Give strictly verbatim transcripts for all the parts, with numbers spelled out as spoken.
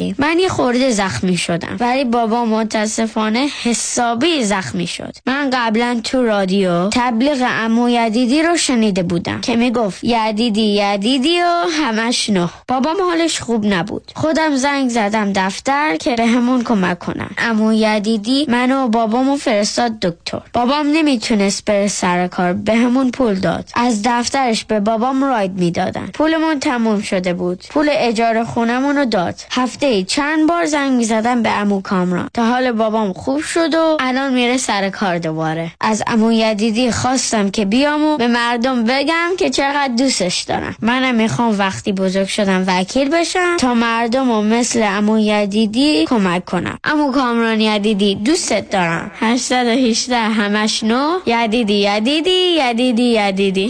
کردیم. من یه خورده زخمی شدم ولی بابا متاسفانه حسابی زخمی شد. من قبلا تو رادیو تبلیغ عمو یدیدی رو شنیده بودم که میگفت یدیدی یدیدی و همش نه. بابام حالش خوب نبود. خودم زنگ زدم دفتر که به همون کمک کنن. عمو یدیدی منو و بابامو فرستاد دکتر. بابام نمیتونست بره سر کار، به همون پول داد. از دفترش به بابام راید میدادن. پولمون تموم شده بود. پول اجاره خونمون رو داد. هفته ای چند بار زنگ میزدم به عمو کامران تا حال بابام خوب شد و الان میره سر کار دوباره. از عمو یدیدی خواستم که بیام و به مردم بگم که چقدر دوستش دارم. منم میخوام وقتی بزرگ شدم وکیل بشم تا مردم و مثل عمو یدیدی کمک کنم. عمو کامران یدیدی دوستت دارم. هشت یک هشت همش نه یدیدی یدیدی یدیدی یدیدی.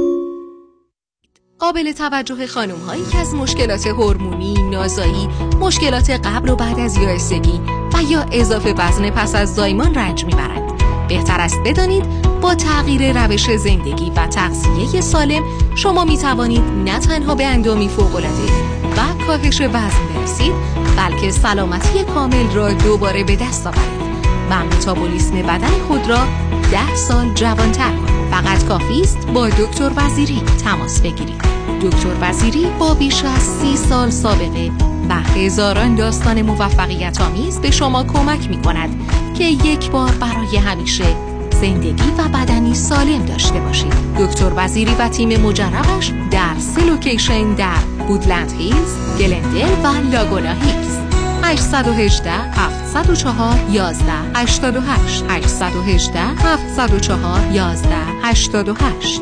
قابل توجه خانم هایی که از مشکلات هورمونی، نازایی، مشکلات قبل و بعد از یائسگی و یا اضافه وزن پس از زایمان رنج میبرند. بهتر است بدانید با تغییر روش زندگی و تغذیه سالم شما می توانید نه تنها به اندامی فوق‌العاده و کاهش وزن برسید، بلکه سلامتی کامل را دوباره به دست آورید و متابولیسم بدن خود را ده سال جوان‌تر کنید. فقط کافی است با دکتر وزیری تماس بگیرید. دکتر وزیری با بیش از سی سال سابقه و هزاران داستان موفقیت آمیز به شما کمک می کند که یک بار برای همیشه زندگی و بدنی سالم داشته باشید. دکتر وزیری و تیم مجربش در سه لوکیشن در وودلند هیلز، گلندل و لاگونا هیلز. هشت یک هشت هفت صفر چهار یازده هشتاد و هشت هشت یک هشت هفت صفر چهار یازده هشتاد و هشت.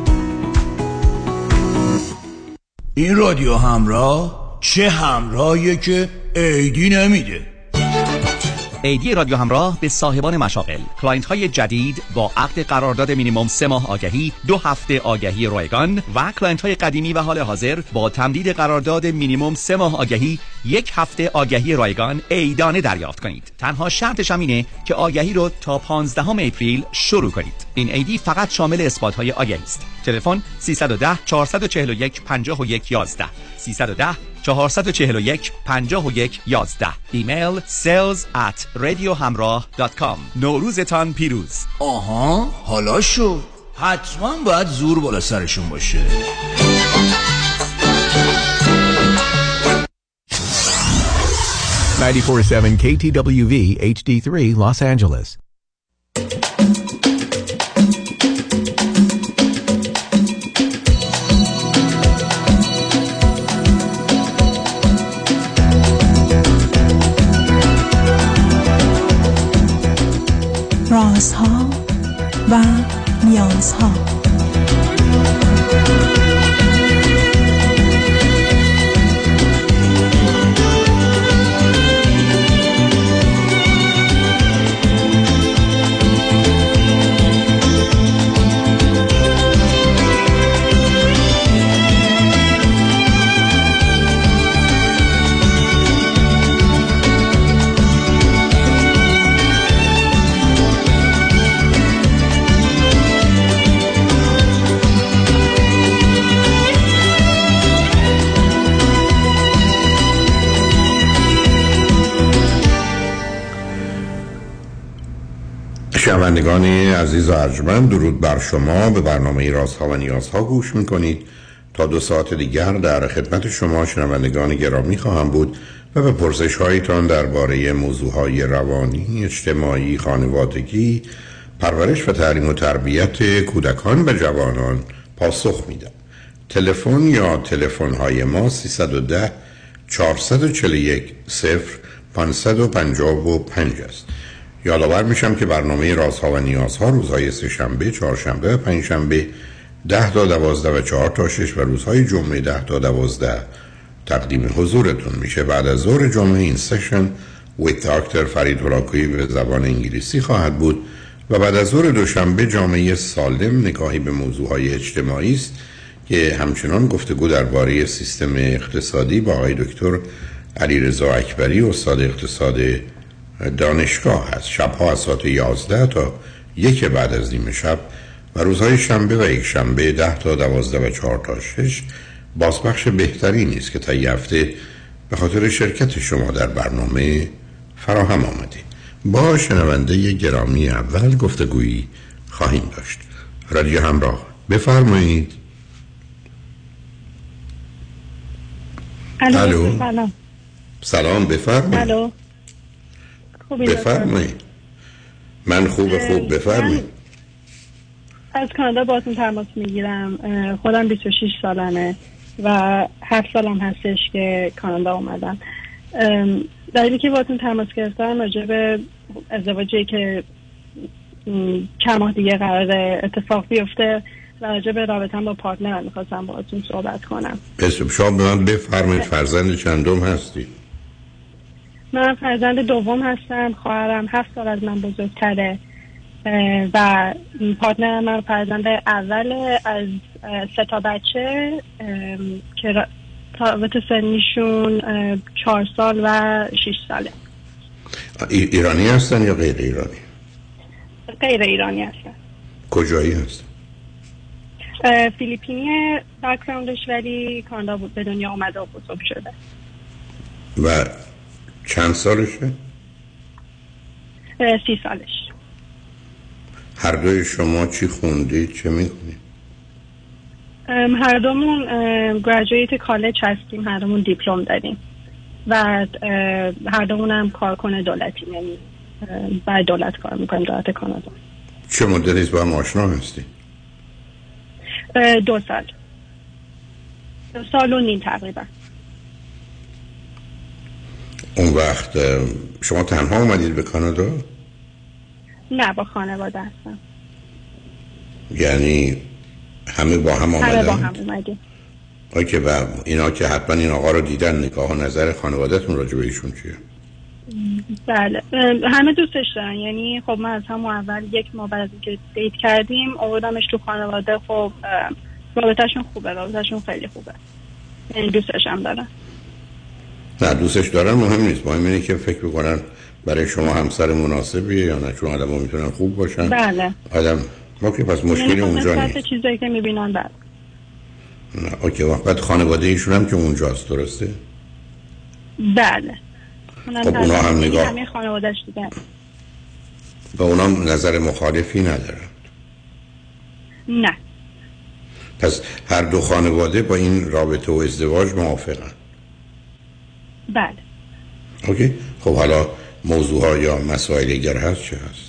این رادیو همراه چه همراهیه که ایدی نمیده. ایدی رادیو همراه به صاحبان مشاغل، کلاینت های جدید با عقد قرارداد مینیمم سه ماه آگهی، دو هفته آگهی رایگان و کلاینت های قدیمی و حال حاضر با تمدید قرارداد مینیمم سه ماه آگهی، یک هفته آگهی رایگان عیدانه دریافت کنید. تنها شرطش هم اینه که آگهی رو تا پانزدهم اپریل شروع کنید. این ایدی فقط شامل اثبات های آگهی است. تلفن سیصد و ده چهارصد و چهل و یک پنجاه و یک یازده سیصد و ده چهارصد و چهل و یک پنجاه و یک یازده. ایمیل sales at radiohamrah dot com. نوروزتان پیروز. آها حالا شد. حتما باید زور بالا سرشون باشه. ninety-four point seven K T W V H D three Los Angeles. رازها و نیازها. شنوندگان عزیز و ارجمند، درود بر شما. به برنامه رازها و نیازها گوش میکنید. تا دو ساعت دیگر در خدمت شما شنوندگان گرامی خواهم بود و به پرسش هایتان درباره موضوعهای روانی، اجتماعی، خانوادگی، پرورش و تعلیم و تربیت کودکان و جوانان پاسخ میدم. تلفن یا تلفن های ما سیصد و ده چهارصد و چهل و یک صفر پانصد و پنجاه و پنج است. یادآور میشم که برنامه رازها و نیازها روزهای سه شنبه، چهار شنبه و پنج شنبه ده تا دوازده و چهار تا شش و روزهای جمعه ده تا دوازده تقدیم حضورتون میشه. بعد از ظهر جمعه این سشن with دکتر فرید هولاکویی به زبان انگلیسی خواهد بود و بعد از ظهر دوشنبه جامعه سالم نگاهی به موضوعهای اجتماعی است که همچنان گفتگو درباره سیستم اقتصادی با آقای دکتر علیرضا اکبری استاد اقتصاد دانشگاه هست. شبها از ساعت یازده تا یک بعد از نیمه شب و روزهای شنبه و یک شنبه ده تا دوازده و چهار تا شش بازبخش بهتری نیست که تا یه هفته به خاطر شرکت شما در برنامه فراهم آمده. با شنونده گرامی اول گفتگویی خواهیم داشت. رادیو همراه، بفرمایید. الو. سلام. سلام، بفرمایید. الو. بفرمایید. من خوب خوب بفرمایید. از کانادا باتون تماس میگیرم. خودم بیست و شش سالمه و هفت سالم هستش که کانادا اومدم. دلیلی که باتون تماس گرفتم راجع به ازدواجی که چند ماه دیگه قرار اتفاق بیفته و راجع به رابطه‌ام با پارتنرم می‌خواستم باهاتون صحبت کنم. اسم شما به من بفرمایید. فرزند چندم هستی؟ من فرزند دوم هستم. خواهرم هفت سال از من بزرگتره و پارتنرم من فرزند اول از سه تا بچه که تفاوت سنیشون چهار سال و شش ساله. ایرانی هستن یا غیر ایرانی؟ غیر ایرانی هستن. کجایی هستن؟ فیلیپینی بک‌گراندش ولی کانادا بود، به دنیا اومده و بزرگ شده. و چند سالشه؟ سی سالش. هر دوی شما چی خوندید؟ چه میکنید؟ هر دومون گراجویت کالج هستیم، هر دومون دیپلم داریم و هر دومون هم کارکن دولتی، یعنی برای دولت کار میکنیم، دولت کانادا. چه مدتی با هم آشنا هستی؟ دو سال دو سال و نیم تقریبا. اون وقت شما تنها اومدید به کانادا؟ نه، با خانواده هستم. یعنی همه با هم آمدن؟ همه با هم اومدیم. اوکی. و اینا که حتما این آقا رو دیدن، نگاه و نظر خانواده‌تون راجع به ایشون چیه؟ بله، همه دوستش دارن. یعنی خب من از همون اول یک ماه بعد از اینکه دیت کردیم آوردمش تو خانواده. خب رابطه‌شون خوبه، رابطه‌شون خیلی خوبه، یعنی دوستش هم دارن. نه، دوستش دارن مهم نیست، مهم اینه که فکر بکنن برای شما همسر مناسبیه یا نه، چون آدم‌ها میتونن خوب باشن. بله. آدم اوکی، پس مشکلی اونجا نیست. چیزایی که میبینن بعد. نه، اوکی. وقت خانواده ایشون هم که اونجاست، درسته؟ بله. خب اونا هم نگاه همه خانواده‌اش دیدن. و اونا نظر مخالفی ندارن؟ نه. پس هر دو خانواده با این رابطه و ازدواج موافقن؟ بله. اوکی. خب حالا موضوعها یا مسائل دیگر هست چه هست؟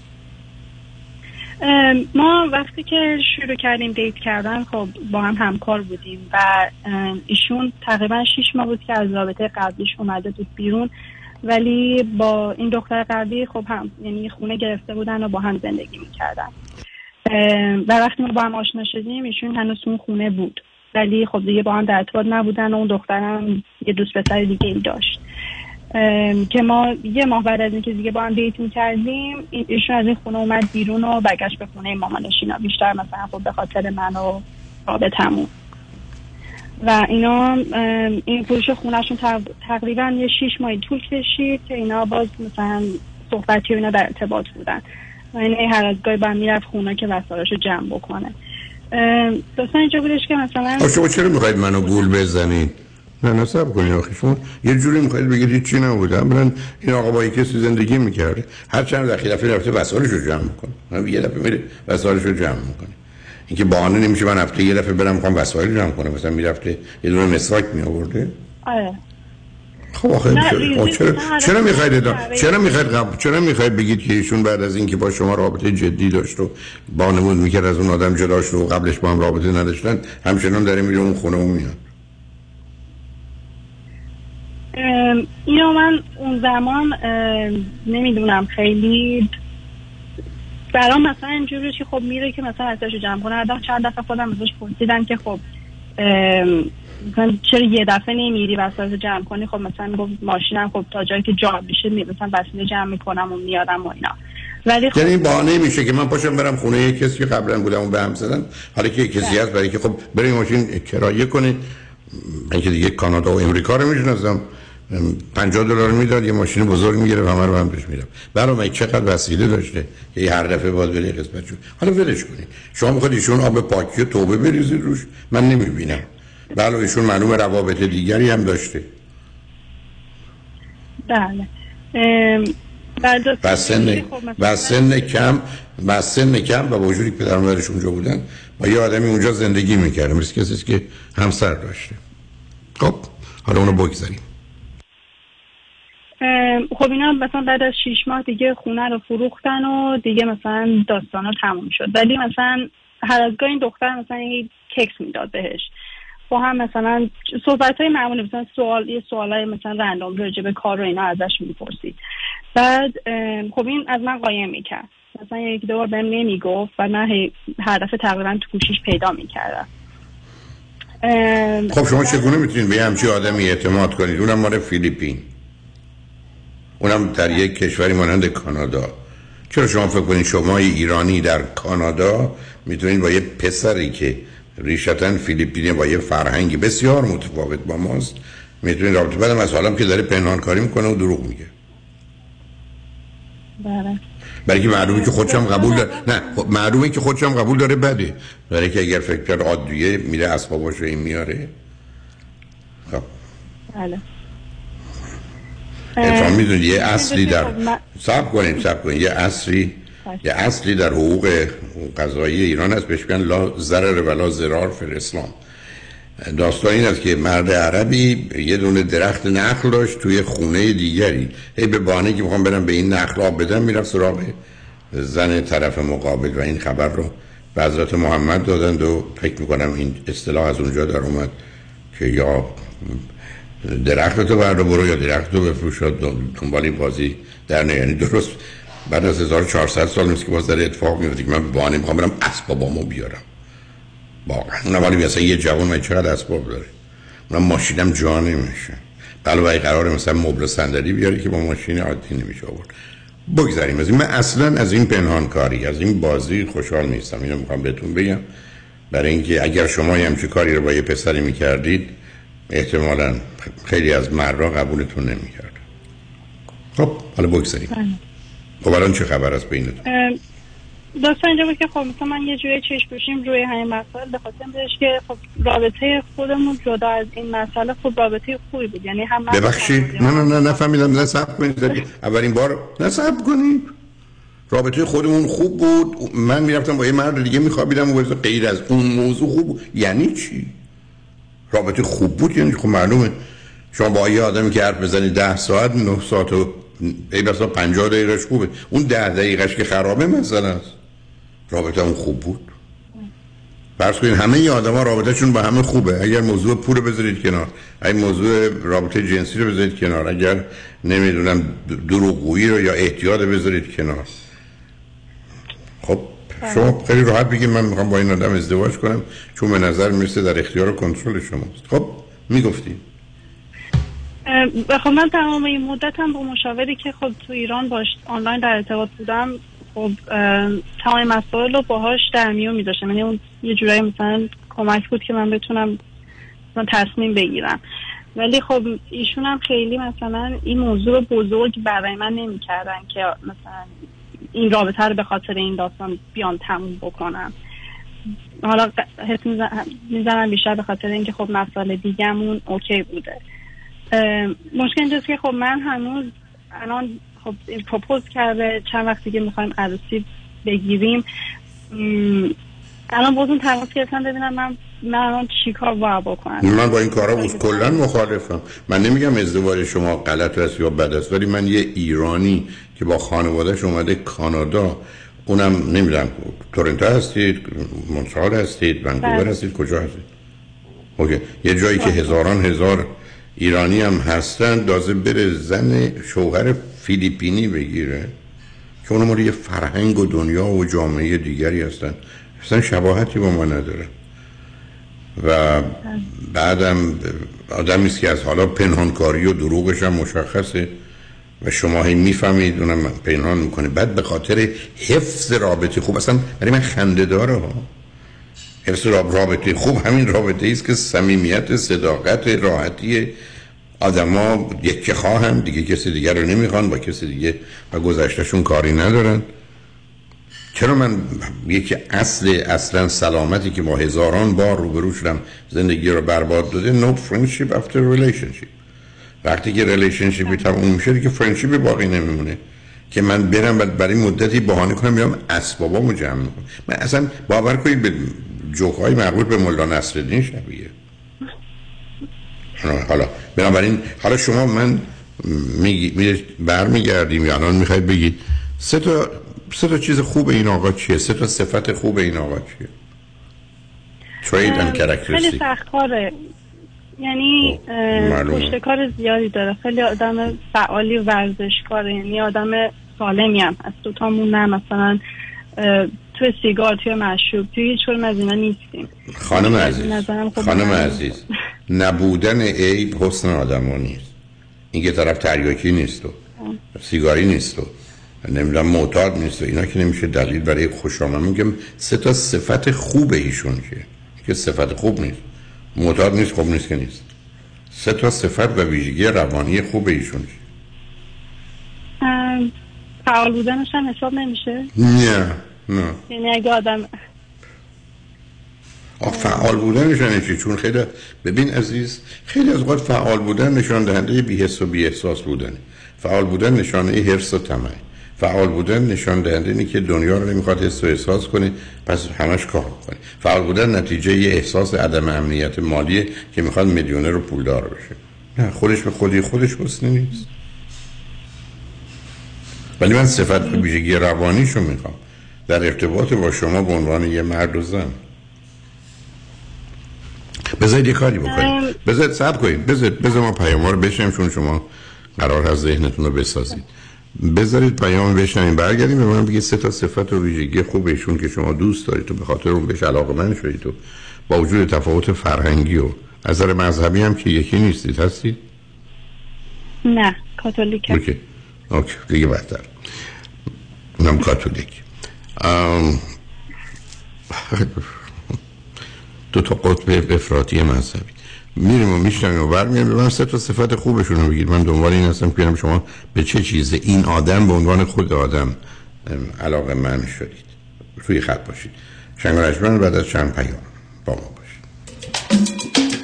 ما وقتی که شروع کردیم دیت کردن خب با هم همکار بودیم و ایشون تقریبا شش ماه بود که از رابطه قبلیش اومده بود بیرون، ولی با این دختر قبلی خب هم یعنی خونه گرفته بودن و با هم زندگی میکردن و وقتی ما با هم آشنا شدیم ایشون هنوز اون خونه بود، ولی خب دیگه با هم در ارتباط نبودن و اون دخترم یه دوست پسر دیگه ای داشت که ما یه ماه بعد از اینکه دیگه با هم دیت می‌کردیم ایشون از این خونه اومد بیرون و برگشت به خونه مامانش. اینا بیشتر مثلا خب به خاطر من و رابطمون و اینا این فروش خونهشون تقریبا یه شیش ماهی طول کشید که اینا باز مثلا صحبتی و اینا در ارتباط بودن و این هر از گاهی با هم میرفت خونه که وسایلشو جمع بکنه. دوستان اینجا بودش که مثلا شما چرا میخواید منو گول بزنید؟ نه نصب کنید آخه شما یه جوری میخواید بگید هیچی نبوده. اولا این آقا با کسی زندگی میکرده، هر چند دفعه رفته وسایلشو جمع میکنه، یه دفعه میره وسایلشو جمع میکنه. اینکه بهانه نمیشه من هفته یه دفعه برم میخوام وسایل جمع کنم، مثلا میرفته یه دونه مسواک میآورده. آره. خب آخه چرا چرا چرا میخواید چرا میخواید قبل چرا میخواید بگید که ایشون بعد از اینکه با شما رابطه جدی داشت و بانمود میکرد از اون آدم جدا شد و قبلش با هم رابطه نداشتن همچنان داره میره اون خونه و میاد؟ اینو من اون زمان نمیدونم، خیلی برام مثلا اینجوری که خب میره که مثلا ازش جمع کنه. آدم چند دفعه خودم ازش پرسیدم که خب مثلا چرا یه دفعه نمیری وسایل جمع کنی؟ خب مثلا گفت ماشینم خب تا جایی که جا میشه مثلا وسایل جمع میکنم و میارم و اینا. ولی خب یعنی این بهانه میشه که من پاشم برم خونه یک کسی که قبلا بودم و به هم زدن، حالا که کسی هست برای که خب برای ماشین کرایه کنید. من که دیگه کانادا و امریکا رو میشناسم، پنجاه دلار میداد یه ماشین بزرگ میگیره و من رو هم پیش میرم. برام چقدر وسیله داشته که هر دفعه باید بره قسمت شد. حالا ولش کنید. شما میخواید ایشون آب پاکی و توبه بریزید روش؟ من نمیبینم. بله ایشون معلومه روابط دیگری هم داشته. بله. و سن و سن کم و سن کم و وجودی که پدر مادرش اونجا بودن با یه آدمی اونجا زندگی میکرده، مثل کسی که همسر داشته. خب حالا اونو بگذاریم. خب اینا مثلا بعد از شیش ماه دیگه خونه رو فروختن و دیگه مثلا داستانا تموم شد، ولی مثلا هر از گاهی این دختر مثلا یه تکس میداد بهش با هم مثلا صحبت‌های معمولی، مثلا سوال یه سوالای مثلا رندوم راجع به کار و اینا ازش میپرسید. بعد خب این از من قایم میکرد، مثلا یک دو بار بهم نمیگفت و من هر دفعه تقریبا تو گوشیش پیدا میکردم. خب شما چگونه میتونید به همچین آدمی اعتماد کنید؟ اونم مال فیلیپین، اونم در یک کشوری مانند کانادا. چرا شما فکر کنید شما ایرانی در کانادا میتونید با یه پسری که ریشتن فیلیپینی با یه فرهنگی بسیار متفاوت با ماست میتونید رابطه بدم، از حالم که داره پنهان کاری میکنه و دروغ میگه؟ بله. برای که معلومه که خودشم قبول داره. نه معلومه که خودشم قبول داره بده، برای که اگر فکر کرد عادیه میره اسباباش رو این میاره. خب بله. اتفاقا میدونید یه اصلی در صبر کنید صبر کنید یه اصلی یه اصلی در حقوق قضایی ایران هست، بهش میگن لا ضرر ولا ضرار فی الاسلام. داستان این است که مرد عربی یه دونه درخت نخل داشت توی خونه دیگری، هی به بهانه که میخوام برم به این نخل آب بدم میرفت سراغ زن طرف مقابل و این خبر رو به حضرت محمد دادند و فکر میکنم این اصطلاح از اونجا در اومد که یا درختو برو برو یا درختو بفروش و دنبال این بازی در نه. یعنی درست بعد از هزار و چهارصد سال نیست که باز داره اتفاق میفته که من به بهانه میخوام برم اسبابامو بیارم. واقعا اونم ولی مثلا یه جوان من چقدر اسباب داره، اونم ماشینم جا نمیشه. بله قراره مثلا مبل صندلی بیاری که با ماشین عادی نمیشه آورد. بگذاریم از این. من اصلا از این پنهان کاری، از این بازی خوشحال نیستم. اینو میخوام بهتون بگم، برای اینکه اگر شما همچین کاری رو با یه پسری میکردید احتمالاً خیلی از مردا قبولتون نمیکرد. خب حالا بگذاریم. خب الان چه خبر است بینتون؟ داستان اینجا بود که خب مثلا من یه جوری چشم پوشیم روی همین مسائل، به خاطر اینش که خب رابطه خودمون جدا از این مسئله خب رابطه خوبی بود، یعنی هم ببخشید نه نه نه نفهمیدم. نه صبر کنید، اولین بار نه صبر کنید. رابطه خودمون خوب بود، من میرفتم با یه مرد دیگه میخوابیدم و غیر از اون موضوع خوب بود. یعنی چی رابطه خوب بود؟ یعنی خب معلومه شما با یه آدمی که حرف بزنید ده ساعت نه ساعت و ای بسا پنجاه دقیقهش خوبه، اون ده دقیقهش که خرابه مثلا است. رابطه اون خوب بود. فرض کنید همه ی آدم ها رابطه چون با همه خوبه، اگر موضوع پول بذارید کنار، اگر موضوع رابطه جنسی رو بذارید کنار، اگر نمیدونم دروغگویی رو یا احتیاط بذارید کنار، خب شما خیلی راحت بگید من میخوام با این آدم ازدواج کنم چون به نظر میرسه در اختیار و کنترل شماست. خب میگفتید. خب من تمام این مدت هم با مشاوری که خب تو ایران باش آنلاین در ارتباط بودم خب تمام مسائل رو باهاش در میون میذاشتم، یعنی اون یه جورایی مثلا کمک بود که من بتونم مثلا تصمیم بگیرم، ولی خب ایشون هم خیلی مثلا این موضوع بزرگ برای من نمی‌کردن که مثلا این رابطه رو به خاطر این داستان بیان تموم بکنم. حالا حس میزنم بیشتر به خاطر اینکه خب مسائل دیگه‌مون اوکی بوده. مشکل اینجاست که خب من هنوز الان خب پروپوز کرده، چند وقت دیگه میخوایم عروسی بگیریم، الان بازون تماس گرفتم ببینم من من الان چی کار باید بکنم. من با این کارا کلا مخالفم. من نمیگم ازدواج شما غلط است یا بد است، ولی من یه ایرانی که با خانواده‌اش اومده کانادا، اونم نمیدونم تورنتو هستید، مونترال هستید، ونکوور هستید، کجا هستید؟ اوکی یه جایی که هزاران هزار ایرانی هم هستن، دازه بره زن شوهر فیلیپینی بگیره که اونم رو یه فرهنگ و دنیا و جامعه دیگری هستن، اصلا شباهتی با ما نداره. و بعدم آدمیست که از حالا پنهانکاری و دروغش هم مشخصه و شما هی میفهمید اونم پنهان میکنه، بعد به خاطر حفظ رابطه خوب، اصلا برای من خنده داره ها. حفظ رابطه خوب همین رابطه ایست که صمیمیت، صداقت، راحتی آدما یک خواهن دیگه، کسی دیگه رو نمیخوان، با کسی دیگه و گذشتهشون کاری ندارن. چرا من یکی اصل اصلا سلامتی که با هزاران بار روبرو شدم زندگی رو برباد داده، no friendship after relationship. وقتی که ریلیشنشیپی تموم میشه دیگه فرندشیپی باقی نمیمونه که من برم و برای مدتی بهانه کنم میام اسبابامو جمع میکنم. من اصلا باور کنید به جوک‌های مربوط به مولانا نصرالدین شبیه. حالا بنابراین حالا شما من میگی برمیگردیم یا الان میخواید بگید سه تا سه تا چیز خوب این آقا چیه؟ سه تا صفت خوب این آقا چیه؟ ترید اند کاراکتریستیک. خیلی سخت‌کاره، یعنی پشت کار زیادی داره، خیلی آدم فعالی ورزشکاره، یعنی آدم سالمی هم هست. دو تامون نه مثلا توی سیگار، توی مشروب، توی هیچ کدوم از اینا نیستیم. خانم عزیز خانم عزیز نبودن عیب حسن آدمو نیست. این که طرف تریاکی نیست و سیگاری نیست و نمیدونم معتاد نیست و اینا که نمیشه دلیل برای خوشامد. میگم سه تا صفت خوب ایشون که که صفت خوب نیست، معتاد نیست، خوب نیست که نیست. سه تا صفت و ویژگی روانی خوب ایشون چیه؟ فعال بودنش هم حساب نمیشه؟ نه نه. یعنی اگه آدم آخ فعال بودن نشانه چی؟ چون خیلی ببین عزیز، خیلی از وقت فعال بودن نشان دهنده بی‌حس و بی‌احساس بودنه. فعال بودن نشانه حرص و طمع. فعال بودن نشان دهنده اینه که دنیا رو نمیخواد حس و احساس کنه، پس همش کار کنه. فعال بودن نتیجه یه احساس عدم امنیت مالیه که میخواد میلیونر رو پولدار بشه. نه، خودش به خودی خودش حسن نیست. ولی من صفت و ویژگی روانیشو میخوام در ارتباط با شما به عنوان یه مرد و زن. بذارید یه کاری بکنید، بذارید صبر کنید، بذارید بذار ما پیام‌ها رو بشنویم چون شما قرار هست ذهنتون رو بسازید. بذارید پیام بشنویم، برگردیم به من بگید سه تا صفت و ویژگی خوب ایشون که شما دوست دارید و به خاطر اون بهش علاقه‌مند شدید و با وجود تفاوت فرهنگی و از نظر مذهبی هم که یکی نیستید. هستید؟ نه، کاتولیکم. اوکی. اوکی، دیگه بهتر. اونم کاتولیک. ام... دو تا قطب افراطی مذهبی میریم و میشنیم و برمیاریم به من سه تا صفت خوبشون رو بگید. من دنبال این هستم که ببینم شما به چه چیز این آدم به عنوان خود آدم علاقه من شدید. روی خط باشید. شنگ رجمن بعد از چند پیام با ما باشید.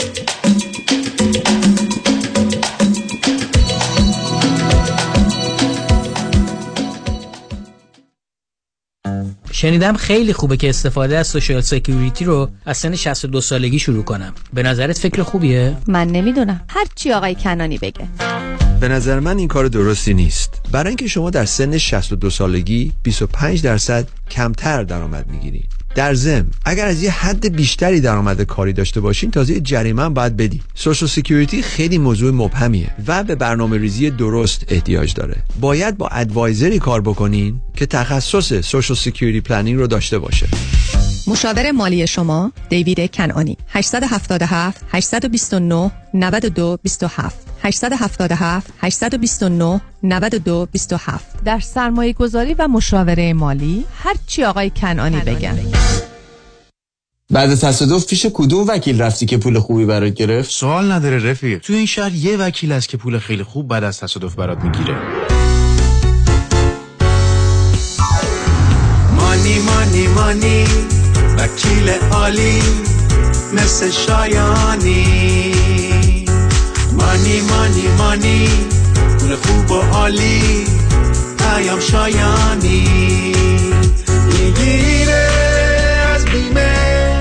شنیدم خیلی خوبه که استفاده از سوشال سکیوریتی رو از سن شصت و دو سالگی شروع کنم. به نظرت فکر خوبیه؟ من نمیدونم، هر چی آقای کنانی بگه. به نظر من این کار درستی نیست. برای اینکه شما در سن شصت و دو سالگی بیست و پنج درصد کمتر درآمد میگیرید. در ضمن اگر از یه حد بیشتری درآمد کاری داشته باشین تازه جریمه هم باید بدی. سوشال سکیوریتی خیلی موضوع مبهمیه و به برنامه‌ریزی درست احتیاج داره. باید با ادوایزری کار بکنین که تخصص سوشال سکیوریتی پلنینگ رو داشته باشه. مشاور مالی شما دیوید کنعانی. هشت هفت هفت هشت دو نه نه دو دو هفت هشت هفت هفت هشت دو نه نه دو دو هفت. در سرمایه گذاری و مشاوره مالی هر چی آقای کنعانی بگن. بعد تصادف پیش کدوم وکیل رفتی که پول خوبی برات گرفت؟ سوال نداره رفیق. تو این شهر یه وکیل هست که پول خیلی خوب بعد از تصادف برات میگیره. مانی مانی مانی وکیل عالی مثل شایانی. مانی مانی مانی پول خوب و عالی پیام شایانی. میگیره از بیمه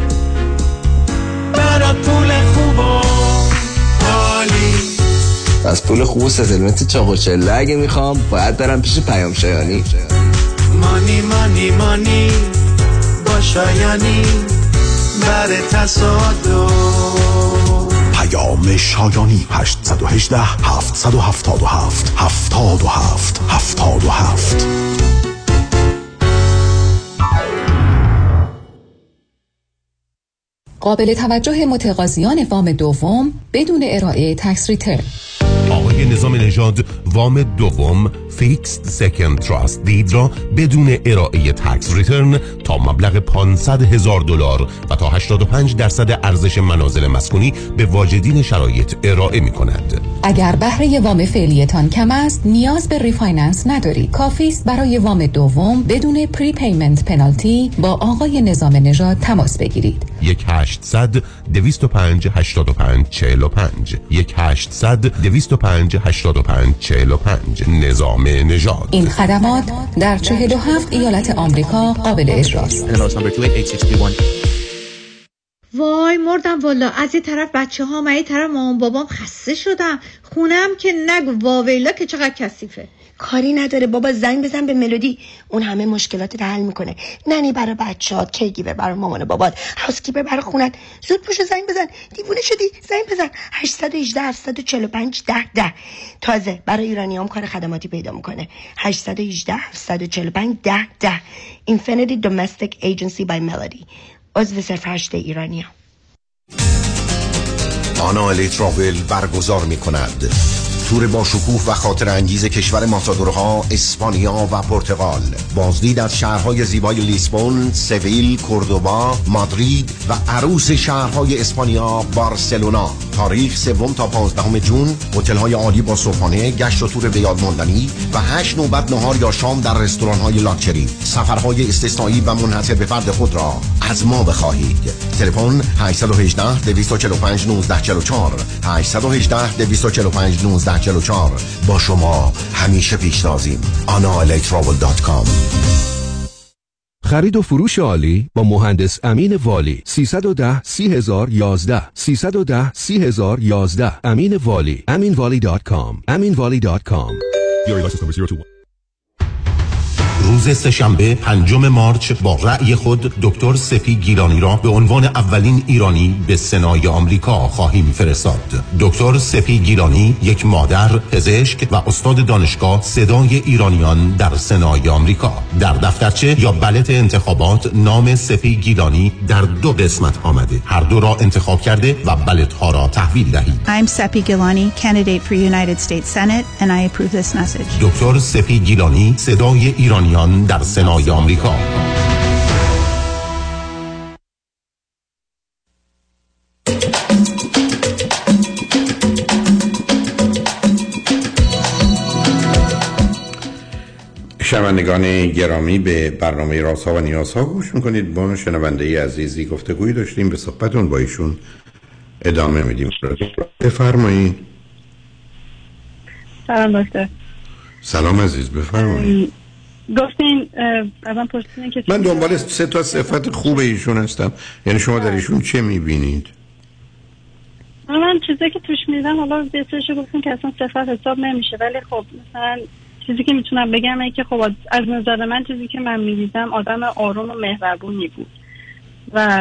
برات پول خوب و عالی. از پول خوب و ستلمنت چاق و چله اگه میخوام باید برم پیش پیام شایانی. مانی مانی مانی با شایانی بر تصادف. پیام شایانی هشت یک هشت هفت هفت هفت هفت هفت هفت هفت. قابل توجه متقاضیان وام دوم بدون ارائه تکس ریترن. آقای نظام نژاد وام دوم فیکسد سکند تراست دید را بدون ارائه تکس ریترن تا مبلغ پانصد هزار دلار و تا هشتاد و پنج درصد ارزش منازل مسکونی به واجدین شرایط ارائه می کند. اگر بهره وام فعلیتان کم است نیاز به ریفایننس ندارید. کافی است برای وام دوم بدون پری پیمنت پنالتی با آقای نظام نژاد تماس بگیرید. یک هشتصد دویست و پنج هشتاد و پنج چهل و پنج یک هشتصد دویست و پنج هشتاد و پنج چهل و پنج. نظام نژاد. این خدمات در چهل و هفت ایالت آمریکا قابل اجراست. وای مردم والا، از یه طرف بچه ها و یه طرف مامان بابام خسته شدم، خونم که نگو واویلا که چقدر کثیفه. کاری نداره بابا، زنگ بزن به ملودی، اون همه مشکلات رو حل میکنه. ننی برای بچه‌هات، کیگیور برای مامان و بابات، هاوسکیپر برای خونت. زود پوشو زنگ بزن، دیوونه شدی؟ زنگ بزن هشت یک هشت هفت چهار پنج ده ده. تازه برای ایرانیام کار خدماتی پیدا میکنه. هشت یک هشت هفت چهار پنج ده ده. Infinity Domestic Agency by Melody. عضو صرف هشت ایرانیام. آنا الی تراول برگزار می کند تور با شکوه و خاطر انگیز کشور ماتادورها اسپانیا و پرتغال. بازدید از شهرهای زیبای لیسبون، سویل، کوردوبا، مادرید و عروس شهرهای اسپانیا بارسلونا. تاریخ سوم تا پانزدهم جون. هتل‌های عالی با صبحانه، گشت و تور به یاد ماندنی و هشت نوبت نهار یا شام در رستوران‌های لاکچری. سفرهای استثنایی و منحصر به فرد خود را از ما بخواهید. تلفن هشت یک هشت دو چهار پنج یک نه چهار چهار هشت یک هشت دو چهار پنج یک نه چهار چهار. با شما همیشه پیشتازیم. آنا الی تراول دات کام. خرید و فروش عالی با مهندس امین والی. سیصد و ده سی هزار یازده سیصد و ده سی هزار یازده. امین والی. امین والی دات کام. امین والی دات کام. روز سه‌شنبه پنجم مارچ با رأی خود دکتر سپی گیلانی را به عنوان اولین ایرانی به سنای آمریکا خواهیم فرستاد. دکتر سپی گیلانی یک مادر، پزشک و استاد دانشگاه صدای ایرانیان در سنای آمریکا. در دفترچه یا بلت انتخابات نام سپی گیلانی در دو قسمت آمده. هر دو را انتخاب کرده و بلت ها را تحویل دهید. I'm Sepi Gilani, candidate for United States Senate, and I approve this message. دکتر سپی گیلانی، صدای ایرانیان در سنای آمریکا. شنوندگان گرامی، به برنامه رازها و نیازها گوش میکنید. با شنونده عزیزی گفتگویی داشتیم، به صحبتون با ایشون ادامه میدیم. بفرمایید. سلام دکتر. سلام عزیز، بفرمایید. گفتین ازم پرسیدین که من دنبال سه تا صفت خوب ایشون هستم. یعنی شما در ایشون چه میبینید؟ من چیزی که توش میدم حالا بهترش گفتین که اصلا صفت حساب نمیشه، ولی خب مثلا چیزی که میتونم بگم اینه که خب از نظر من چیزی که من میدیدم آدم آروم و مهربونی بود و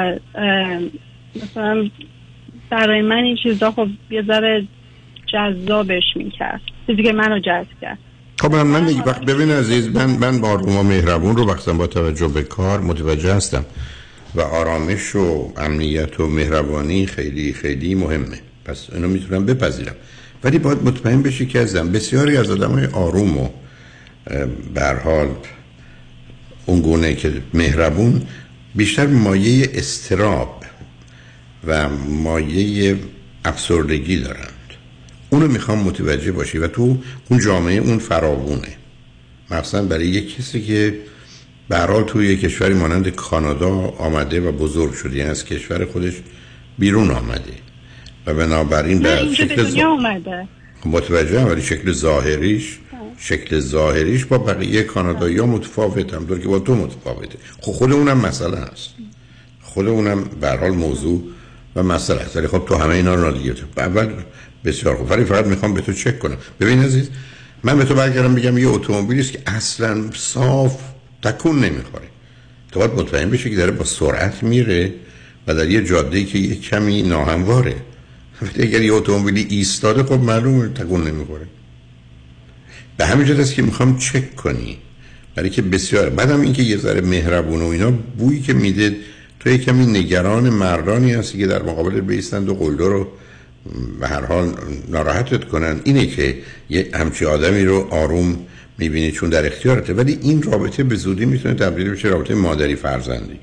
مثلا برای من این چیزا خب یه ذره جذابش میکرد، چیزی که منو جذب کرد. خب من من یک وقت ببین عزیز، من من با آروم و مهربون رو وقتا با توجه به کار متوجه هستم و آرامش و امنیت و مهربانی خیلی خیلی مهمه، پس اینو میتونم بپذیرم. ولی باید مطمئن بشی که ازم بسیاری از آدمای آروم و به هر حال اون گونه که مهربون بیشتر مایه اضطراب و مایه افسردگی دارند. اونو میخوام متوجه باشی و تو اون جامعه اون فراوونه، مثلا برای یک کسی که به هر حال توی یک کشوری مانند کانادا آمده و بزرگ شده، یعنی از کشور خودش بیرون آمده و بنابراین در شکل ز... اومده. متوجه هم، ولی شکل ظاهریش شکل ظاهریش با بقیه کانادایی ها متفاوت هم دور که با تو متفاوته. خب خود اونم مسئله هست، خود اونم به هر حال موضوع و مسئله هست. ولی خب تو همه اینا رو دیگه اول بسیار خوب، ولی فقط میخوام به تو چک کنم. ببین عزیز، من به تو برگردم بگم یه اتومبیلی است که اصلا صاف تکون نمیخوره، تو باید مطمئن بشی که داره با سرعت میره و در یه جاده‌ای که یه کمی ناهمواره. ولی اگر یه اتومبیلی ایستاده خب معلومه تکون نمیخوره. به همین جهت است که میخوام چک کنی، برای که بسیار بعدم اینکه یه ذره مهربون و اینا بویی که میده تو یه کمی نگران مردانی هستی که در مقابل بیستند و قلدر رو به هر حال ناراحتت کنن. اینه که یه همچی آدمی رو آروم میبینی چون در اختیارته، ولی این رابطه به زودی میتونه تبدیل بشه رابطه مادری فرزندی.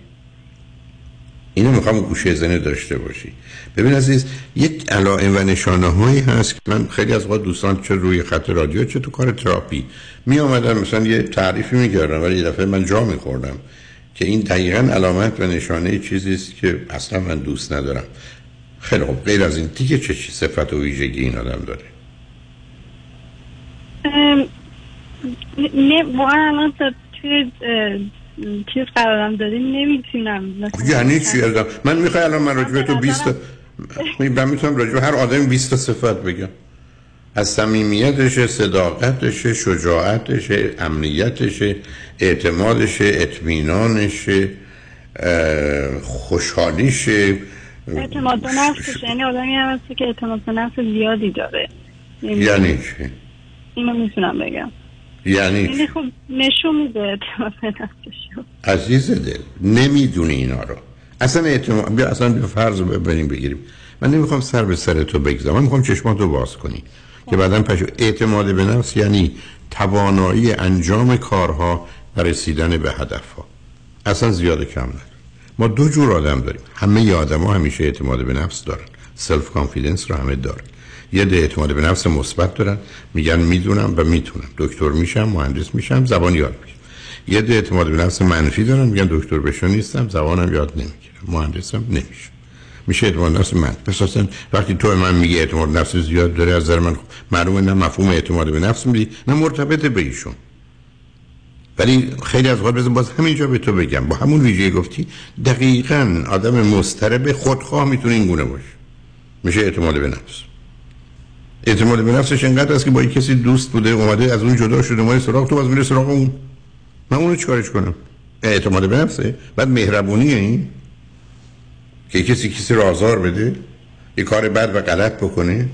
اینو میخوام گوشه زنه داشته باشی. ببین عزیز، یک علائم و نشانه هایی هست که من خیلی از وقت دوستان چه روی خط رادیو چه تو کار تراپی می آمدن مثلا یه تعریفی میکردن، ولی یه دفعه من جا میخوردم که این دقیقاً علامت و نشانه چیزی است که اصلا من دوست ندارم. خیلی خوب، غیر از این دیگه چه صفت و ویژگی این آدم داره؟ نه واقعا الان تا توی چیز قرارم داریم نمیتونم. یعنی چی؟ من میخوای الان من راجبه تو بیست من میتونم راجبه هر آدم بیست تا صفت بگم، از صمیمیتش، صداقتش، شجاعتش، امنیتش، اعتمادش، اطمینانش، خوشحالیش، اعتماد به نفسش. یعنی آدمی هم هستی که اعتماد به نفس زیادی داره. یعنی چی؟ اینو میتونم بگم. یعنی یعنی خب نشون میده اعتماد به نفسش. عزیز دل نمیدونی اینا رو اصلا. اعتماد بیا اصلا بیا فرض رو ببریم بگیریم. من نمیخوام سر به سر تو بگذارم، من میخوام چشماتو باز کنی که بعداً پشو. اعتماد به نفس یعنی توانایی انجام کارها و رسیدن به هدفها. اصلا زیاد کم نداره. ما دو جور آدم داریم. همه آدم‌ها همیشه اعتماد به نفس دارن، سلف کانفیدنس رو همه دارن. یه ده اعتماد به نفس مثبت دارن، میگن میدونم و میتونم، دکتر میشم، مهندس میشم، زبان یاد میگیرم. یه ده اعتماد به نفس منفی دارن، میگن دکتر بشو نیستم، زبانم یاد نمیگیرم، مهندسم نمیشم. میشه اعتماد نفس من. پس اصلا وقتی تو من میگی اعتماد نفس زیاد داره، از نظر من معلومه نه مفهوم اعتماد به نفس میدی نه مرتبط به ایشون. ولی خیلی از وقت بزن باز همینجا به تو بگم، با همون ویژگی گفتی دقیقاً آدم مضطرب خودخواه میتونه این گونه باشه. میشه اعتماد به نفس. اعتماد به نفسش انقدر است که با یک کسی دوست بوده، اومده از اون جدا شده، اومده سراغ تو، باز میره سراغ اون. من اونو چیکارش کنم؟ اعتماد به نفسه؟ بعد مهربونیه این که کسی کسی رو آزار بده، یه کار بد و غلط بکنه؟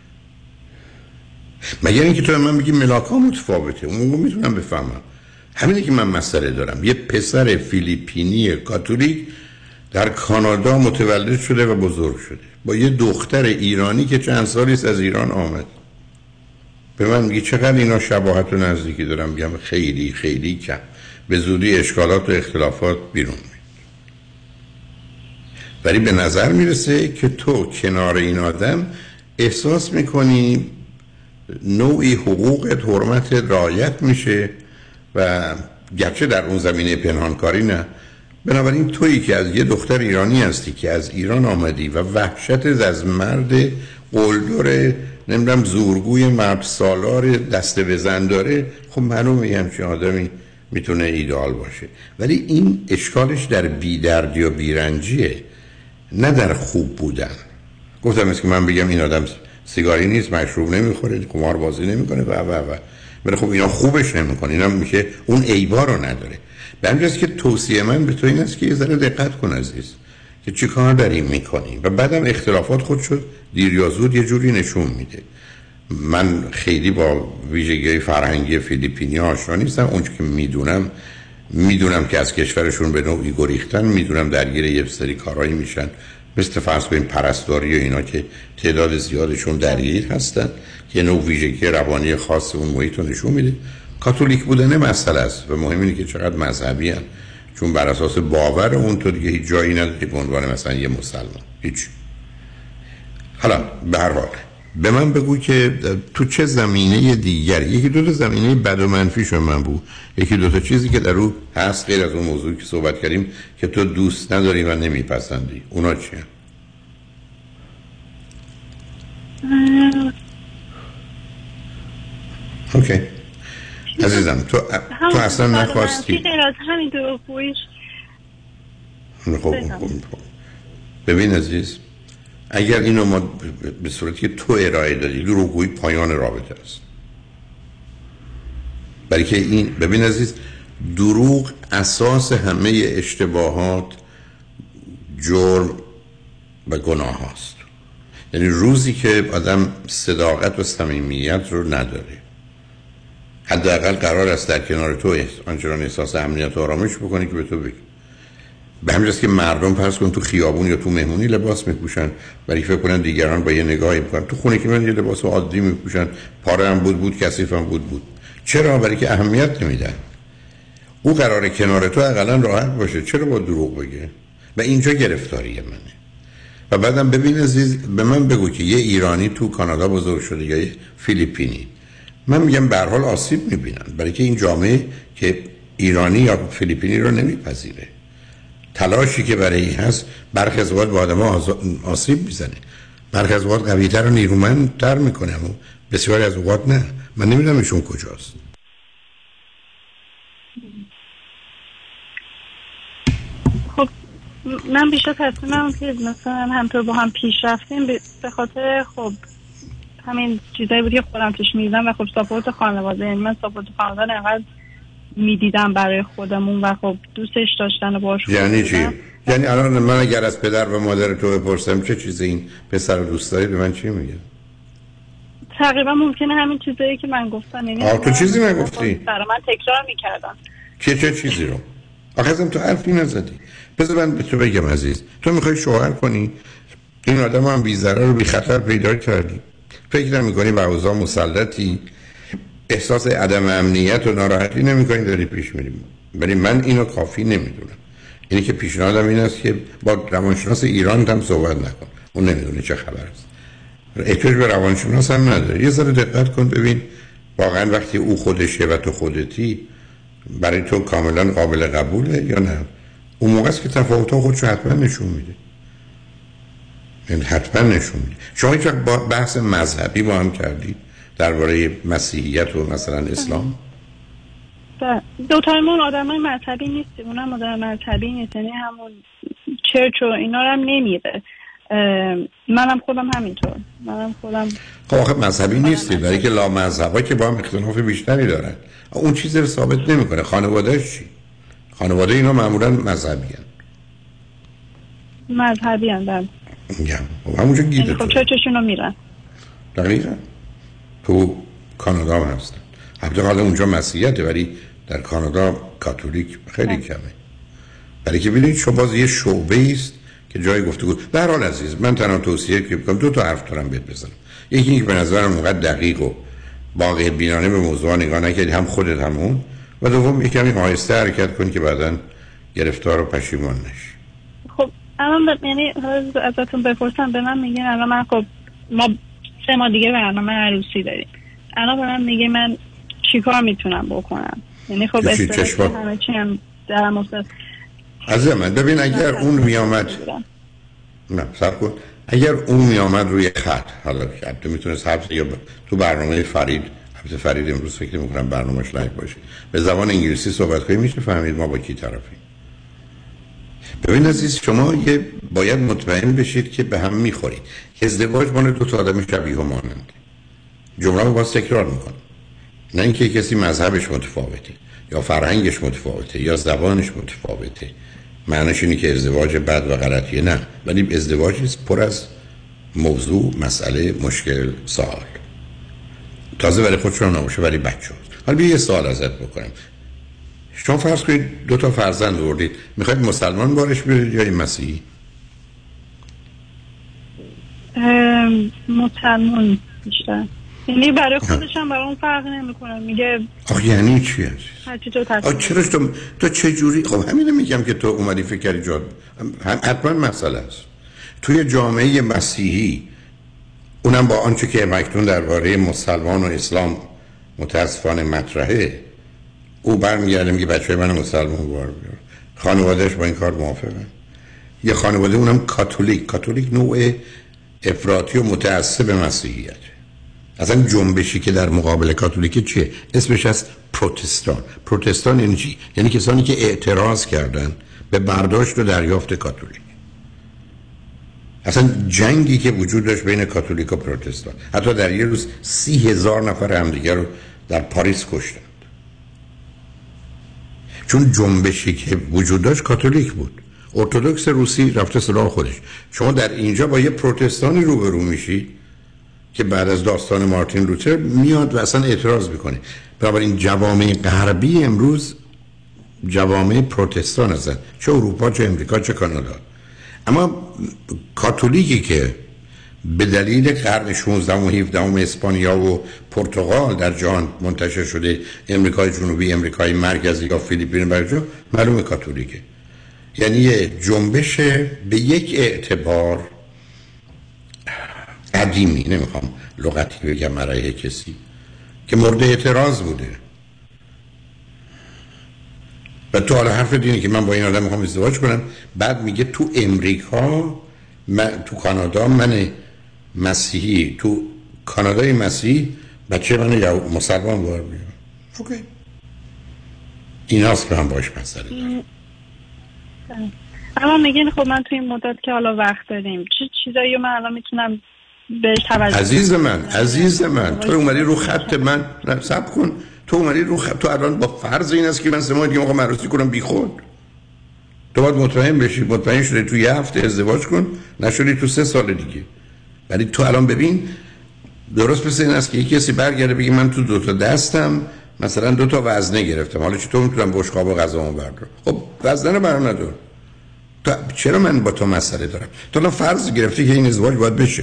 مگر اینکه تو من بگی ملاکا متفاوته، اون موقع میتونم بفهمم. همینه که من مسئله دارم. یه پسر فیلیپینی کاتولیک در کانادا متولد شده و بزرگ شده با یه دختر ایرانی که چند سالی است از ایران آمد. به من میگه چقدر اینا شباهت و نزدیکی دارم؟ میگم خیلی خیلی کم. به زودی اشکالات و اختلافات بیرون میاد. ولی به نظر میرسه که تو کنار این آدم احساس میکنی نوعی حقوقت، حرمت رعایت میشه و گرچه در اون زمینه پنهانکاری نه. بنابراین تویی که از یه دختر ایرانی هستی که از ایران آمدی و وحشت از مرد قلدر نمیدونم زورگوی مرد سالار دسته بزن داره، خب معلومه همچین آدمی میتونه ایدئال باشه. ولی این اشکالش در بیدردی و بیرنجیه، نه در خوب بودن. گفتم است که من بگم این آدم سیگاری نیست، مشروب نمیخوره، قمار بازی نمیکنه و و و ولی خب اینا خوبش نمیکنه، اینا میشه اون عیبا رو نداره. به همین جاست که توصیه من به تو این است که یه ذره دقت کن عزیز که چی کار داری میکنی و بعدم اختلافات خود شد دیر یا زود یه جوری نشون میده. من خیلی با ویژگی فرهنگی فیلیپینی آشنا نیستم. اون که میدونم میدونم که از کشورشون به نوعی گریختن، میدونم درگیر یه سری کارهایی میشن مثل فرض کنیم پرستاری و اینا که تعداد زیادشون درگیر هستن که نوع ویژگی روانی خاص اون محیط رو نشون میده. کاتولیک بودن مسئله است و مهم اینه که چقدر مذهبی هن. چون بر اساس باور اون تو دیگه هیچ جایی نداری به عنوان مثلا یه مسلمان هیچ. حالا به هر حال به من بگو که تو چه زمینه دیگری، یکی دو تا زمینه بد و منفی شو من بود، یکی دو تا چیزی که در رو هست غیر از اون موضوعی که صحبت کردیم که تو دوست نداری و نمیپسندی، اونا چیه؟ اوکی عزیزم تو تو اصلا نخواستی غیر از همین دروغگوییش. خب ببین عزیز، اگر اینو ما به صورتی که تو ارائه دادی، دروغگویی پایان رابطه است. برای که این ببین عزیز، دروغ اساس همه اشتباهات، جرم و گناه هست. یعنی روزی که آدم صداقت و صمیمیت رو نداره، حداقل قرار است در کنار تو آنچنان احساس امنیت و آرامش بکنی که به تو بگی. به همین جاست که مردم فرض کن تو خیابون یا تو مهمونی لباس میپوشن برای فکر کنن دیگران با یه نگاهی میکنن. تو خونه که من یه لباس عادی میپوشن، پاره هم بود بود کثیف هم بود بود. چرا؟ برای که اهمیت نمیدن. او قراره کنار تو حداقل راحت باشه، چرا با دروغ بگه؟ و اینجا گرفتاری منه. و بعدم ببین عزیز، به من بگو که یه ایرانی تو کانادا بزرگ شده یا یه فیلیپینی، من میگم به هر حال آسیب میبینن، برای که این جامعه که ایرانی یا فیلیپینی رو نمیپذیره. تلاشی که برای این هست برخی از اوقات با آدم ها آسیب میزنه، برخی از اوقات قوی‌تر و نیرومندتر میکنه، اما بسیاری از اوقات نه. من نمیدونم ایشون کجاست. خب من بیشتر تصمیمم که مثلا همطور با هم پیش رفتیم به خاطر خب همین چیزایی بود که خودم توش میدیدم و خب ساپورت خانواده، یعنی من ساپورت خانواده انقدر میدیدم برای خودمون و خب دوستش داشتن و باش. یعنی چی؟ یعنی الان من اگر از پدر و مادر تو بپرسم چه چیزی این پسر رو دوست داری، به من چی میگه؟ تقریبا ممکنه همین چیزایی که من گفتم. یعنی آه تو چیزی من گفتی؟ برای من تکرار میکردم. چه چه چیزی رو؟ آخه ازم تو حرفی نزدی. بذار من به تو بگم عزیز، تو میخوای شوهر کنی، این آدم هم بی ضرر و بی خطر پیدا کردی، فکر نمی‌کنی به اوضاع مسلطی، احساس عدم امنیت و ناراحتی نمی‌کنی، داری پیش میریم. ولی من اینو کافی نمیدونم. اینی که پیشنهادم این است که با روانشناس ایران هم صحبت نکن، اون نمیدونه چه خبر است. احتیاج به روانشناس هم نداره. یه ذره دقت کن ببین واقعا وقتی او خودشه و تو خودتی برای تو کاملا قابل قبوله یا نه. اون موقع است که تفاوت‌ها خودشو حتما نشون میده. این حتما نشون میده. شما هیچ وقت با بحث مذهبی با هم کردید درباره مسیحیت و مثلا اسلام؟ دو تایمون آدمای مذهبی نیستیم، اونم آدم مذهبی نیست، یعنی همون چرچ و اینا رو هم نمیره. منم خودم همینطور. منم خودم خب آخه مذهبی نیستید، برای که لا مذهبا که با هم اختلاف بیشتری دارن. اون چیز رو ثابت نمیکنه. خانواده‌اش چی؟ خانواده اینا معمولا مذهبی هستند. مذهبی هستند. میگم خب همونجا گیره. خب چرچشون رو میرن. دقیقاً. تو کانادا هم هستن. البته حالا اونجا مسیحیته ولی در کانادا کاتولیک خیلی کمه. برای که ببینید شما باز یه شعبه است که جای گفتگو. به هر حال عزیز من تنها توصیه که می‌کنم دو تا حرف دارم بهت بزنم. یکی اینکه به نظرم اونقدر دقیق و واقع بینانه به موضوع نگاه نکردی، هم خودت هم اون. و دوم یکمی آهسته حرکت کن که بعداً گرفتار و پشیمان نشی. خب الان یعنی ازتون بپرسم به من میگن الان من خب ما سه ماه دیگه برنامه عروسی داریم. الان به من میگه من چیکار میتونم بکنم؟ یعنی خب استرس همه چی هم درم افتاد. عزیز من ببین اگر اون میامد نه صبر کن، اگر اون میامد روی خط حالا تو میتونست حبس یا تو برنامه فرید، البته فرید امروز فکر میکنم برنامه‌اش لایو باشه، به زبان انگلیسی صحبت کنی میشه فهمید ما با کی طرفیم. ببین عزیز شما یه باید مطمئن بشید که به هم میخورید. ازدواج مال دو تا آدم شبیه و مانند. جمله رو باز تکرار میکنم. نه اینکه کسی مذهبش متفاوته یا فرهنگش متفاوته یا زبانش متفاوته معنیش اینه که ازدواج بد و غلطیه، نه، ولی ازدواجی است پر از موضوع، مسئله، مشکل، سوال. تازه برای خودشون نباشه ولی بچه‌ها. حالا بیا یه سوال ازت بکنم. شما فرض کنید دو تا فرزند آوردید، میخواید مسلمان بارش بیارید یا مسیحی؟ مسلمان بیشتر. یعنی برای خودش هم برای اون فرق نمیکنه. میگه آخه یعنی چی هست؟ هرچی تو تصمیم. چرا تو تو چه جوری؟ خب همین میگم که تو اومدی فکر کردی جا حتما مسئله است. توی جامعه مسیحی اونم با آنچه که مکتون درباره مسلمان و اسلام متاسفانه مطرحه، او برمیگرده میگه بچه‌ی من مسلمان بار بیار. خانواده‌اش با این کار موافقه. یه خانواده اونم کاتولیک، کاتولیک نوع افراطی و متعصب مسیحیت. اصلا جنبشی که در مقابل کاتولیک چیه؟ اسمش از پروتستان. پروتستان یعنی چی؟ یعنی کسانی که اعتراض کردن به برداشت و دریافت کاتولیک. اصلا جنگی که وجود داشت بین کاتولیک و پروتستان، حتی در یه روز سی هزار نفر همدیگر رو در پاریس کشتند، چون جنبشی که وجود داشت کاتولیک بود. ارتدوکس روسی رفته سراغ خودش. شما در اینجا با یه پروتستانی روبرو میشید که بعد از داستان مارتین لوتر میاد و اصلا اعتراض میکنه. بنابراین جوامع غربی امروز جوامع پروتستان هستند، چه اروپا چه امریکا چه کانادا. اما کاتولیکی که به دلیل قرن شانزدهم و هفدهم اسپانیا و پرتغال در جهان منتشر شده، امریکای جنوبی، امریکای مرکزی یا فیلیپین برجا معلومه کاتولیکه. یعنی یه جنبش به یک اعتبار قدیمی، نمیخوام لغتی بگم علیه کسی، که مورد اعتراض بوده. و تو حالا حرف اینه که من با این آدم میخوام ازدواج کنم، بعد میگه تو امریکا، من تو کانادا من مسیحی، تو کانادای مسیحی بچه من یا مسلمان بار بیارم. اوکی، این هاست که من باش مسئله دارم. اما میگین خب من توی این مدت که حالا وقت داریم چه چیزایی من الان میتونم بهش توجه عزیز من عزیز من تو اومدی رو خط من، نه صبر کن، تو اومدی رو خط، تو الان با فرض این است که من سه ماه دیگه موقع عروسی کنم بی خود، تو باید مطمئن بشی، مطمئن شدی تو یه هفته ازدواج کن، نشدی تو سه سال دیگه. ولی تو الان ببین درست مثل این است که یک کسی برگرده بگه من تو دو تا دستم مثلا دو تا وزنه گرفتم، حالا چطور میتونم بشقاب و غذامو بردارم؟ خب وزنه رو برام ندار، تو چرا من با تو مسئله دارم؟ تو الان فرض گرفتی که این ازدواج باید بشه.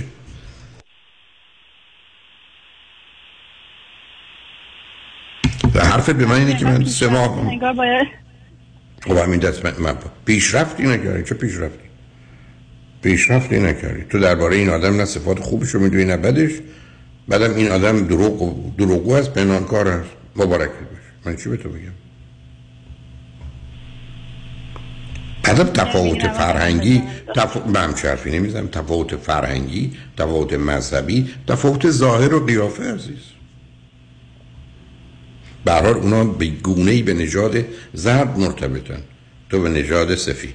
حرفت به من اینه که من سه ماه انگار باید خب همین دست من, من پیشرفتی نکردی. چه پیشرفتی؟ پیشرفتی نکردی. تو درباره این آدم نه صفات خوبش رو میدونی نه بدش، بعدم این آدم دروغ دروغگو است، پنهانکار است. مبارک باشه. من چی به تو بگم؟ بعدم تفاوت فرهنگی تف... من حرفی نمیزنم، تفاوت فرهنگی، تفاوت مذهبی، تفاوت ظاهر و قیافه عزیز. به هر حال اونا به گونه‌ای به نژاد زرد مرتبطن، تو به نژاد سفید.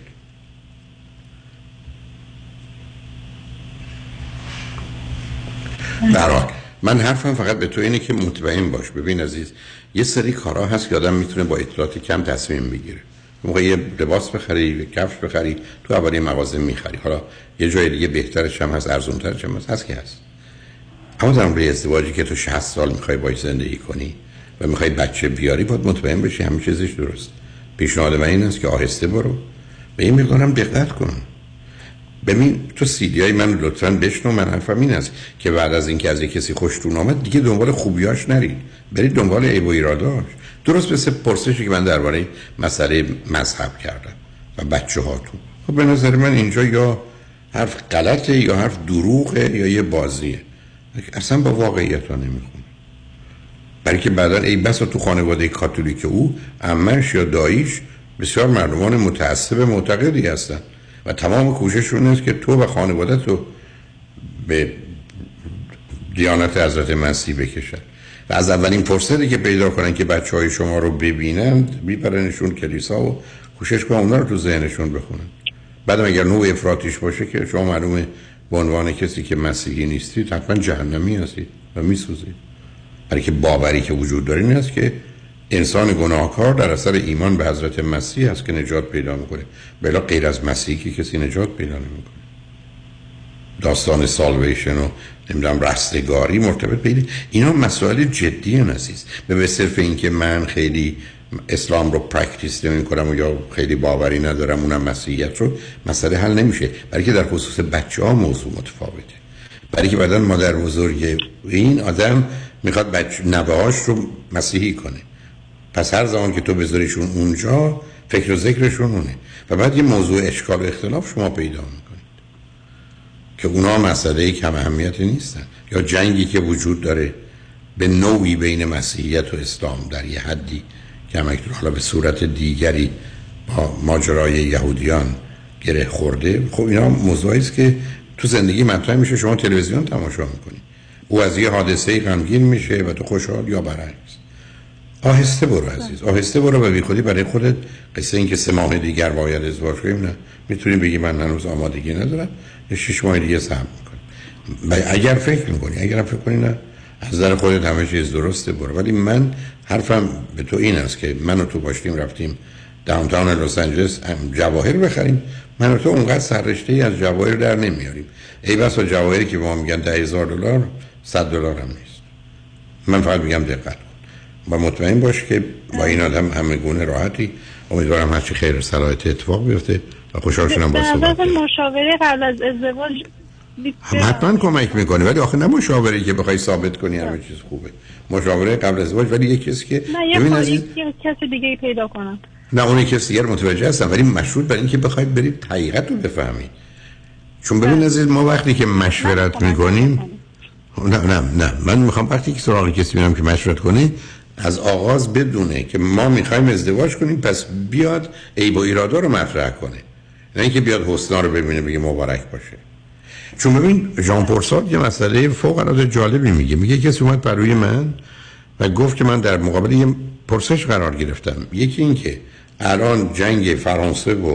به هر حال من حرفم فقط به تو اینه که مطمئن باش. ببین عزیز، یه سری کارها هست که آدم میتونه با اطلاعات کم تصمیم بگیره. موقع یه لباس بخری، یه کفش بخری، تو اولی مغازه میخری، حالا یه جای دیگه بهترش هم هست، ارزونترش هم هست، هست که هست. اما در مورد ازدواجی که تو شصت سال میخوای باهاش زندگی کنی و میخوای بچه بیاری، باید مطمئن بشی همه چیزش درست. پیشنهاد من این است که آهسته برو، به این مقدارم دقت کن. ببین تو سیدی های من لطفاً بشنو. من حرفم این است که بعد از اینکه از یک کسی خوشتون آمد دیگه دنبال خوبیاش نرید، برید دنبال عیب و ایراداش. درست مثل پرسشی که من درباره مسئله مذهب کردم و بچه هاتون. خب به نظر من اینجا یا حرف غلطه یا حرف دروغه یا یه بازیه، اصلا با واقعیت ها نمیخونه. برای که بعدا ای بسا تو خانواده کاتولیک او عمش یا داییش بسیار مردمان متعصب معتقدی هستن و تمام کوشششون است که تو و خانواده تو به دیانت حضرت مسیح بکشن و از اولین فرصتی که پیدا کنن که بچه های شما رو ببینند بیبرنشون کلیسا و کوشش کنن اونا رو تو ذهنشون بخونن. بعدم اگر نوع افراطیش باشه که شما معلومه به عنوان کسی که مسیحی نیستید حتما جهنمی هستید و میسوزید. برای که باوری که وجود داره این است که انسان گناهکار در اثر ایمان به حضرت مسیح است که نجات پیدا میکنه، بلا غیر از مسیحی که کسی نجات پیدا نمیکنه. داستان سالویشن و نمیدونم رستگاری مرتبط به اینا مسائل جدی عزیز. به صرف این که من خیلی اسلام رو پرکتیس نمی کنم و یا خیلی باوری ندارم اونم مسیحیت رو، مسئله حل نمیشه. برای که در خصوص بچه ها موضوع متفاوته. برای که بعدن مادر بزرگ این آدم میخواد بچه نوهاش رو مسیحی کنه، پس هر زمان که تو بذاریشون اونجا فکر و ذکرشون اونه و بعد یه موضوع اشکال و اختلاف شما پیدا میکنید که اونا مسئله کم اهمیتی نیستن. یا جنگی که وجود داره به نوعی بین مسیحیت و اسلام در یه حدی که همکنون حالا به صورت دیگری با ماجرای یهودیان گره خورده، خب اینا موضوعی است که تو زندگی مطرح میشه. شما تلویزیون تماشا میکنی، او از یه حادثه غمگین میشه و تو خوشحال یا برعکس. آهسته برو عزیز، آهسته برو و بی خودی برای خودت قصه این که سه ماه دیگر باید ازدواج کنیم نه، میتونی بگی من هنوز آمادگی ندارم یا شش ماه دیگه صبر میکنم. اگر فکر میکنی، اگر فکر کنی نه از نظر خودت همه چیز درسته برو. ولی من حرفم به تو این است که من و تو باشیم رفتیم داونتاون لس آنجلس جواهر بخریم، من و تو اونقدر سررشته ای از جواهر در نمیاریم. ای بسا جواهری که به ما میگن ده هزار دلار صد دلار هم نیست. من فقط میگم دقت کن و مطمئن باش که با این آدم همه گونه راحتی. امیدوارم هرچی خیر و صلاحیت اتفاق بیفته و خوشحال شدم با صحبت. مشاوره قبل از ازدواج حتما کمک میکنه، ولی آخه نه مشاوره که بخوای ثابت کنی همه چیز خوبه. مشاوره قبل از ازدواج ولی یک کسی که ببین عزیز کسی دیگه پیدا کنم، نه اون کسی دیگه متوجه هستم، ولی مشروط بر اینکه بخواید برید حقیقت رو بفهمید. چون ببین عزیز ما وقتی که مشورت میکنیم، نه نه نه من میخوام وقتی که سراغ کسی میرم که مشورت کنه از آغاز بدونه که ما میخوایم ازدواج کنیم، پس بیاد عیب و ایرادا رو مطرح کنه، نه اینکه بیاد حسنا رو ببینه بگه مبارک باشه. چون ببین ژان پل سارتر یه مسئله فوق العاده جالبی میگه. میگه کسی اومد پروی من و گفت که من در مقابل یه پرسش قرار گرفتم، یکی این که الان جنگ فرانسه و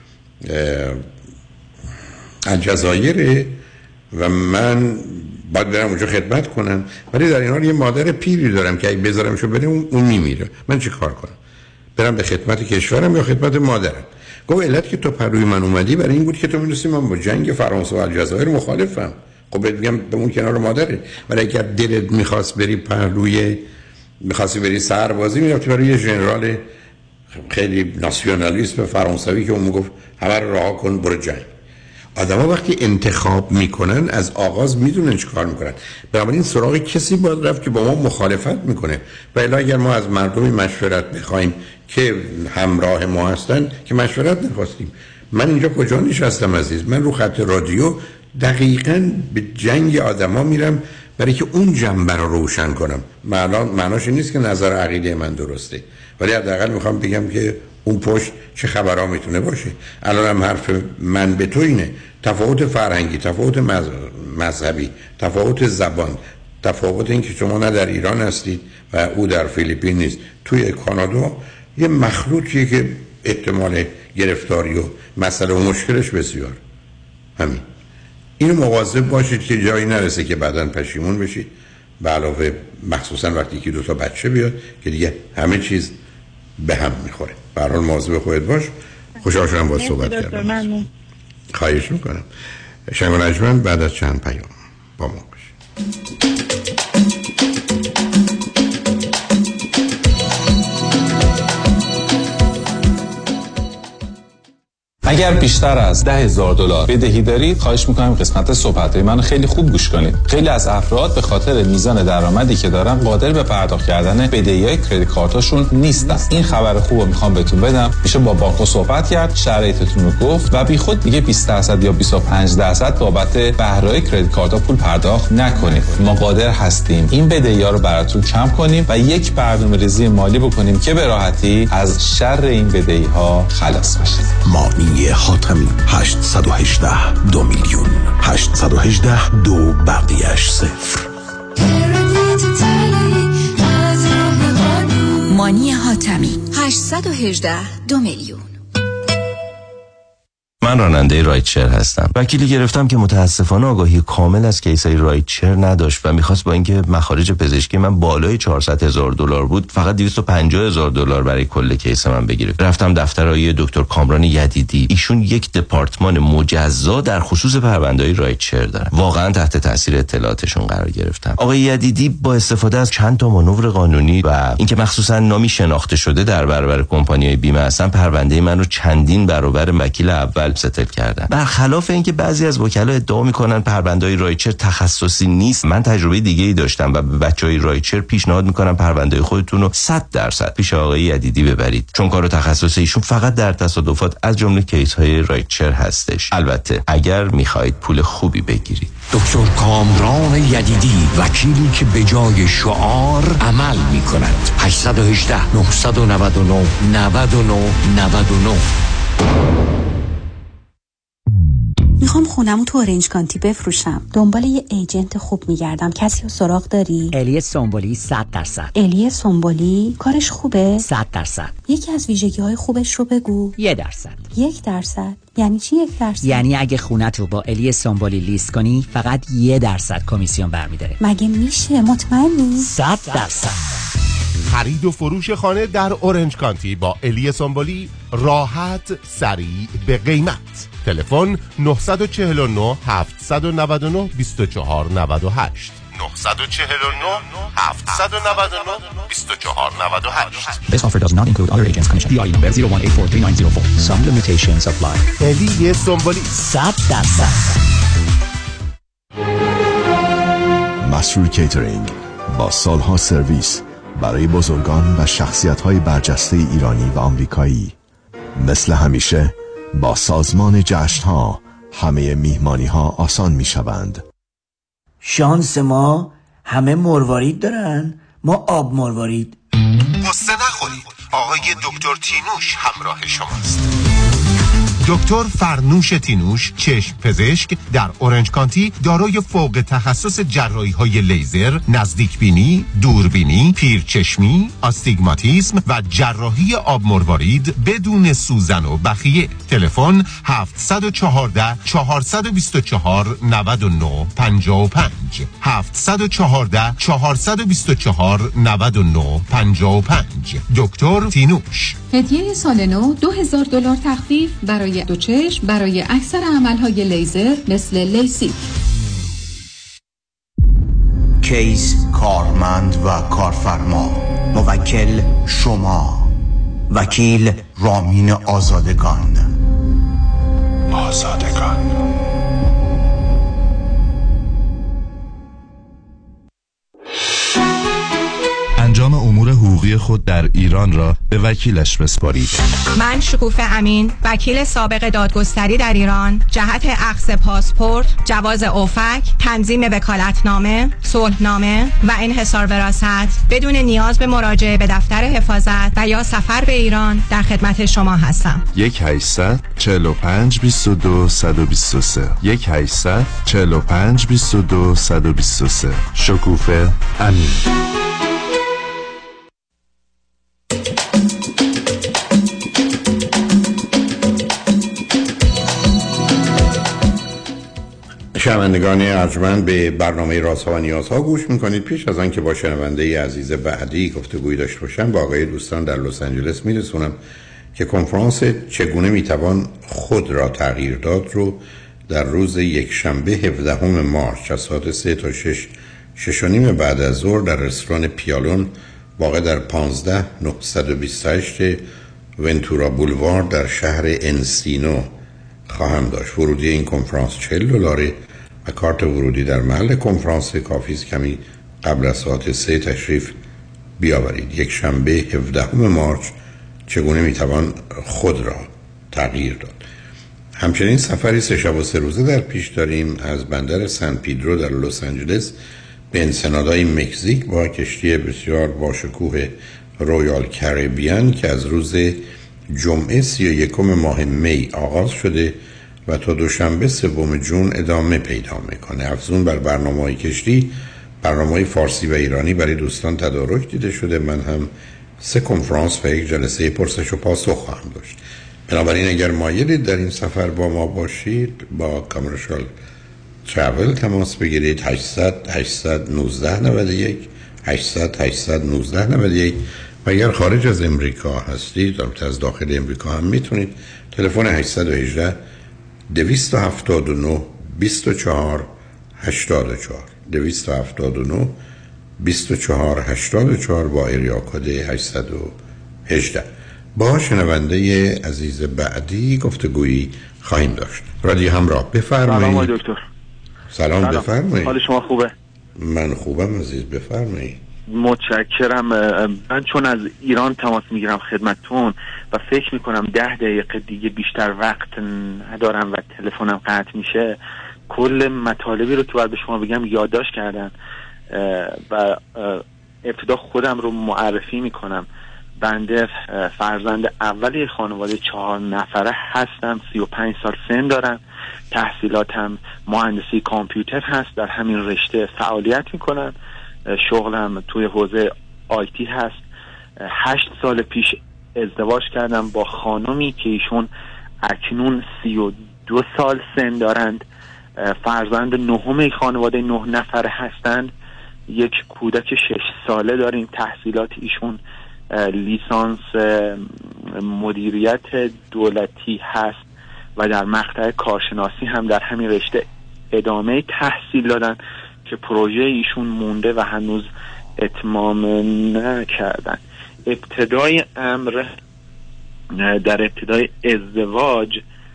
الجزایر و من باید برم اونجا خدمت کنم، ولی در این حال یه مادر پیری دارم که اگه بذارمشو بره اون, اون میمیره، من چه کار کنم؟ برم به خدمت کشورم یا خدمت مادرم؟ گفت علت که تو پروی من اومدی برای این بود که تو می‌دونستی من با جنگ فرانسه و الجزایر مخالفم. خب بهت میگم به اون کنار مادره، ولی اگر دلت می‌خواست بری پهلوی، می‌خواستی بری سربازی، می‌رفتی برای یه ژنرال خیلی ناسیونالیسم فرانسوی که اون میگفت همه رو رها کن برو جنگ. آدم‌ها وقتی انتخاب میکنن از آغاز میدونن چه کار میکنن، بنابراین سراغ کسی باید رفت که با ما مخالفت میکنه. و الا اگر ما از مردمی مشورت بخوایم که همراه ما هستن که مشورت نخواستیم. من اینجا کجا نشستم عزیز؟ من رو خط رادیو دقیقاً به جنگ آدما میرم برای که اون جنبه رو روشن کنم. معناش این نیست که نظر عقیده من درسته، ولی حداقل میخوام بگم که اون پشت چه خبرها میتونه باشه. الان هم حرف من به تو اینه، تفاوت فرهنگی، تفاوت مذهبی، تفاوت زبان، تفاوت این که شما نه در ایران هستید و او در فیلیپین نیست، توی کانادا یه مخلوطیه که احتمال گرفتاری و مسئله و مشکلش بسیار. همین اینو مواظب باشید که جایی نرسه که بعداً پشیمون بشید، به علاوه مخصوصا وقتی که دو تا بچه بیاد که دیگه همه چیز به هم میخوره. به هر حال مواظب خودت باش. خوشحال شدم باهات صحبت کردم. خواهش میکنم. شنگ و نجمن بعد از چند پیام با ما باشید. اگر بیشتر از ده هزار دلار بدهی دارید، خواهش میکنم قسمت صحبت‌های من خیلی خوب گوش کنید. خیلی از افراد به خاطر میزان درآمدی که دارن قادر به پرداخت کردن بدهی‌های کریدیت کارتاشون نیستن. این خبر خوبو میخوام بهتون بدم. میشه با بانک صحبت کرد، شرایطتون رو گفت و بیخود دیگه بیست درصد یا بیست و پنج درصد بابت بهره‌های کریدیت کارتا پول پرداخت نکنید. ما قادر هستیم این بدهی‌ها رو براتون کم کنیم و یک برنامه‌ریزی مالی بکنیم که به راحتی از شر این بدهی‌ها خلاص بشید. مانی حاتمی هشت یک هشت دو میلیون هشت یک هشت دو بقیه‌اش صفر. مانی حاتمی هشت یک هشت دو میلیون. من راننده رایتشر هستم. وکیلی گرفتم که متاسفانه آگاهی کامل از کیسای رایتشر نداشت و میخواست با اینکه مخارج پزشکی من بالای چهارصد هزار دلار بود فقط دویست و پنجاه هزار دلار برای کل کیس من بگیره. رفتم دفتر آقای دکتر کامران یدیدی. ایشون یک دپارتمان مجزا در خصوص پرونده‌های رایتشر دارن. واقعا تحت تاثیر اطلاعاتشون قرار گرفتم. آقای یدیدی با استفاده از چند تا مانور قانونی و اینکه مخصوصا نامی شناخته شده در برابر کمپانی‌های بیمه هستن، پرونده من رو چندین برابر وکیل اول ستل کردن. برخلاف اینکه بعضی از وکلا ادعا میکنن پرونده‌های رایتشر تخصصی نیست، من تجربه دیگه‌ای داشتم و به بچهای رایتشر پیشنهاد میکنم پرونده خودتون رو صد درصد پیش آقای یدیدی ببرید، چون کار تخصصی ایشون فقط در تصادفات از جمله کیس‌های رایتشر هستش. البته اگر میخواهید پول خوبی بگیرید. دکتر کامران یدیدی، وکیلی که به جای شعار عمل میکند. هشت یک هشت نه نه نه نه نه نه نه. میخوام خونمو تو اورنج کانتی بفروشم. دنبال یه ایجنت خوب میگردم. کسی رو سراغ داری؟ الی سنبولی صد درصد. الی سنبولی کارش خوبه؟ صد درصد. یکی از ویژگی‌های خوبش رو بگو. یک درصد. یک درصد یعنی چی یک درصد؟ یعنی اگه خونت رو با الی سنبولی لیست کنی فقط یک درصد کمیسیون برمی‌داره. مگه میشه؟ مطمئنی؟ صد درصد. خرید و فروش خانه در اورنج کانتی با الی سنبولی راحت، سریع، به قیمت. تلفن نه چهار نه هفت نه نه دو چهار نه هشت نه چهار نه هفت نه نه دو چهار نه هشت. This offer does not include other agents commission. P I number zero one eight four three nine zero four. Some limitations apply. الی سنبولی صد درصد. مسرور کیترینگ با سالها سرویس برای بزرگان و شخصیت‌های برجسته ایرانی و آمریکایی. مثل همیشه با سازمان جشن‌ها همه میهمانی‌ها آسان می‌شوند. شانس ما همه مروارید دارن، ما آب مروارید. آقای دکتر تینوش همراه شماست. دکتر فرنوش تینوش، چشم پزشک در اورنج کانتی، دارای فوق تخصص جراحی های لیزر، نزدیک بینی، دوربینی، پیرچشمی، آستیگماتیسم و جراحی آب مروارید بدون سوزن و بخیه. تلفن هفت یک چهار چهار دو چهار نه نه پنج پنج هفت یک چهار چهار دو چهار نه نه پنج پنج. دکتر تینوش. هدیه سال نو دو هزار دلار تخفیف برای دو چشم برای اکثر عملهای لیزر مثل لیسیک. کیس کارمند و کارفرما. موکل شما. وکیل رامین آزادگان. آزادگان. انجام امور حقوقی خود در ایران را به وکیلش بسپارید. من شکوفه امین، وکیل سابق دادگستری در ایران، جهت اخذ پاسپورت، جواز اوفک، تنظیم وکالتنامه، صلحنامه و انحصار وراثت بدون نیاز به مراجعه به دفتر حفاظت و یا سفر به ایران در خدمت شما هستم. یک هشتصد چهل و پنج بیست و دو صد و بیست و سه یک هشتصد چهل و پنج بیست و دو صد و بیست و سه. شکوفه امین. شنوندگان ارجمند، به برنامه رازها و نیازها گوش میکنید. پیش از آن که با شنونده عزیز بعدی گفتگوی داشته باشم، با آقای دوستان در لس آنجلس میرسونم که کنفرانس چگونه میتوان خود را تغییر داد رو در روز یک شنبه هفدهم مارس از ساعت سه تا شش شش و نیم بعد از ظهر در رستوران پیالون واقع در پانزده نهصد و بیست و هشت ونتورا بولوار در شهر انسینو خواهم داشت. ورودی این کنفرانس چهل دلاره و کارت ورودی در محل کنفرانس کافی است کمی قبل از ساعت سه تشریف بیاورید. یک شنبه هفدهم مارس چگونه میتوان خود را تغییر داد. همچنین سفری سه شب و سه روزه در پیش داریم از بندر سن پیدرو در لس آنجلس به انسنادای مکزیک با کشتی بسیار باشکوه رویال کریبیان که از روز جمعه سی و یکم ماه می آغاز شده و تا دوشنبه سوم جون ادامه پیدا میکنه. افزون بر برنامه‌های کشتی، برنامه‌های فارسی و ایرانی برای دوستان تدارک دیده شده. من هم سه کنفرانس و یک جلسه پرسش و پاسخ خواهم داشت. بنابراین اگر مایلید در این سفر با ما باشید، با کامرشال ترافل تماس بگیرید. هشتصد هشتصد و نوزده نود و یک هشتصد هشتصد و نوزده نود و یک و اگر خارج از امریکا هستید، البته از داخل امریکا هم میتونید، تلفن هشتصد و هجده دویست و هفتاد و نه بیست و چهار هشتاد و چهار دویست و هفتاد و نه بیست و چهار هشتاد و چهار با ایریا کد هشتصد و هجده. با شنونده عزیز بعدی گفتگویی خواهیم داشت. رادیو همراه، بفرمایید. سلام آقای دکتر. سلام, سلام. بفرمایید. حال شما خوبه؟ من خوبم عزیز، بفرمایید. متشکرم. من چون از ایران تماس میگیرم خدمتتون و فکر میکنم ده دقیقه دیگه بیشتر وقت ندارم و تلفنم قطع میشه، کل مطالبی رو که باید به شما بگم یادداشت کردم و ابتدا خودم رو معرفی میکنم. بنده فرزند اول یک خانواده چهار نفره هستم. سی و پنج سال سن دارم. تحصیلاتم مهندسی کامپیوتر هست. در همین رشته فعالیت میکنم. شغلم توی حوزه آیتی هست. هشت سال پیش ازدواج کردم با خانمی که ایشون اکنون سی و دو سال سن دارند. فرزند نهم یک خانواده نه نفره هستند. یک کودک شش ساله داریم. تحصیلات ایشون لیسانس مدیریت دولتی هست و در مقطع کارشناسی هم در همین رشته ادامه تحصیل دادن که پروژه ایشون مونده و هنوز اتمام نکردن. ابتدای امر در ابتدای ازدواج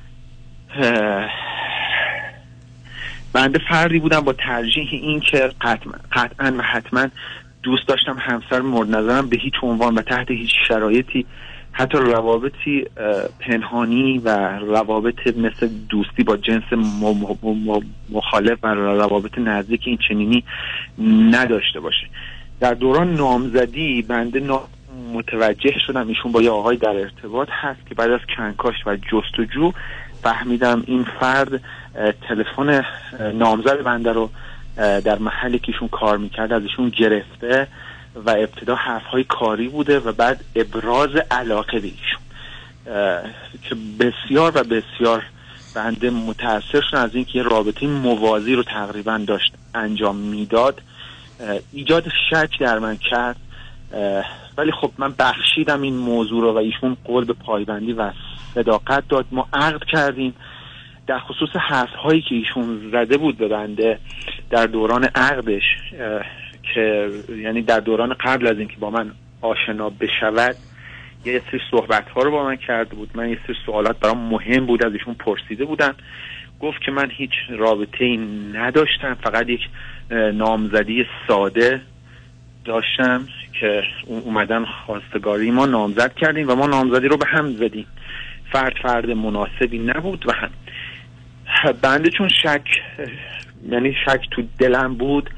بنده فردی بودم با ترجیح این که قطعا و حتما دوست داشتم همسر مورد نظرم به هیچ عنوان و تحت هیچ شرایطی، حتی روابطی پنهانی و روابط مثل دوستی با جنس مخالف و روابط نزدیک این چنینی نداشته باشه. در دوران نامزدی بنده متوجه شدم ایشون با یه آقای در ارتباط هست که بعد از کنکاش و جستجو فهمیدم این فرد تلفن نامزد بنده رو در محلی که ایشون کار میکرد از ایشون گرفته و ابتدا حرفهای کاری بوده و بعد ابراز علاقه به ایشون که بسیار و بسیار بنده متأثر شدم از اینکه یه رابطه موازی رو تقریبا داشت انجام میداد. ایجاد شک در من کرد، ولی خب من بخشیدم این موضوع رو و ایشون قول به پایبندی و صداقت داد. ما عقد کردیم. در خصوص حرف‌هایی که ایشون زده بود به بنده در دوران عقدش که یعنی در دوران قبل از اینکه با من آشنا بشود یه سری صحبت‌ها رو با من کرده بود. من یه سری سوالات برام مهم بود از ایشون پرسیده بودم. گفت که من هیچ رابطه‌ای نداشتم، فقط یک نامزدی ساده داشتم که اومدن خواستگاری ما نامزد کردیم و ما نامزدی رو به هم زدیم. فرد فرد مناسبی نبود و هم بنده چون شک یعنی شک تو دلم بود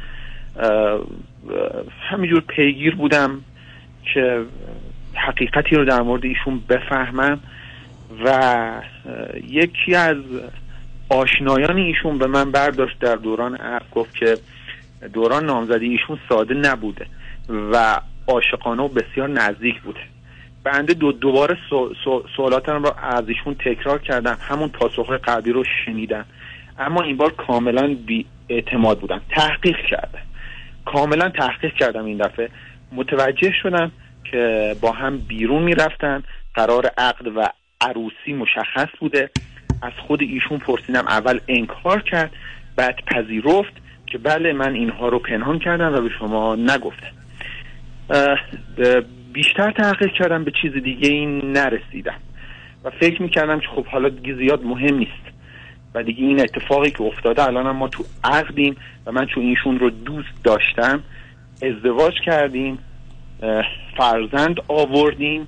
همینجور پیگیر بودم که حقیقتی رو در مورد ایشون بفهمم و یکی از آشنایان ایشون به من برداشت در دوران عقد، گفت که دوران نامزدی ایشون ساده نبوده و عاشقانه و بسیار نزدیک بوده. بنده دو دوباره سو سو سوالاتم رو از ایشون تکرار کردم، همون پاسخ قبلی رو شنیدم، اما این بار کاملا بی اعتماد بودم. تحقیق کردم، کاملا تحقیق کردم. این دفعه متوجه شدم که با هم بیرون میرفتن، قرار عقد و عروسی مشخص بوده. از خود ایشون پرسیدم، اول انکار کرد، بعد پذیرفت که بله من اینها رو پنهان کردم و به شما نگفتم. بیشتر تحقیق کردم، به چیز دیگه این نرسیدم و فکر میکردم که خب حالا دیگه زیاد مهم نیست و دیگه این اتفاقی که افتاده الان ما تو عقدیم و من چون ایشون رو دوست داشتم ازدواج کردیم، فرزند آوردیم،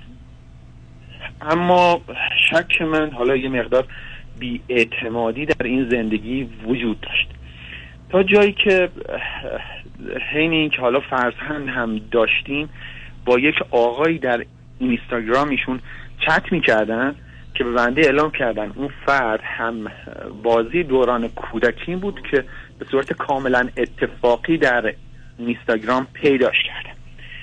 اما شک من حالا یه مقدار بی‌اعتمادی در این زندگی وجود داشت تا جایی که حین این که حالا فرزند هم داشتیم با یک آقایی در اینستاگرام ایشون چت میکردن که به بنده اعلام کردن اون فرد هم بازی دوران کودکی بود که به صورت کاملا اتفاقی در اینستاگرام پیداش کردن.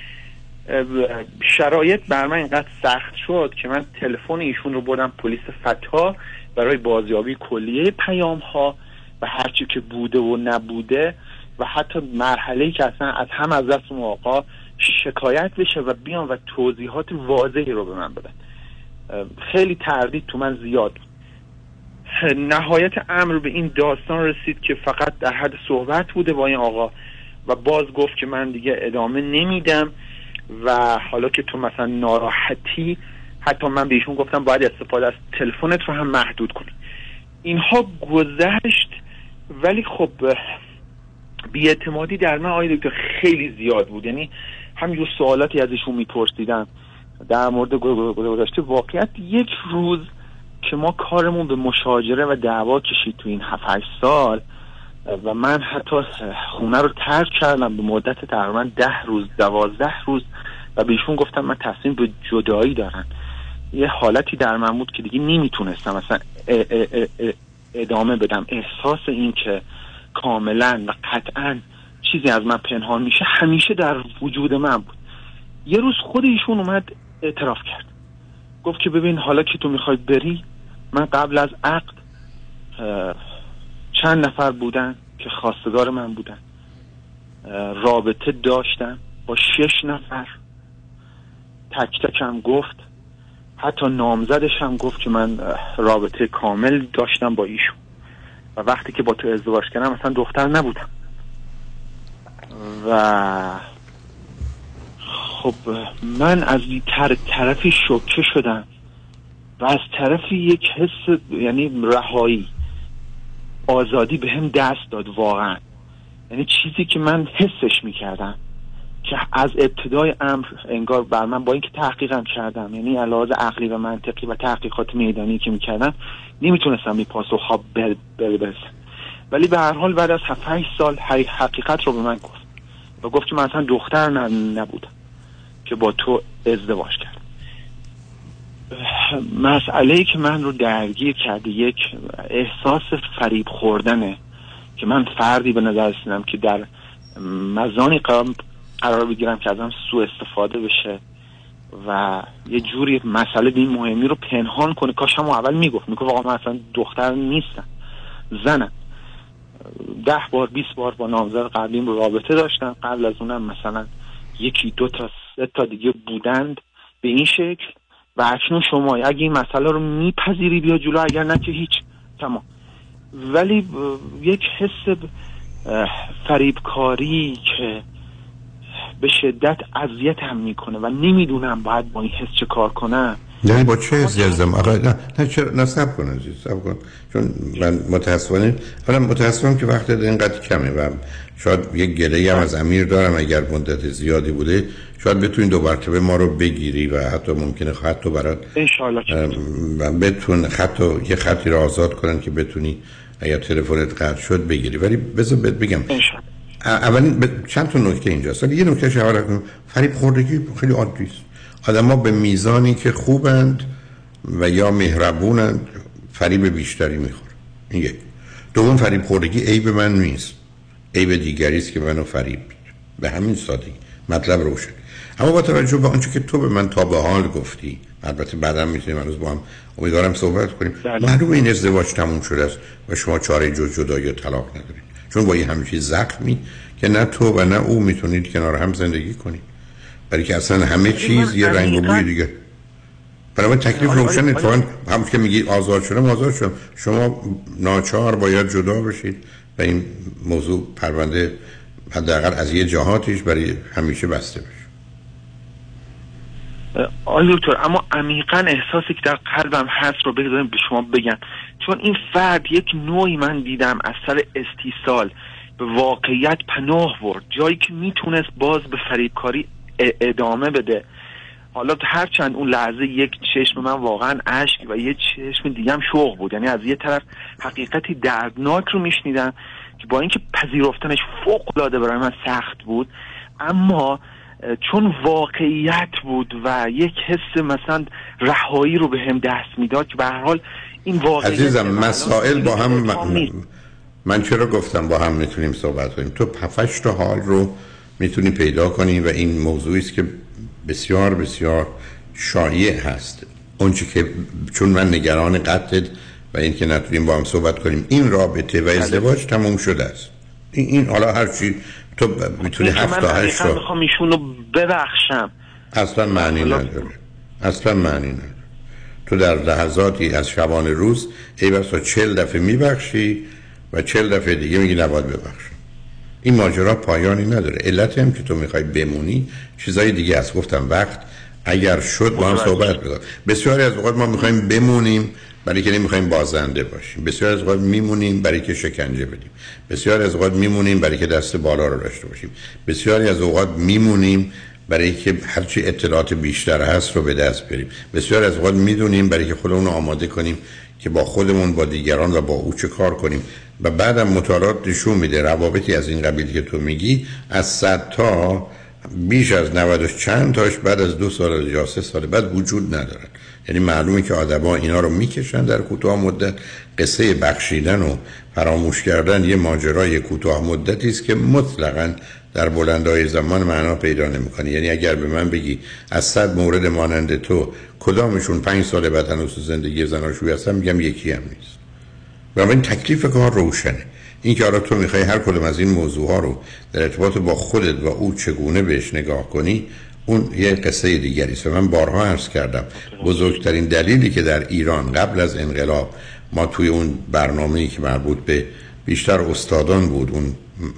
شرایط بر من اینقدر سخت شد که من تلفن ایشون رو بردم پلیس فتا برای بازیابی کلیه پیام ها و هرچی که بوده و نبوده و حتی مرحله‌ای که اصلا از هم از دست اون آقا شکایت بشه و بیان و توضیحات واضحی رو به من بدن. خیلی تردید تو من زیاد. نهایت امر به این داستان رسید که فقط در حد صحبت بوده با این آقا و باز گفت که من دیگه ادامه نمیدم و حالا که تو مثلا ناراحتی، حتی من به ایشون گفتم باید استفاده از تلفنت رو هم محدود کنی. اینها گذشت، ولی خب بی‌اعتمادی در من آقای دکتر خیلی زیاد بود. یعنی همینجور سوالاتی از ایشون میپرسیدم در مورد گذشته. واقعیت یک روز که ما کارمون به مشاجره و دعوا کشید تو این هفت هشت سال و من حتی خونه رو ترک کردم به مدت تقریبا ده روز دوازده روز و به ایشون گفتم من تصمیم به جدایی دارم. یه حالتی در من بود که دیگه نمیتونستم اصلا ادامه بدم. احساس این که کاملا و قطعا چیزی از من پنهان میشه همیشه در وجود من بود. یه روز خود ایشون اومد اعتراف کرد، گفت که ببین حالا که تو میخوای بری، من قبل از عقد چند نفر بودن که خواستگار من بودن، رابطه داشتم با شش نفر، تک تکم گفت، حتی نامزدش هم گفت که من رابطه کامل داشتم با ایشون و وقتی که با تو ازدواج کردم مثلا دختر نبودم. و خب من از طر طرفی شوکه شدم و از طرفی یک حس یعنی رهایی، آزادی به هم دست داد واقعا. یعنی چیزی که من حسش میکردم که از ابتدای امر انگار بر من، با اینکه تحقیقم کردم، یعنی علاوه عقلی و منطقی و تحقیقات میدانی که میکردم، نمیتونستم به پاسخ‌ها برسم، ولی به هر حال بعد از هفت سال حقیقت رو به من گفت و گفت که من اصلا دختر نبودم، که با تو ازدواج کرد. مسئله‌ای که من رو درگیر کرده یک احساس فریب خوردنه که من فردی به نظر رسیدم که در مزانی قرار بگیرم که ازم سوء استفاده بشه و یه جوری مسئله به این مهمی رو پنهان کنه. کاش هم اول میگفت میگفت آقا من اصلا دختر نیستم، زنم. ده بار بیست بار با نامزد قبلیم رو رابطه داشتم، قبل از اونم مثلا یکی دو تا سه تا دیگه بودند به این شکل و اکنون شما اگه این مسئله رو میپذیری بیا جلو، اگر نه که هیچ، تمام. ولی یک حس فریبکاری که به شدت اذیت هم میکنه و نمیدونم باید با این حس چه کار کنم. یعنی با چه حسی ازم؟ آقا نه نه چرا نصب کن عزیز، صبر کن. چون من متاسفانه حالا متاسفم که وقت اینقدر کمه و شاید یک گله‌ای هم از امیر دارم، اگر مدت زیادی بوده شاید بتونین دو مرتبه ما رو بگیری و حتی ممکنه خط رو برات ان شاءالله بتون خط رو یه خطی رو آزاد کنن که بتونی اگر تلفنت قطع شد بگیری. ولی بذار بهت بگم اولین ب... چند تا نکته اینجاست. ولی یه نکته شاید کنم، فریب خوردگی خیلی عادی است. آدم‌ها به میزانی که خوبند و یا مهربونند فریب بیشتری میخورن. این یک. دوم، فریب خوردگی عیب من نیست، عیب دیگری است که منو فریب میده. به همین سادگی مطلب روشن. اما با توجه به آنچه که تو به من تا به حال گفتی، البته بعداً میتونیم هنوز با هم امیدوارم صحبت کنیم، معلومه این ازدواج تموم شده است و شما چاره جز جدایی و طلاق ندارید، چون با یه همچین زخمی که نه تو و نه او میتونید کنار هم زندگی کنید، برای که اصلا همه چیز یه رنگ و بوی دیگه. برای تکلیف روشن. اتفاقا همون که میگی آزاد شدم آزاد شدم، شما ناچار باید جدا بشید و این موضوع پرونده حداقل از یه جهاتیش برای همیشه بسته بشه. آقای دکتر، اما عمیقاً احساسی که در قلبم هست رو بگذاریم به شما بگم، چون این فرد یک نوعی من دیدم از سر استیصال به واقعیت پناه برد، جایی که میتونست باز به فریبکاری ادامه بده. حالا هرچند اون لحظه یک چشم من واقعا اشک و یک چشم دیگه هم شوق بود، یعنی از یه طرف حقیقتی دردناک رو میشنیدم که با اینکه پذیرفتنش فوق العاده برای من سخت بود، اما چون واقعیت بود و یک حس مثلا رهایی رو به هم دست میداد که به هر حال این واقعیت. عزیزم مسائل با هم من, من چرا گفتم با هم میتونیم صحبت کنیم. تو پفش تا حال رو میتونی پیدا کنی و این موضوعی است که بسیار بسیار شایع هست. اونچه که چون من نگران قطعت و این که نتونیم با هم صحبت کنیم، این رابطه و ازدواج تموم شده است. این, این حالا هر چی تو میتونی هفت تا هشت تا میخوام ایشونو ببخشم اصلا معنی نداره، اصلا معنی نداره. تو در لحظاتی از شبان روز ای بسا چل دفعه میبخشی و چل دفعه دیگه میگی نباید ببخشم. این ماجرا پایانی نداره. علت هم که تو میخوای بمونی چیزای دیگه است. گفتم وقت اگر شد با هم صحبت بکنیم. بسیاری از اوقات ما میخوایم بمونیم برای که نمیخوایم بازنده باشیم، بسیار از اوقات میمونیم برای که شکنجه بدیم، بسیار از اوقات میمونیم برای که دست بالا رو داشته باشیم، بسیاری از اوقات میمونیم برای که هرچی اطلاعات بیشتر هست رو به دست بریم، بسیار از اوقات میدونیم برای که خودمون رو آماده کنیم که با خودمون، با دیگران و با او چه کار کنیم. و بعدم مطالعات نشون میده روابطی از این قبیل که تو میگی از صد تا بیش از نود و چند تاش بعد از دو سال یا سه سال بعد وجود ندارن. یعنی معلومه که آدم‌ها اینا رو میکشن در کوتاه مدت. قصه بخشیدن و فراموش کردن یه ماجرای کوتاه مدتی است که مطلقاً در بلندای زمان معنا پیدا نمی‌کنه. یعنی اگر به من بگی از صد مورد مانند تو کدامشون پنج سال بعد هنوز زندگی زناشویی هستن، میگم یکی هم نیست. و این تکلیف کار روشنه. این که آره تو میخوای هر کدوم از این موضوعها رو در ارتباط با خودت و او چگونه بهش نگاه کنی، اون یه قصه دیگری است. من بارها عرض کردم بزرگترین دلیلی که در ایران قبل از انقلاب ما توی اون برنامه‌ای که مربوط به بیشتر استادان بود، اون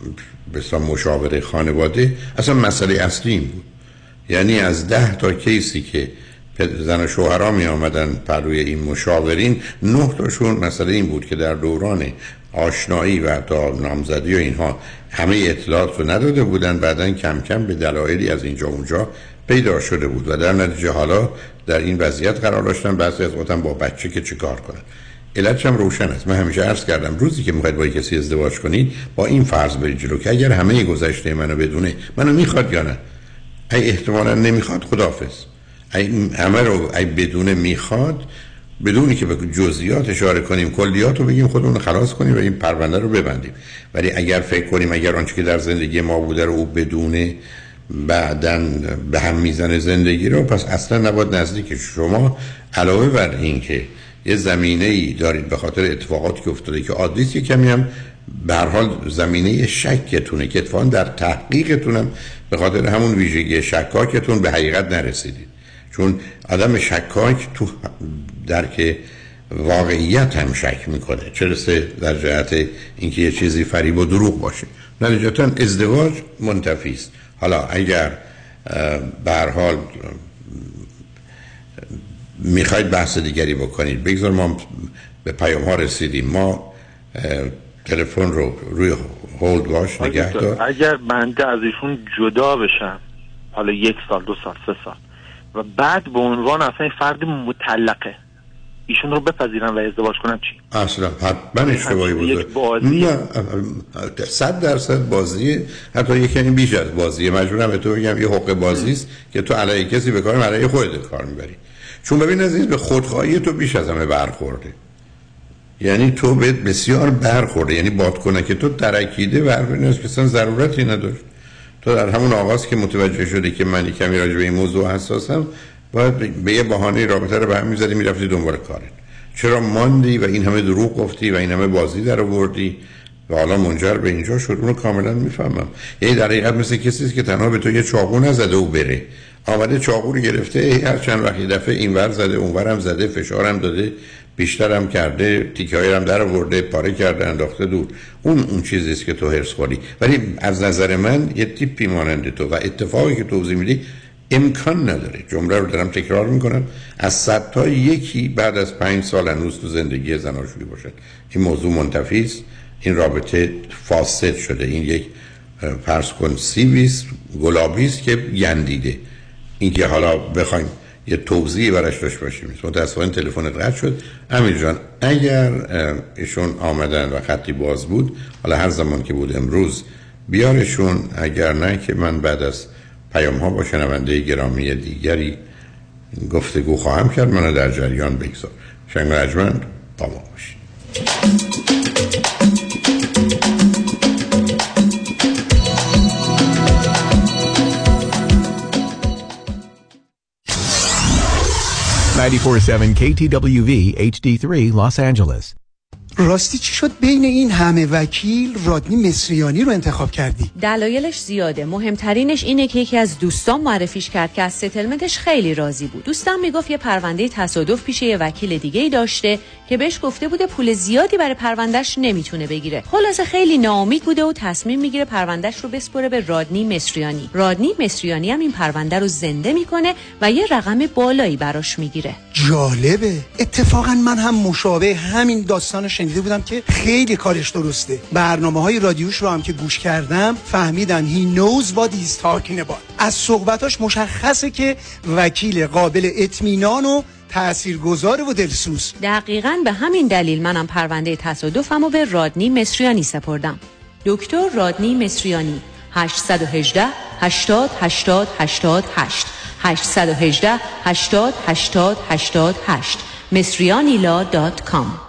به مشاوره خانواده، اصلا مسئله اصلی این بود. یعنی از ده تا کیسی که زن و شوهرها می آمدن پروی این مشاورین، نه تاشون مسئله این بود که در دوران آشنایی و حتی نامزدی و اینها همه اطلاعات رو نداده بودن، بعدن کم کم به دلایلی از اینجا اونجا پیدا شده بود و در نتیجه حالا در این وضعیت قرار داشتن. بعضی از وقتا با بچه که چیکار کنن. علتش هم روشن است. من همیشه عرض کردم روزی که میخواید با کسی ازدواج کنید با این فرض برید جلو که اگر همه گذشته منو بدونه منو میخواد یا نه. ای احتمالا نمیخواد، خداحافظ. ای همه رو ای بدون میخواد، بدونی که به جزئیات اشاره کنیم، کلیات رو بگیم، خودمون رو خلاص کنیم و این پرونده رو ببندیم. ولی اگر فکر کنیم اگر آنچه که در زندگی ما بوده رو او بدونه بعداً به هم میزنه زندگی رو، پس اصلا نباید نزدیک شما. علاوه بر این که یه زمینه‌ای دارید به خاطر اتفاقاتی که افتاده که عادیه، که کمی هم به هر حال زمینه شکتونه که اتفاقاً در تحقیقتون هم به خاطر همون ویژگی شکاکتون به حقیقت نرسیدید. چون آدم شکاک تو درک واقعیت هم شک میکنه، چه رسه در جهت اینکه یه چیزی فریب و دروغ باشه. نتیجتاً ازدواج منتفی است. حالا اگر به هر حال میخواید بحث دیگری بکنید بگذار، ما به پیام ها رسیدیم. ما تلفن رو روی هولد باش نگه دار. اگر بنده از ایشون جدا بشم، حالا یک سال دو سال سه سال و بعد به عنوان اصلا فرد مطلقه ایشون رو بپذیرم و ازدواج کنم، چی؟ اصلا حتما اشتباهی بوده. نه، صد درصد بازیه، حتی یکی بیش از بازیه. مجبورم به تو بگم یه حق بازی است که تو علیه کسی به کار، علیه خودت کار میبری. چون ببین عزیز، به خودخواهی تو بیش از همه برخورده. یعنی تو به بسیار برخورده، یعنی بادکنک که تو ترکیده برخورده نیست که اصلا ضرورتی نداشت. تو در همون آغاز که متوجه شدی که من کمی راجع به این موضوع حساسم، باید به یه بهانه رابطه رو به هم می‌زدی، می‌رفتی دنبال کارت. چرا ماندی و این همه دروغ گفتی و این همه بازی در آوردی و حالا منجر به اینجا شد؟ اونو کاملا میفهمم. یعنی در حقیقت مثل کسی است که تنها به تو یه چاقو نزده و بره، آمده چاقو رو گرفته، هر چند وقت یه دفعه اینور زده اونورم زده، فشارم داده، بیشترم کرده، تیکه‌ای هم در آورده، پاره کرده، انداخته دور. اون اون چیزی است که تو هرس خوری. ولی از نظر من یه تیپی مانند تو و اتفاقی که توضیح میدی امکان نداره. جمله رو دارم تکرار میکنم، از صد تا یکی بعد از پنج سال هنوز تو زندگی زناشویی باشد. این موضوع منتفی است، این رابطه فاسد شده، این یک فرض کن سیویست گلابی است که گندیده. این که حالا بخوایم یه توضیحی براش داشته باشیم. متأسفانه تلفنت قطع شد. امیر جان، اگر ایشون آمدن و خطی باز بود، حالا هر زمان که بود امروز بیارشون، اگر نه که من بعد از پیام ها با شنونده گرامی دیگری گفتگو خواهم کرد. منو در جریان بگذار. شنگ رجمند با ما باشید. نود و چهار ممیز هفت کی تی دبلیو وی اچ دی سه Los Angeles. راستی چی شد بین این همه وکیل رادنی مصریانی رو انتخاب کردی؟ دلایلش زیاده. مهمترینش اینه که یکی از دوستان معرفیش کرد که از ستلمنتش خیلی راضی بود. دوستم میگفت یه پرونده تصادف پیش یه وکیل دیگه‌ای داشته که بهش گفته بوده پول زیادی برای پروندهش نمیتونه بگیره. خلاصه خیلی ناامید بوده و تصمیم میگیره پروندهش رو بسپره به رادنی مصریانی. رادنی مصریانی هم این پرونده رو زنده میکنه و یه رقم بالایی براش میگیره. جالبه. اتفاقا من هم مشابه همین داستانو شنیده بودم که خیلی کارش درسته. برنامه‌های رادیوش رو هم که گوش کردم فهمیدم he knows what he's talking about. از صحبتاش مشخصه که وکیل قابل اطمینان و تاثیرگذار و دلسوز. دقیقاً به همین دلیل منم پرونده تصادفمو به رادنی مصریانی سپردم. دکتر رادنی مصریانی هشت یک هشت هشتاد هشتاد هشتاد هشت هشت یک هشت هشتاد هشتاد هشتاد هشت مصریانیلا دات کام.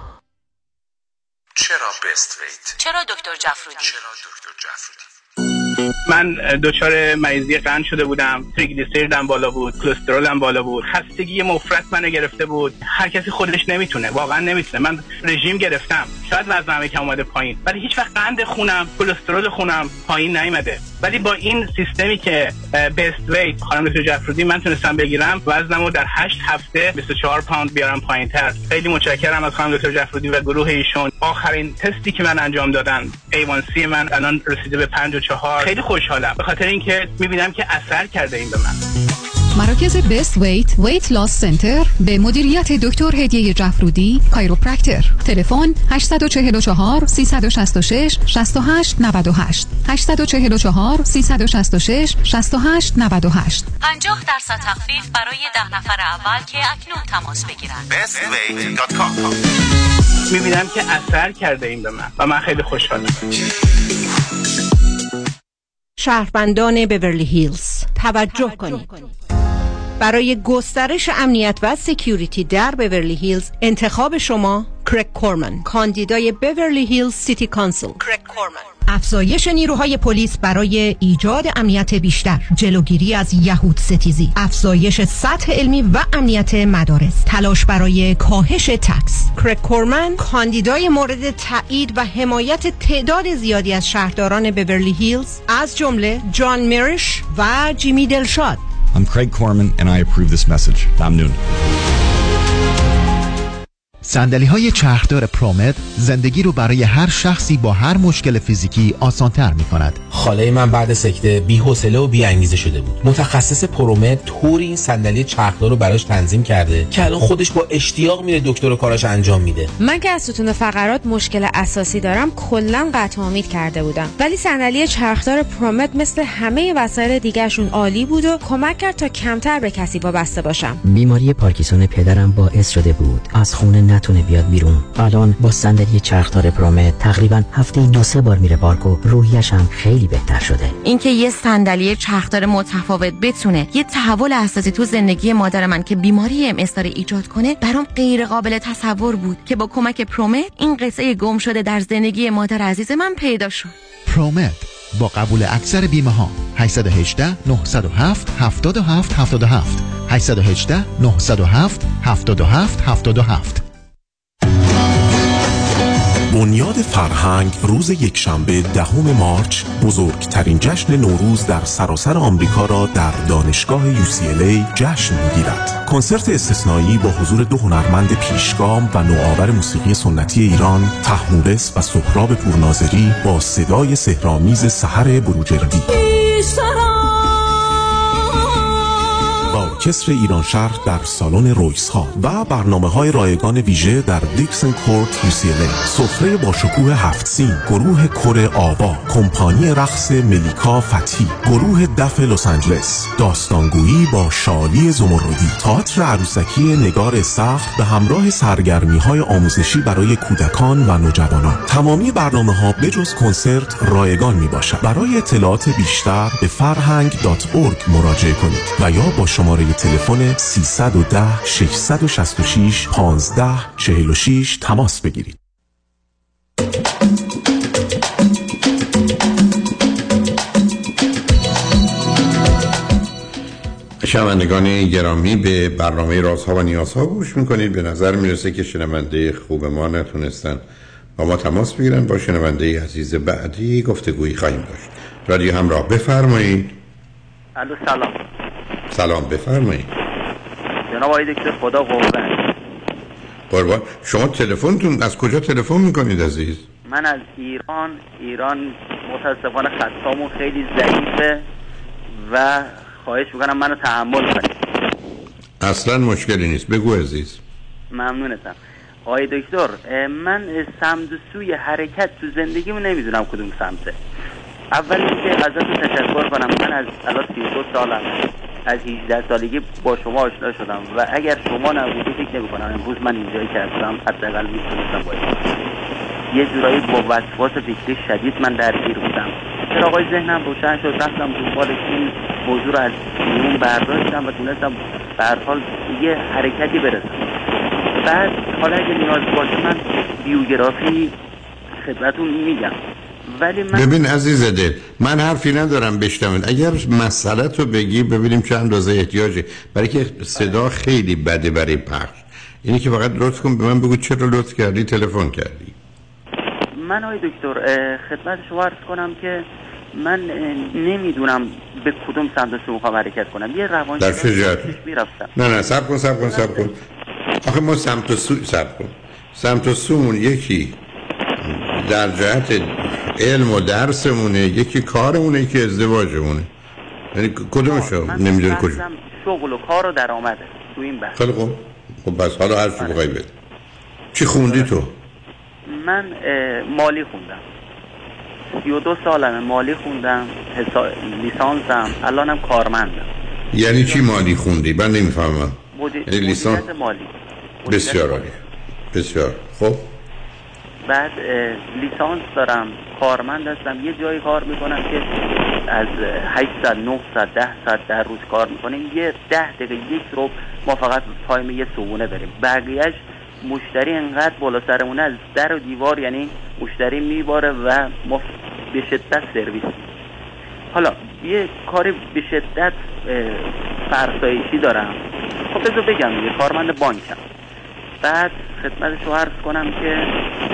چرا بست ویت؟ چرا دکتر جعفرودی؟ چرا دکتر جعفرودی؟ من دچار مریضی قند شده بودم، تریگلیسیریدم بالا بود، کلسترولم بالا بود، خستگی مفرط منو گرفته بود. هر کسی خودش نمیتونه، واقعا نمیتونه. من رژیم گرفتم، شاید وزنم یکم اومده پایین، ولی هیچ وقت قند خونم، کلسترول خونم پایین نیومده. ولی با این سیستمی که بست ویت خانم دکتر جعفرودی من تونستم بگیرم وزنمو در هشت هفته بیست و چهار پوند بیارم پایین‌تر. خیلی متشکرم از خانم دکتر جعفرودی و گروه ایشون. آخرین تستی که من انجام دادن ای وان سی من الان رسیده به پنجاه و چهار. خیلی خوشحالم به خاطر اینکه می‌بینم که اثر کرده این به من. مراکز بست ویت ویت لاس سنتر به مدیریت دکتر هدیه جعفرودی کایروپرکتر. تلفن هشت چهار چهار سه شش شش شش هشت نه هشت هشت چهار چهار سه شش شش شش هشت نه هشت. پنجاه درصد تخفیف برای ده نفر اول که اکنون تماس بگیرند. بست ویت دات کام. می‌بینم که اثر کرده این به من و من خیلی خوشحالم. شهروندان بیورلی هیلز، توجه کنید. برای گسترش امنیت و سکیوریتی در بیورلی هیلز انتخاب شما کرگ کورمن، کاندیدای بیورلی هیلز سیتی کانسل. کرگ کورمن. افزایش نیروهای پلیس برای ایجاد امنیت بیشتر، جلوگیری از یهود ستیزی، افزایش سطح علمی و امنیت مدارس، تلاش برای کاهش تکس. کرگ کورمن کاندیدای مورد تایید و حمایت تعداد زیادی از شهرداران بیورلی هیلز از جمله جان میرش و جیمی دلشاد. I'm Craig Corman and I approve this message. ممنون. صندلی های چرخدار پرومت زندگی رو برای هر شخصی با هر مشکل فیزیکی آسان‌تر می‌کند. خاله من بعد سکته بی‌حوصله و بی‌انگیزه شده بود. متخصص پرومت طوری این صندلی چرخدار رو براش تنظیم کرده که الان خودش با اشتیاق میره دکتر و کاراش انجام میده. من که از ستون فقرات مشکل اساسی دارم کلاً قطع امید کرده بودم. ولی صندلی چرخدار پرومت مثل همه وسایل دیگه‌شون عالی بود و کمک کرد تا کمتر به کسی وابسته باشم. بیماری پارکینسون پدرم باعث شده بود از خونه نتونه بیاد بیرون. الان با صندلی چرخدار پرومت تقریبا هفته دو سه بار میره پارک و روحیش هم خیلی بهتر شده. اینکه یه صندلی چرخدار متفاوت بتونه یه تحول اساسی تو زندگی مادر من که بیماری ام اس داره ایجاد کنه برام غیر قابل تصور بود که با کمک پرومت این قصه گم شده در زندگی مادر عزیز من پیدا شد. پرومت با قبول اکثر بیمه ها. هشت یک هشت نه صفر هفت هفت هفت هفت هفت هشت یک هشت نه صفر هفت هفت هفت هفت هفت. بنیاد فرهنگ روز یکشنبه دهم مارچ بزرگترین جشن نوروز در سراسر آمریکا را در دانشگاه یو سی ال ای جشن می‌گیرد. کنسرت استثنایی با حضور دو هنرمند پیشگام و نوآور موسیقی سنتی ایران، طهمورث و سهراب پورناظری با صدای سحرآمیز سحر بروجردی. با ارکستر ایران شرق در سالن رویس ها و برنامه‌های رایگان ویژه در دیکسن کورت یو سی ال ای، سفره با شکوه هفت سین، گروه کور آبا، کمپانی رقص ملیکا فتحی، گروه دف لس آنجلس، داستانگویی با شالی زمردی، تئاتر عروسکی نگار سخت به همراه سرگرمی‌های آموزشی برای کودکان و نوجوانان. تمامی برنامه‌ها بجز کنسرت رایگان میباشد. برای اطلاعات بیشتر به فرهنگ دات اورگ مراجعه کنید و یا با شماره تلفن سیصد و ده ششصد و شصت و شش پانزده چهل و شش تماس بگیرید. شنوندگان گرامی، به برنامه رازها و نیازها گوش میکنید. به نظر میرسه که شنونده خوب ما نتونستن با ما تماس بگیرن. با شنونده عزیز بعدی گفتگویی خواهیم داشت. رادیو همراه، بفرمایید. الو سلام. سلام، بفرمایید. جناب آقای دکتر خدا قوت. قربان. شما تلفنتون از کجا تلفن میکنید عزیز؟ من از ایران. ایران متاسفانه خطامون خیلی ضعیفه و خواهش میکنم منو تحمل کنید. اصلا مشکلی نیست، بگو عزیز. ممنونتم. آقای دکتر، من سمت و سوی حرکت تو زندگیمو نمیدونم کدوم سمته. اول اینکه ازتون تشکر کنم، من از الان سی و دو سالم، از هجده سالگی با شما آشنا شدم و اگر شما نبودید فکر نمی‌کنم امروز من اینجایی که هستم حداقل میتونستم باید. یه جورایی با وسواس فکری شدید من درگیر بودم. چرا آقای ذهنم روشن شد، رفتم دنبال این موضوع رو از میون برداشتم و تونستم به هر حال یه حرکتی برسم. بعد حالا اگه نیاز باشه من بیوگرافی خدمتتون میگم. ولی من ببین عزیز دل، من حرفی ندارم بشنوید. اگر مسئله تو بگی ببینیم چه اندازه احتیاجه، برای که صدا خیلی بده برای پخش. اینی که فقط لطف کن به من بگو چرا لطف کردی تلفن کردی. من آقای دکتر خدمت شما عرض کنم که من نمیدونم به کدوم سمت سو میخوام حرکت کنم. یه روانشناس در چه جهت؟ میرفتم. نه نه صبر کن صبر کن صبر کن. آخه ما سمت و سو صبر کن. سمت و سومون یکی در جهت علم و درسمونه، یکی کارمونه، یکی ازدواجمونه. یعنی کدومشو نمیدونی کجا؟ شغل و کار و درآمده تو این بحث. خیلی خوب. خب بس حالا هر چی بخوای بده. چی خوندی تو؟ من مالی خوندم. سی و دو سالمه مالی خوندم، حساب لیسانسم، الانم کارمندم. یعنی چی مالی خوندی؟ من نمیفهمم. یعنی لیسانس مالی. بسیار عالی. بسیار. خب بعد لیسانس دارم، کارمند هستم، یه جایی کار میکنم که از هشتصد نهصد ده ساعت در روز کار میکنیم، یه ده دقیقه یک رو ما فقط تایم یه صبحونه داریم. بقیهش مشتری انقدر بالا سرمونه از در و دیوار، یعنی مشتری میباره و ما به شدت سرویس. حالا یه کاری به شدت فرسایشی دارم. خب بذار بگم یه کارمند بانکم. بعد خدمتشو عرض کنم که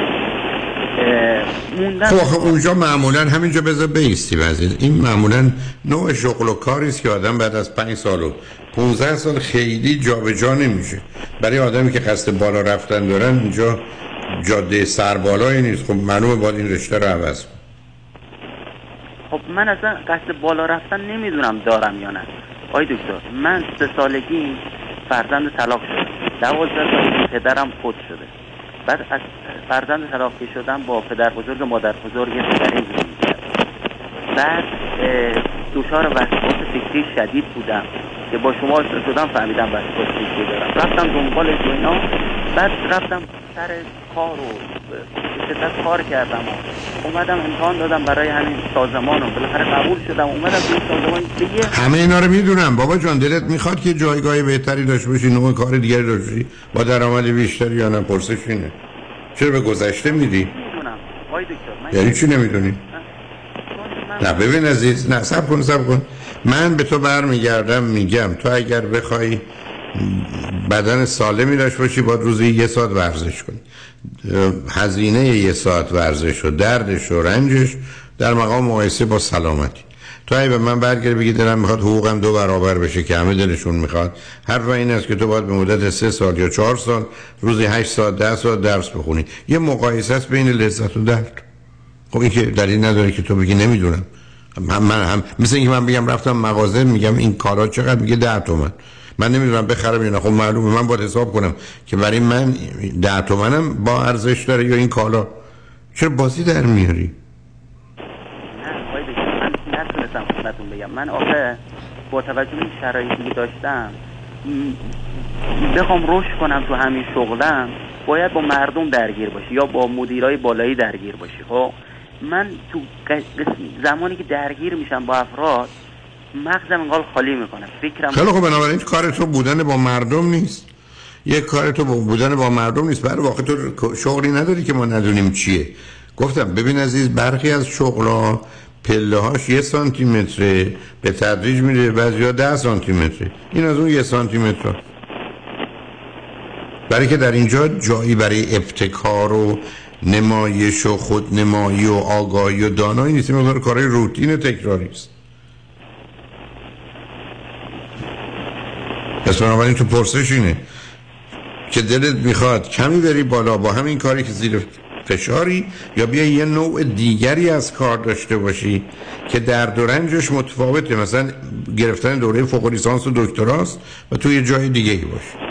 موندن. خب آخه اونجا معمولا همینجا بذار بیستی وزید. این معمولا نوع شغل و کاری است که آدم بعد از پنج سال و پونزده سال خیلی جابجا نمیشه. برای آدمی که قصد بالا رفتن دارن اینجا جاده سربالایی نیست. خب معلومه باید این رشته رو عوض کنم. خب من اصلا قصد بالا رفتن نمیدونم دارم یا نه. آی دکتر، من سه سالگی فرزند طلاق شدم. دوازده سالگی پدرم فوت شده. بعد از فرزند طلاق شدم با پدر بزرگ و مادر بزرگ پدری زندگی کردم. بعد دچار وسواس فکری شدید بودم که با شما آشنا شدم فهمیدم وسواس فکری دارم. رفتم دنبال اینا. بعد رفتم سر کار و شدت کار کردم و اومدم امتحان دادم برای همین سازمان و بالاخره قبول شدم. اومدم به سازمان دیگه. همه اینا رو میدونم بابا جان. دلت میخواد که جایگاه بهتری داشته باشی، نوع کار دیگری داشته باشی با درآمد بیشتری یا نه؟ پرسش اینه. چرا به گذشته میدی؟ میدونم آی دکتر. یعنی چی نمیدونی؟ نه ببین عزیز، نه صبر کن صبر کن. من به تو برمیگردم میگم تو اگر بخوای بدن سالمی داشته باشی باید روزی یه ساعت ورزش کنی. هزینه یه ساعت ورزش و دردش و رنجش در مقام مقایسه با سلامتی. تو اگه به من برگردی بگی دلم میخواد حقوقم دو برابر بشه که همه دلشون میخواد، حرف این است که تو باید به مدت سه سال یا چهار سال روزی هشت ساعت ده ساعت درس بخونی. یه مقایسه است بین لذت و درد. خب این که دلیل نداره که تو بگی نمیدونم. هم من هم مثل اینکه من بگم رفتم مغازه میگم این کارا چقدر، میگه ده تومن. من نمیدونم بخرم یا نه. خب معلومه من باید حساب کنم که برای من ده تومنم با ارزش داره یا این کالا. چرا بازی در میاری؟ نه آقای دکتر، من نتونستم خدمتتون بگم. من آخه با توجه به این شرایطی که داشتم بخوام رشد کنم تو همین شغلم باید با مردم درگیر باشی یا با مدیرای بالایی درگیر باشی. خب من تو زمانی که درگیر میشم با افراد مغزم انگار خالی میکنه، فکرم. خیلی خب، بنابراین کار تو بودن با مردم نیست. یک کار تو بودن با مردم نیست. برای واقع تو شغلی نداری که ما ندونیم چیه. گفتم ببین عزیز، برخی از شغلا پله هاش یه سانتی متره به تدریج میره، بعضیا ده سانتی متره. این از اون یه سانتی متر. برای که در اینجا جایی برای ابتکار و نمایش و خودنمایی و آگاهی و دانایی نیست. این مقدار کارهای روتین تکراری است. پس بنابراین تو پرسش اینه که دلت میخواد کمی بری بالا با همین کاری که زیر فشاری، یا بیا یه نوع دیگری از کار داشته باشی که درد و رنجش متفاوته، مثلا گرفتن دوره فوق لیسانس و دکتراست و تو یه جای دیگه ای باشی.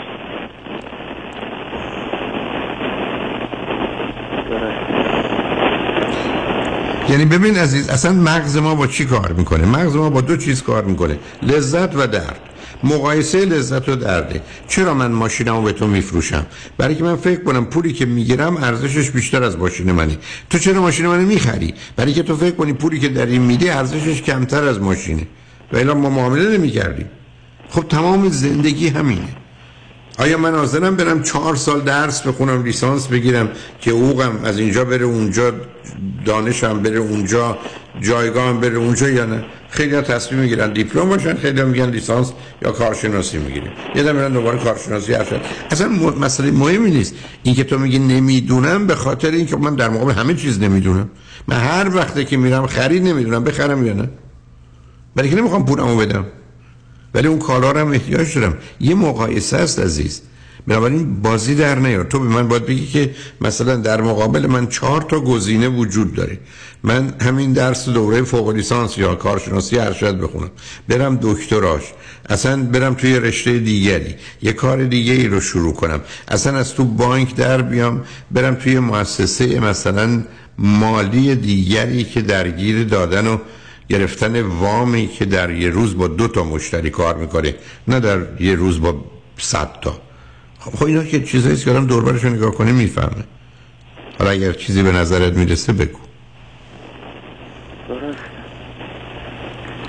یعنی ببین عزیز، اصلا مغز ما با چی کار میکنه؟ مغز ما با دو چیز کار میکنه، لذت و درد. مقایسه لذت و درده. چرا من ماشینمو به تو میفروشم؟ برای که من فکر کنم پولی که میگیرم ارزشش بیشتر از ماشین منه. تو چرا ماشین منو میخری؟ برای که تو فکر کنی پولی که در این میدی ارزشش کمتر از ماشینه. و الا ما معامله نمیکردیم. خب تمام زندگی همینه. آیا من حاضرم برم چهار سال درس بخونم، لیسانس بگیرم که حقوقم از اینجا بره اونجا، دانشم بره اونجا، جایگاهم بره اونجا، یا نه؟ خیلی ها تصمیم میگیرن دیپلم باشن، خیلی ها میگن لیسانس یا کارشناسی میگیریم، یه دم میرن دوباره کارشناسی هستن. اصلا م... مسئله مهمی نیست. این که تو میگی نمیدونم به خاطر این که من در مقابل همه چیز نمیدونم. من هر وقته که میرم خرید نمیدونم بخرم یا نه، برای که نمیخوام پولمو بدم، ولی اون کالا رو هم احتیاج دارم. یه مقایسه است عزیز. بنابراین بازی در نیار. تو به من باید بگی که مثلا در مقابل من چهار تا گزینه وجود داره، من همین درس دوره فوق لیسانس یا کارشناسی ارشد بخونم، برم دکتراش، اصلا برم توی رشته دیگری یه کار دیگه ای رو شروع کنم، اصلا از تو بانک در بیام برم توی مؤسسه مثلا مالی دیگری که درگیر دادن و گرفتن وامی که در یه روز با دو تا مشتری کار میکنه، نه در یه روز با صد تا. خب اینا که چیزاییست که آدم دور برش رو نگاه کنه میفهمه. حالا اگر چیزی به نظرت میرسه بگو. درست.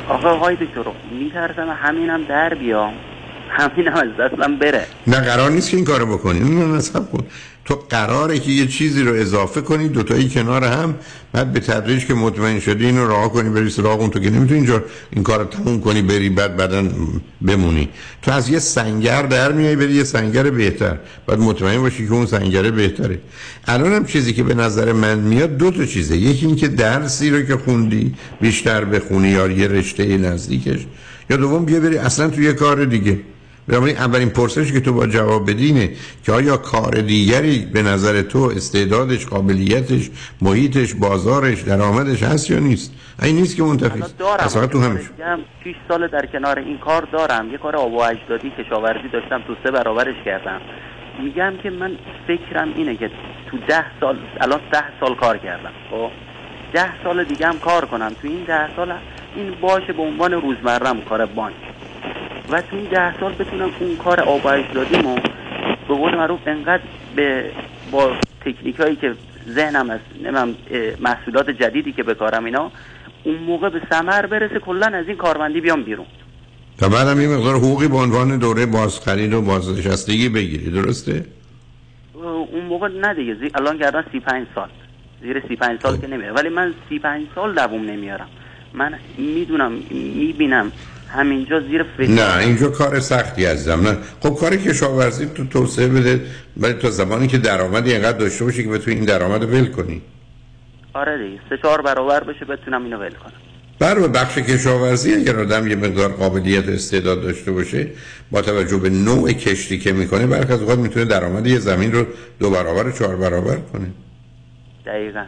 آقا آقای دکتر میترسم همینم در بیام، همینم از دستم بره. نه قرار نیست که این کارو بکنی. نه نصب کن. تو قراره که یه چیزی رو اضافه کنی دوتایی کنار هم، بعد به تدریج که مطمئن شدی اینو راه کنی بری سراغ اون. تو که نمیتونی اینجا این کارو تموم کنی بری بعد بعدن بمونی. تو از یه سنگر در میای بری یه سنگر بهتر، بعد مطمئن باشی که اون سنگر بهتره. الانم چیزی که به نظر من میاد دو تا چیزه. یکی این که درسی رو که خوندی بیشتر بخونی یا یه رشته نزدیکش، یا دوم بیا بری اصلا تو یه کار دیگه. بنابراین اولین پرسشی که تو با جواب بدینه که آیا کار دیگری به نظر تو استعدادش، قابلیتش، محیطش، بازارش، درآمدش هست یا نیست. این نیست که منتفی است. اصلا تو همش شش سال در کنار این کار دارم. یه کار آب و اجدادی کشاورزی داشتم، تو سه برابرش کردم. میگم که من فکرم اینه که تو ده سال، الان ده سال کار کردم، خب ده سال دیگه هم کار کنم. تو این ده سال این باشه به عنوان روزمره‌ام کار بانک، و تو این ده سال بتونم اون کار آب و اجدادیمو به قول معروف انقدر به با تکنیکایی که ذهنم از نمیم محصولات جدیدی که بکارم اینا اون موقع به ثمر برسه، کلا از این کارمندی بیام بیرون. تا بعدم این مقدار حقوقی به عنوان دوره بازخرید و بازنشستگی بگیری، درسته؟ اون موقع نه دیگه، الان کردن سی و پنج سال، زیر سی و پنج سال که نمیره، ولی من سی و پنج سال دوام نمیارم. من میدونم، میبینم همینجا زیر فکر. نه اینجا کار سختی عزیزم. نه خب کار کشاورزی تو توسعه بده، ولی تا زمانی که درآمدی اینقدر داشته باشی که بتونی این درآمد ول کنی. آره دیگه، سه چهار برابر بشه بتونم اینو ول کنم. برای بخش کشاورزی اگر آدم یه مقدار قابلیت و استعداد داشته باشه، با توجه به نوع کشتی که میکنه، برخی از اوقات میتونه درآمد یه زمین رو دو برابر چهار برابر کنه. دقیقاً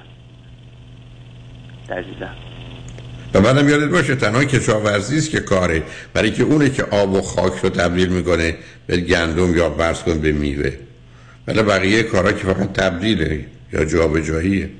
دقیقاً. و بعدم یادت باشه تنها کشاورزی است که کاره، برای که اونه که آب و خاک رو تبدیل میکنه به گندم یا فرض کن به میوه، ولی بقیه کارا که فقط تبدیله یا جابجاییه.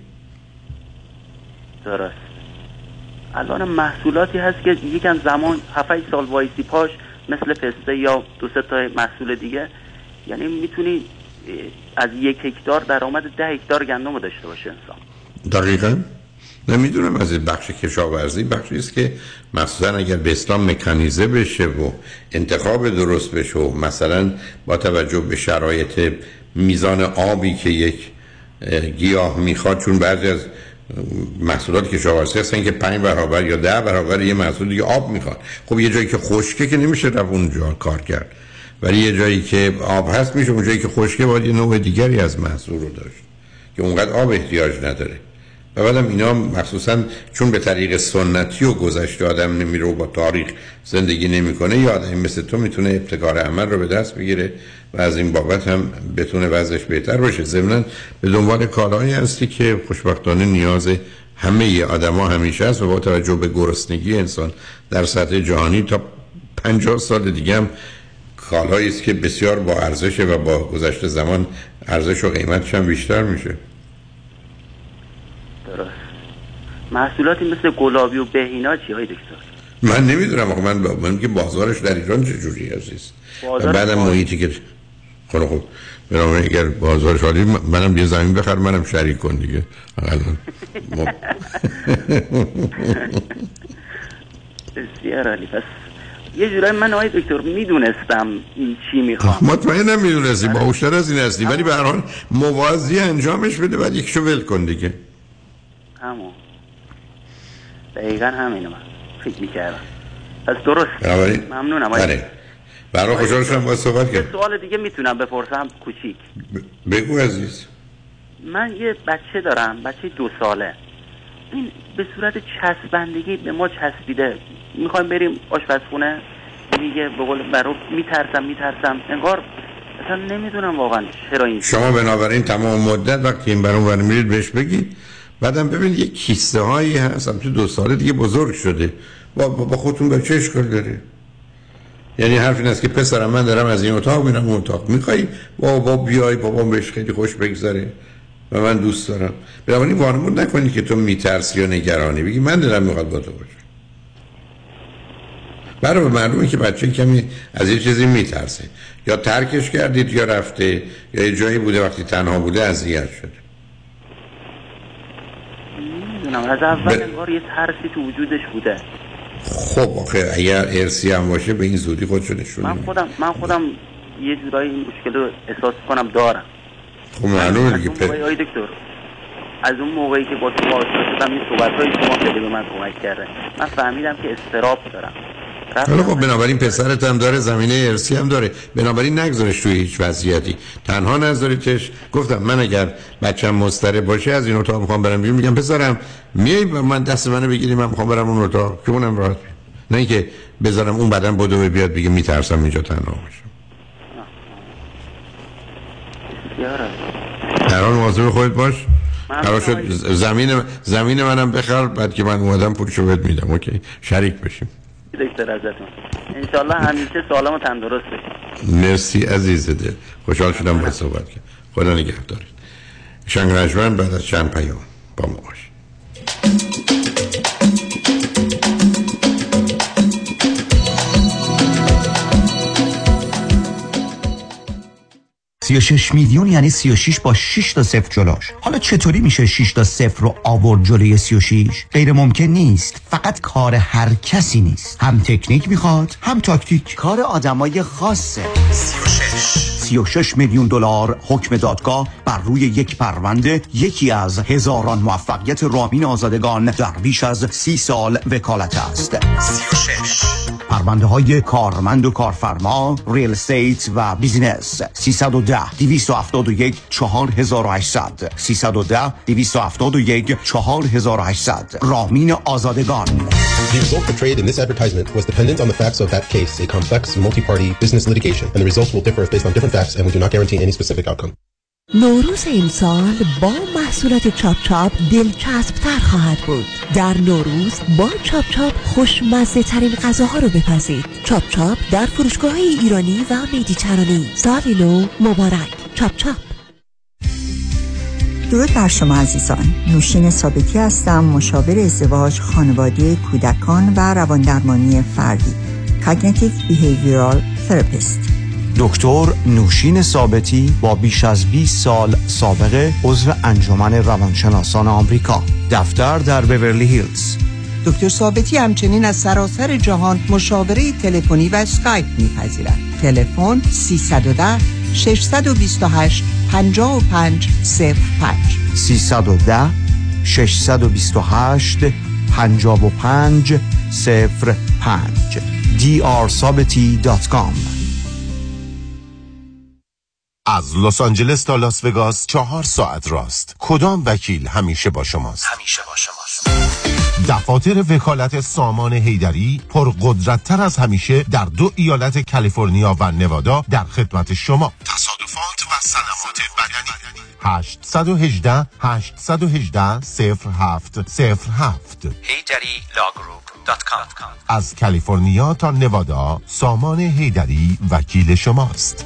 درست. الان محصولاتی هست که یکم زمان هفت سال وایسی پاش، مثل پسته یا دو سه تا محصول دیگه، یعنی میتونی از یک هکتار درآمد ده هکتار گندم داشته باشه انسان. دقیقاً. نمیدونم از این بخش کشاورزی بخشی است که مثلا اگر به اسلام مکانیزه بشه و انتخاب درست بشه و مثلا با توجه به شرایط میزان آبی که یک گیاه میخواد، چون بعضی از محصولات کشاورزی هستن که پنج برابر یا ده برابر یه محصول دیگه آب میخواد. خب یه جایی که خشکه که نمیشه رفت اونجا کار کرد، ولی یه جایی که آب هست میشه، اون جایی که خشکه باید یه نوع دیگری از محصول رو داشت که اونقدر آب احتیاج نداره. و بعدم اینا مخصوصا چون به طریق سنتی و گذشته آدم نمیره و با تاریخ زندگی نمیکنه، یا آدم مثل تو میتونه ابتکار عمل رو به دست بگیره و از این بابت هم بتونه وضعش بهتر باشه. ضمناً به دنبال کارهایی هستی که خوشبختانه نیاز همه آدما همیشه است، و با توجه به گرسنگی انسان در سطح جهانی تا پنجاه سال دیگه هم کالایی است که بسیار با ارزشه و با گذشت زمان ارزش و قیمتش هم بیشتر میشه. درست. محصولاتی مثل گلابی و بهینا چی های دکتر؟ من نمیدونم آقا، من من که بازارش در ایران چجوری عزیز. بعدم محیطی که خب خب برام اگر بازارش عالی، منم یه زمین بخر منم شریک کن دیگه. الان بسیار عالی. پس یه جورایی من آقای دکتر میدونستم این چی میخوام. مطمئنم میدونستی، با هوشتر از این هستی، ولی به هر حال موازی انجامش بده، بعد یکشو ول کن دیگه. همون دقیقا همینو من فکر میکردم. پس درست. ممنونم. بله. برای خوشحال شدم باید صحبت کرد. سوال دیگه میتونم بپرسم کوچیک؟ ب... بگو عزیز. من یه بچه دارم، بچه دو ساله. این به صورت چسبندگی به ما چسبیده. میخوایم بریم آشپزخونه، میگه به قول معروف میترسم میترسم انگار اصلا نمیدونم واقعا چرا این. شما بنابراین تمام مدت وقتی این برام ور میرید بهش بگید، بعدم ببینید یک کیسه هایی هست، تو دو ساله دیگه بزرگ شده، با, با خودتون به چه اشکال داره؟ یعنی حرف این است که پسرم من دارم از این اتاق میرم اون اتاق، میخوایی بابا بیای، بابام بهش خیلی خوش بگذره و من دوست دارم. بنابراین وانمود نکنید که تو میترسی یا نگرانی، بگی من دلم میخواد با تو باشم. برای معلومه که بچه کمی از یه چیزی میترسه، یا ترکش کردید یا رفته، یا یه جایی بوده وقتی تنها بوده اذیت شده. نمیدونم، از اول ب... انگار یه ترسی تو وجودش بوده. خب آخه اگر ارسی هم باشه به این زودی خودشو نشون من خودم من خودم یه جورایی این مشکل رو احساس کنم دارم. خب معلومه دیگه. از اون موقعی دکتر از اون موقعی که با تو آشنا شدم این صحبت‌های شما خیلی به من کمک کرده. من فهمیدم که استراب دارم. حالا خب بنابراین پسرت هم داره، زمینه ارسی هم داره، بنابراین نگذارش توی هیچ وضعیتی، تنها نذاریتش. گفتم من اگر بچم مضطرب باشه از این اتاق میخوام برم بیرون، میگم پسرم میای من دست منو بگیری من میخوام برم اون اتاق که اونم راحت، نه اینکه بذارم اون بدن بدو بیاد بگه میترسم اینجا تنها باشم. هران مواظب خودت باش. قرار شد زمین زمین منم بخر، بعد که من اومدم پولشو بهت میدم. اوکی شریک بشیم دکتر ازتون ان شاء الله همیشه سالم و تندرست بشید. مرسی عزیز دل، خوشحال شدم با صحبت کردم. خدا نگهدارت. شنگ رجمن بعد از چند پیام با ما باشید. سی و شش میلیون یعنی سی و شش با شش تا صفر جلوش. حالا چطوری میشه شش تا صفر رو آورد جلوی سی و شش؟ غیر ممکن نیست. فقط کار هر کسی نیست. هم تکنیک میخواد هم تاکتیک. کار آدمای خاصه. سی و شش سی و شش میلیون دلار حکم دادگاه بر روی یک پرونده، یکی از هزاران موفقیت رامین آزادگان در بیش از سی سال وکالت است. سی و شش پرونده های کارمند و کارفرما، ریل استیت و بیزینس. سیصد و ده دویست و هفتاد و یک چهار هزار و هشتصد سیصد و ده دویست و هفتاد و یک چهار هزار و هشتصد رامین آزادگان. The result portrayed in this advertisement was dependent on the facts of that case, a complex multi-party business litigation, and the results will differ based on different facts, and we do not guarantee any specific outcome. نوروز امسال با محصولات چاپ چاپ دلچسب تر خواهد بود. در نوروز با چاپ چاپ خوشمزه ترین غذاها رو بپزید. چاپ چاپ در فروشگاه‌های ایرانی و مدیترانه‌ای. سال نو مبارک. چاپ چاپ. درود بر شما عزیزان. نوشین ثابتی هستم، مشاور ازدواج، خانواده، کودکان و رواندرمانی فردی. Cognitive Behavioral Therapist. دکتر نوشین ثابتی با بیش از بیست سال سابقه، عضو انجمن روانشناسان آمریکا، دفتر در بیورلی هیلز. دکتر ثابتی همچنین از سراسر جهان مشاوره تلفنی و اسکایپ می‌پذیرند. تلفن سیصد و ده ششصد و بیست و هشت پنجاه و پنج صفر پنج سیصد و ده ششصد و بیست و هشت پنجاه و پنج صفر پنج دی آر sabati دات کام. از لس آنجلس تا لاس وگاس چهار ساعت راست. کدام وکیل همیشه با شماست؟ همیشه با شماست. دفاتر وکالت سامان حیدری پرقدرت‌تر از همیشه در دو ایالت کالیفرنیا و نوادا در خدمت شما. تصادفات و صدمات بدنی. هشت یک هشت هشت یک هشت صفر هفت صفر هفت حیدری لاگروپ دات کام. از کالیفرنیا تا نوادا سامان حیدری وکیل شماست.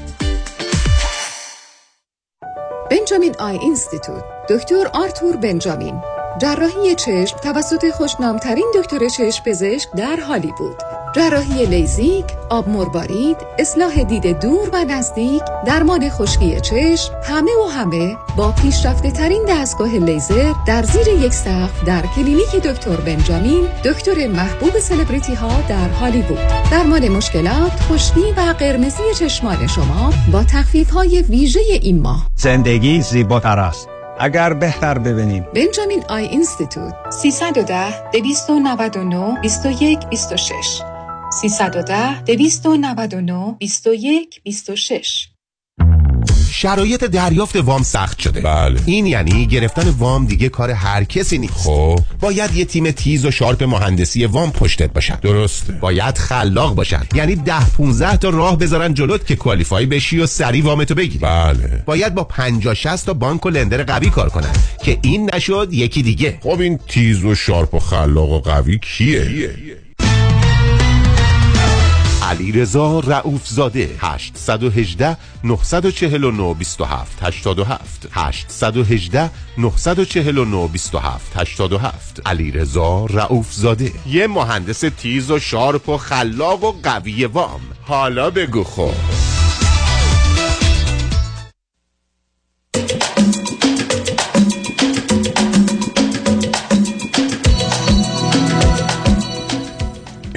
بنجامین آی اینستیتوت، دکتر آرتور بنجامین، جراحی چشم توسط خوشنامترین دکتر چشم پزشک در هالیوود، جراحی لیزیک، آب مروارید، اصلاح دید دور و نزدیک، درمان خشکی چشم، همه و همه با پیشرفته ترین دستگاه لیزر در زیر یک سقف در کلینیک دکتر بنجامین، دکتر محبوب سلبریتی ها در هالیوود. درمان مشکلات خشکی و قرمزی چشمان شما با تخفیف های ویژه این ماه. زندگی زیباتر است اگر بهتر ببینیم. بنجامین آی اینستیتوت. سیصد و ده دویست و نود و نه بیست و یک بیست و شش سیصد و ده دویست و نود و نه بیست و یک بیست و شش. شرایط دریافت وام سخت شده. بله. این یعنی گرفتن وام دیگه کار هر کسی نیست. خب باید یه تیم تیز و شارپ مهندسی وام پشتت باشن. درسته. باید خلاق باشن، یعنی ده پونزده تا راه بذارن جلوت که کوالیفای بشی و سری وامتو بگیری. بله. باید با پنجاه شصت تا بانک و لندر قوی کار کنن که این نشد یکی دیگه. خب این تیز و شارپ و خلاق و قوی کیه؟ کیه؟ علیرضا رؤوف زاده. هشت یک هشت نه چهار نه دو هفت هشت هفت هشت یک هشت نه چهار نه دو هفت هشت هفت. علیرضا رؤوف زاده، یه مهندس تیز و شارپ و خلاق و قوی وام. حالا بگو خب.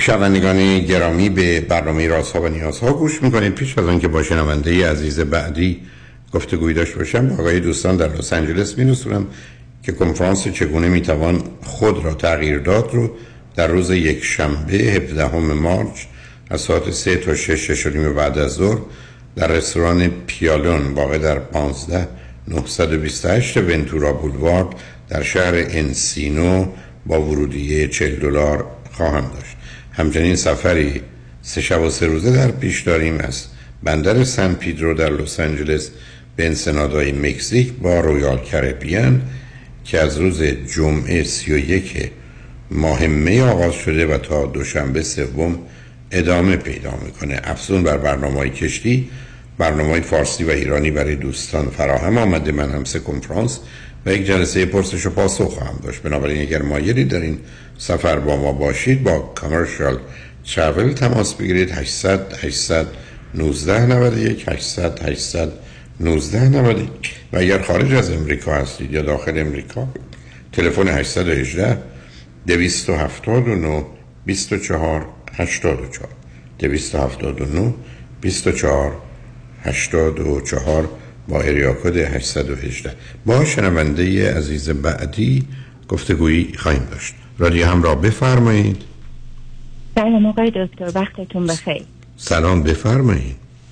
شنوندگان گرامی به برنامه رازها و نیازها گوش میکنید. پیش از آنکه با شنونده عزیز بعدی گفتگوی داشته باشم، آقای دوستان در لس آنجلس می‌نویسم که کنفرانس چگونه میتوان خود را تغییر داد رو در روز یک شنبه هفدهم مارس از ساعت سه تا شش شش و نیم بعد از ظهر در رستوران پیالون واقع در پانزده نهصد و بیست و هشت ونتورا بولوارد در شهر انسینو با ورودیه چهل دلار خواهم داشت. همچنین سفری سه شب و سه روزه در پیش داریم از بندر سن پیدرو در لس آنجلس به انسنادای مکزیک با رویال کربیان که از روز جمعه سی و یک ماه می آغاز شده و تا دوشنبه سوم ادامه پیدا میکنه. افزون بر برنامه‌های کشتی، برنامه‌های فارسی و ایرانی برای دوستان فراهم آمده. من هم سه کنفرانس و یک جلسه پرسش و پاسخ خواهم داشت. بنابراین اگر مایلی دارین سفر با ما باشید، با کامرشال ترافل تماس بگیرید. هشتصد هشتصد نوزده نود و یک هشتصد هشتصد نوزده نود و یک و اگر خارج از امریکا هستید یا داخل امریکا تلفن هشت یک هشت دویست و هفتاد و نه بیست و چهار هشتاد و چهار دویست و هفتاد و نه بیست و چهار هشتاد و چهار با اریا کد هشت یک هشت. با شنونده عزیز بعدی گفتگویی خواهیم داشت. رادیو همراه، بفرمایید. سلام آقای دکتر، وقتتون بخیر. سلام، بفرمایید.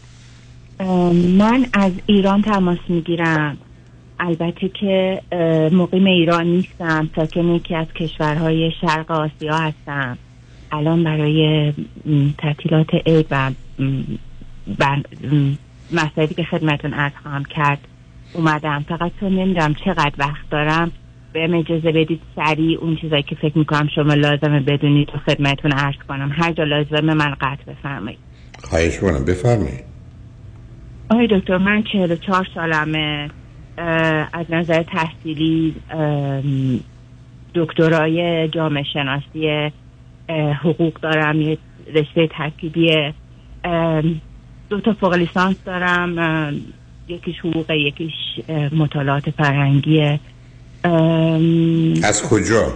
من از ایران تماس میگیرم. البته که مقیم ایران نیستم، ساکن یکی از کشورهای شرق آسیا هستم. الان برای تعطیلات عید و مسائلی که خدمتون عرض خواهم کرد اومدم. فقط تو نمیدونم چقدر وقت دارم، بهم اجازه بدید سریع اون چیزایی که فکر میکنم شما لازمه بدونید تو خدمتون عرض کنم. هر جا لازمه من قطع بفرمایید. خواهش کنم، بفرمایید. آقای دکتر، من چهل و چهار سالمه. از نظر تحصیلی دکترای جامعه شناسی حقوق دارم، یه رشته ترکیبی، دو تا فوق لیسانس دارم، یکیش حقوق یکیش مطالعات فرهنگیه. از کجا؟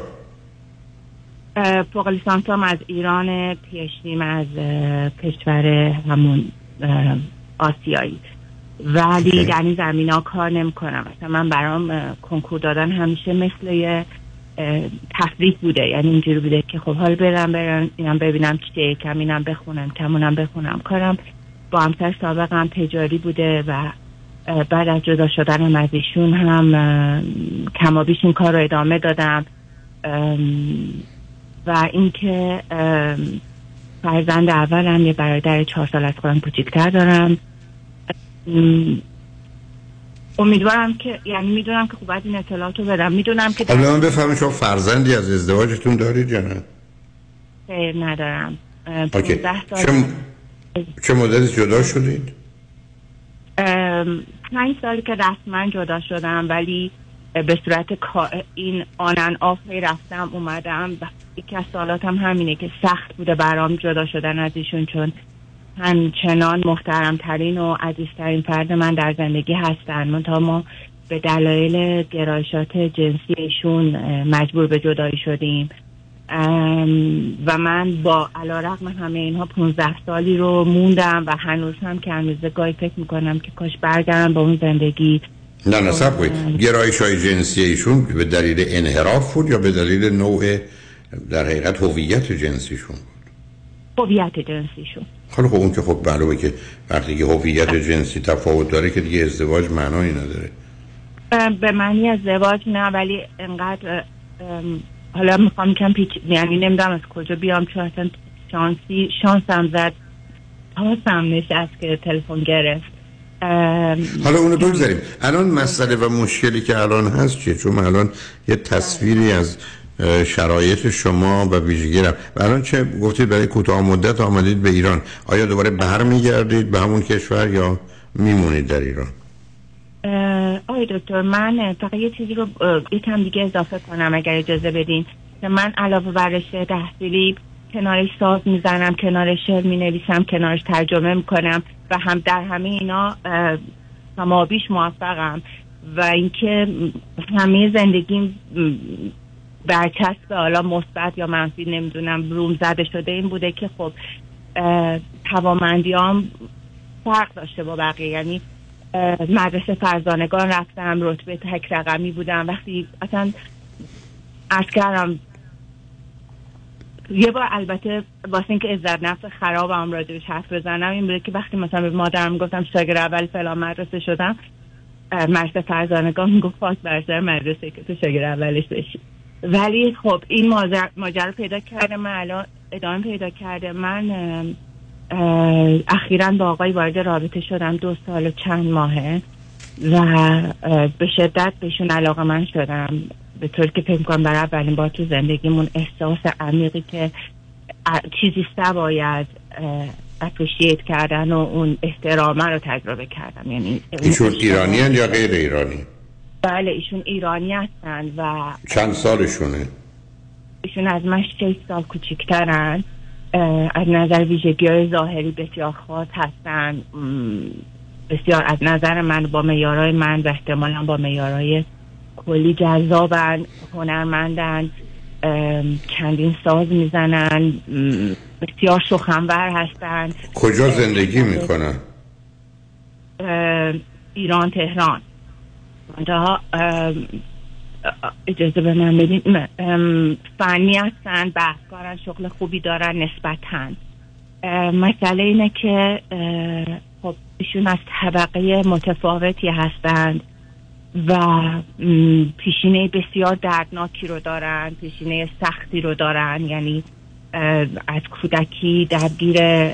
فوق لیسانس هم از ایران، پی اچ دی از کشور همون آسیایی، ولی در این زمین ها کار نمی کنم. مثلا من برام کنکور دادن همیشه مثل یه تفریح بوده، یعنی اینجوری بوده که خب حال برم برم اینم ببینم چیه، کم اینم بخونم کمونم بخونم. کارم با همسر سابقم تجاری بوده و بعد از جدا شدنم از ایشون هم کمابیش این کار رو ادامه دادم. و اینکه فرزند اولم یه برادر چهار سال از خودم کوچیک‌تر دارم. امیدوارم که یعنی میدونم که خوب این اطلاعاتو بدم. میدونم که حالا من بفهمم شما فرزندی از ازدواجتون دارید یا نه؟ خیر ندارم. پانزده سال. چه, م... چه مدتی جدا شدید؟ پنج سالی که رسما جدا شدم، ولی به صورت این آنن آفی رفتم اومدم. یکی از سالاتم همینه که سخت بوده برام جدا شدن از ایشون، چون همچنان محترم ترین و عزیزترین فرد من در زندگی هستن. منتها ما به دلایل گرایشات جنسی ایشون مجبور به جدایی شدیم و من با علیرغم همه اینها پانزده سالی رو موندم و هنوز هم که هنوزه گاهی فکر میکنم که کاش برگردم با اون زندگی. نه نه صبر کنید، گرایش های جنسی ایشون به دلیل انحراف بود یا به دلیل نوع در حقیقت هویت جنسیشون بود؟ هویت جنسیشون. خب خب اون که خب معلومه که وقتی که هویت جنسی تفاوت داره که دیگه ازدواج معنایی نداره. به معنی ازدواج نه، ولی انقدر حالا میخوام کم پیچ، یعنی نمیدونم از کجا بیام، چون اصلا شانسی شانسم زد پاسم نشست که تلفن گرفت. حالا اونو بگذاریم. الان مسئله و مشکلی که الان هست چیه؟ چون الان یه تصویری از شرایط شما و ویژگی و الان چه گفتید برای کوتاه مدت آمدید به ایران، آیا دوباره برمیگردید به همون کشور یا میمونید در ایران؟ آقای دکتر، من فقط یه چیزی رو یکم دیگه اضافه کنم اگر اجازه بدین. من علاوه بر رشته تحصیلی کنارش ساز میزنم، کنارش شعر مینویسم، کنارش ترجمه میکنم و هم در همه اینا کمابیش موفقم و اینکه همه زندگیم برچسب حالا مثبت یا منفی نمیدونم روم زده شده این بوده که خب توانمندیام فرق داشته با بقیه. یعنی مدرسه فرزانگان رفتم، رتبه تک رقمی بودم. وقتی اصلا عرض کردم یه بار البته واسه اینکه عزت نفس خرابم راجبش حرف بزنم این بوده که وقتی مثلا به مادرم گفتم شاگرد اول فلان مدرسه شدم، مدرسه فرزانگان میگفت فاک برسر مدرسه که تو شاگرد اولش بشی. ولی خب این ماجرا پیدا کرده، من الان ادامه پیدا کرده. من اخیراً با آقای وارد رابطه شدم، دو سال و چند ماهه و به شدت بهشون علاقه من شدم، به طوری که فکر کنم برای اولین بار تو زندگیمون احساس عمیقی که چیزی باید اپریشیت کردن و اون احترامه رو تجربه کردم. یعنی ایشون ایرانی هستند یا غیر ایرانی؟ بله ایشون ایرانی هستند. و چند سالشونه؟ ایشون از من شش سال کوچیکترن. از نظر ویژگی‌های ظاهری بسیار خاص هستن، بسیار از نظر من با معیارهای من و احتمالاً با معیارهای کلی جذابن، هنرمندن، چندین ساز میزنن، بسیار سخنور هستن. کجا زندگی میکنن؟ ایران، تهران. منتها اجازه به من بدین، فنی هستن، بحثکارن، شغل خوبی دارن نسبتاً. مسئله اینه که خب ایشون از طبقه متفاوتی هستند و پیشینه بسیار دردناکی رو دارن، پیشینه سختی رو دارن. یعنی از کودکی درگیر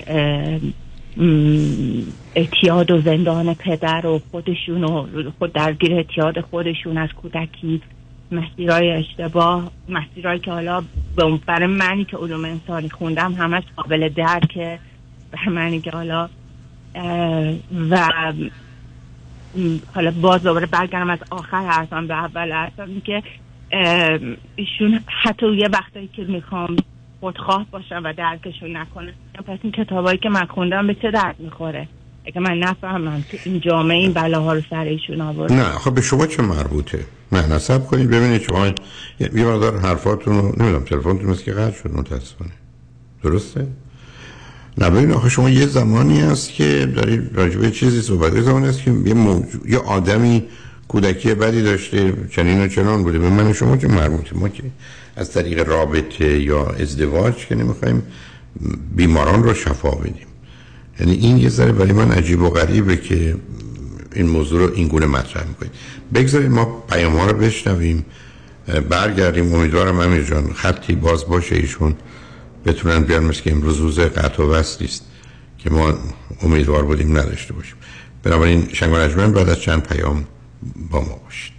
اعتیاد و زندان پدر و خودشون و خود درگیر اعتیاد خودشون از کودکی، مسیرهای اشتباه، مسیرهایی که حالا برای منی که علوم انسانی خوندم همش قابل درکه، برای منی که حالا و حالا باز دوباره برگردم از آخر حرفم به اول حرفم که ایشون حتی یه وقتایی که میخوام خودخواه باشم و درکشون نکنم، پس این کتابایی که من خوندم به چه درد میخوره اگه من نفهمم که این جامعه این بلاها رو سر ایشون آورده؟ نه خب به شما چه مربوطه؟ نه نصب کنید ببینید شما یه مقدار حرفاتون رو نمیدونم تلفنتون مثل که قطع شد متاسفانه، درسته؟ نه ببین آخه شما یه زمانی هست که داری راجبه چیزی صحبت، یه زمانی هست که یه موضوع یه آدمی کودکی بدی داشته چنین و چنان بوده، به من شما چه مربوطه؟ ما که از طریق رابطه یا ازدواج که نمیخوایم بیماران رو شفا بدیم. یعنی این یه ذره برای من عجیب و غریبه که این موضوع رو این گونه مطرح میکنید. بگذارید ما پیام ها رو بشنویم، برگردیم. امیدوارم امیر جان خطی باز باشه ایشون بتونن بیان، مثل که امروز روز قطع و وصل است که ما امیدوار بودیم نداشته باشیم. بنابراین شنگ و نجمن بعد از چند پیام با ما باشید.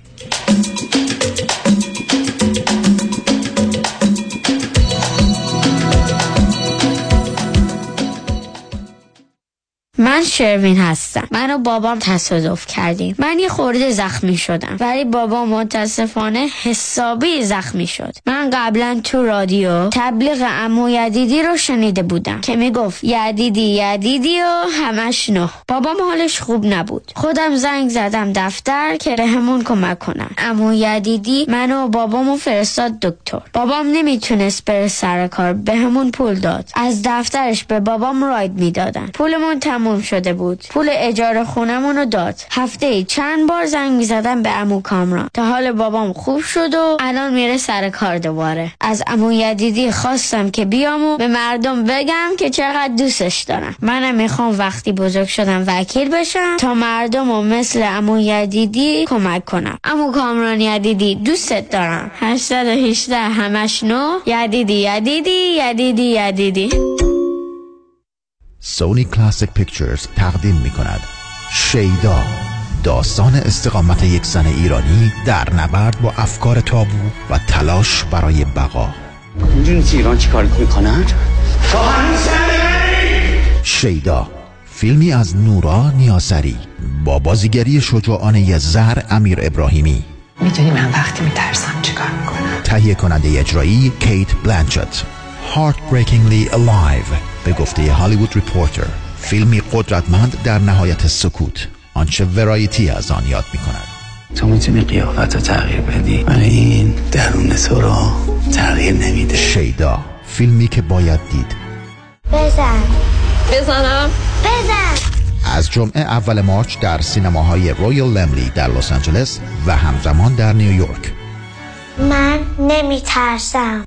من شروین هستم. من و بابام تصادف کردیم. من یه خورده زخمی شدم ولی بابام متاسفانه حسابی زخمی شد. من قبلا تو رادیو تبلیغ عمو یدیدی رو شنیده بودم که میگفت یدیدی یدیدی و همش نه. بابام حالش خوب نبود. خودم زنگ زدم دفتر که بهمون کمک کنن. عمو یدیدی منو و بابامو فرستاد دکتر. بابام نمیتونست بره سر کار، بهمون پول داد. از دفترش به بابام راید میدادن. پولمون تموم شده بود. پول اجاره خونمون رو داد. هفته ای چند بار زنگ میزدم به عمو کامران تا حال بابام خوب شد و الان میره سر کار دوباره. از عمو یدیدی خواستم که بیام و به مردم بگم که چقدر دوستش دارم. منم میخوام وقتی بزرگ شدم وکیل بشم تا مردم و مثل عمو یدیدی کمک کنم. عمو کامران یدیدی دوستت دارم. هشت یک هشت همش نو یدیدی یدیدی یدیدی یدیدی. سونی کلاسیک پیکچرز تقدیم می کند شیدا، داستان استقامت یک زن ایرانی در نبرد با افکار تابو و تلاش برای بقا. میدونی تو ایران چی کار میکنن؟ تو هنوز شیدا، فیلمی از نورا نیاسری با بازیگری شجاعانه زهر امیر ابراهیمی. میدونی من وقتی میترسم چی کار میکنم؟ تهیه کننده اجرایی کیت بلانچت. Heartbreakingly Alive به گفته هالیوود ریپورتر، فیلمی قدرتمند در نهایت سکوت، آنچه ورایتی از آن یاد می کند. تو میتونی قیافت رو تغییر بدی ولی این درون تو رو تغییر نمیده. شیدا، فیلمی که باید دید. بزن بزنم بزن. از جمعه اول مارچ در سینماهای رویال لملی در لس آنجلس و همزمان در نیویورک. من نمیترسم.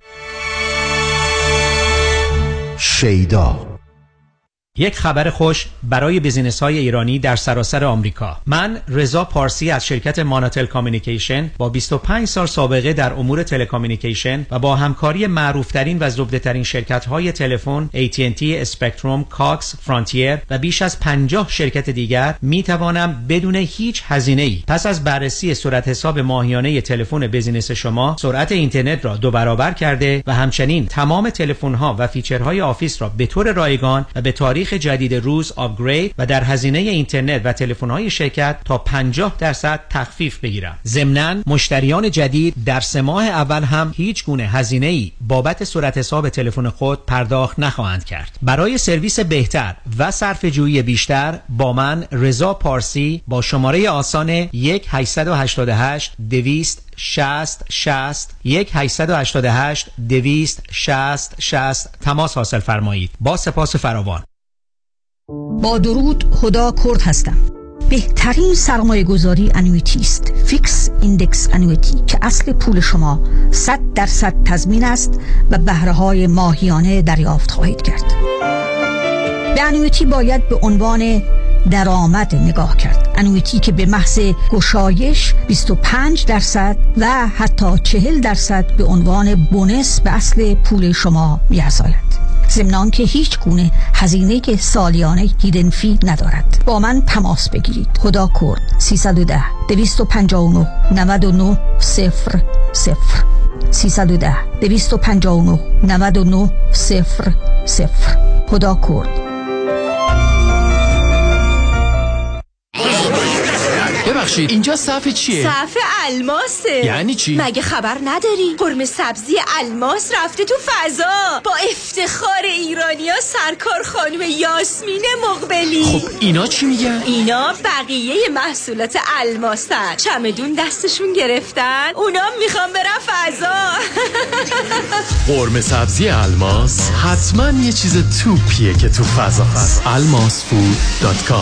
شیدا. یک خبر خوش برای بیزینس‌های ایرانی در سراسر آمریکا. من رضا پارسی از شرکت ماناتل کامیونیکیشن با بیست و پنج سال سابقه در امور تلکامیونیکیشن و با همکاری معروف‌ترین و زبده‌ترین شرکت‌های تلفن ای تی ان تی، اسپکتروم، کاکس، فرانتیر و بیش از پنجاه شرکت دیگر می‌توانم بدون هیچ هزینه‌ای پس از بررسی صورت حساب ماهیانه تلفن بیزینس شما سرعت اینترنت را دو برابر کرده و همچنین تمام تلفن‌ها و فیچرهای آفیس را به طور رایگان و به تاریخ جدید روز آپگرید و در هزینه اینترنت و تلفن‌های شرکت تا پنجاه درصد تخفیف بگیرم. ضمناً مشتریان جدید در سه ماه اول هم هیچ گونه هزینه‌ای بابت صورت حساب تلفن خود پرداخت نخواهند کرد. برای سرویس بهتر و صرفه‌جویی بیشتر با من رضا پارسی با شماره آسان یک هشت هشت هشت دویست شصت شصت یک هشت هشت هشت دویست شصت شصت تماس حاصل فرمایید. با سپاس فراوان. با درود، خدا کرد هستم. بهترین سرمایه گذاری انویتی است. فیکس ایندکس انویتی که اصل پول شما صد درصد تضمین است و بهره های ماهیانه دریافت خواهید کرد. به انویتی باید به عنوان درآمد نگاه کرد. انویتی که به محض گشایش بیست و پنج درصد و حتی چهل درصد به عنوان بونس به اصل پول شما می‌افزاید. ضمن که هیچ گونه هزینه سالیانه هیدن فی ندارد. با من تماس بگیرید. خدا کرد سیصد و ده دویست و پنجاه و نه نود و نه صفر صفر سیصد و ده دویست و پنجاه و نه نود و نه صفر صفر. خدا کرد. ببخشید اینجا صف چیه؟ صف الماسه. یعنی چی؟ مگه خبر نداری؟ قرمه سبزی الماس رفته تو فضا با افتخار ایرانیا سرکار خانم یاسمین مقبلی. خب اینا چی میگن؟ اینا بقیه محصولات الماسن. چمدون دستشون گرفتن، اونا میخوان برن فضا. قرمه سبزی الماس حتما یه چیز توپیه که تو فضا هست. الماس فود دات کام.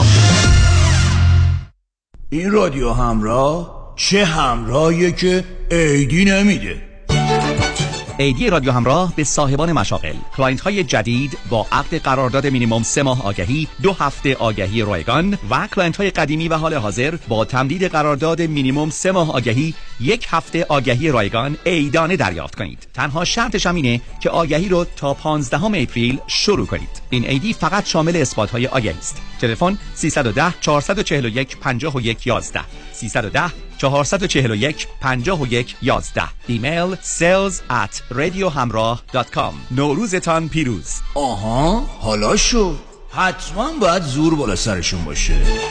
این رادیو همراه چه همراهیه که ایدی نمیده. ایدی رادیو همراه به صاحبان مشاغل، کلاینت های جدید با عقد قرارداد مینیمم سه ماه آگهی، دو هفته آگهی رایگان و کلاینت های قدیمی و حال حاضر با تمدید قرارداد مینیمم سه ماه آگهی، یک هفته آگهی رایگان عیدانه دریافت کنید. تنها شرطش هم اینه که آگهی رو تا پانزدهم اپریل شروع کنید. این ایدی فقط شامل اثبات های آگهی است. تلفن سیصد و ده چهارصد و چهل و یک پنجاه و یک یازده سیصد و ده چهارصد و چهل و یک پنجاه و یک یازده. ایمیل sales at radiohamrah dot com. نوروزتان پیروز. آها حالا شد. حتما باید زور بالا سرشون باشه.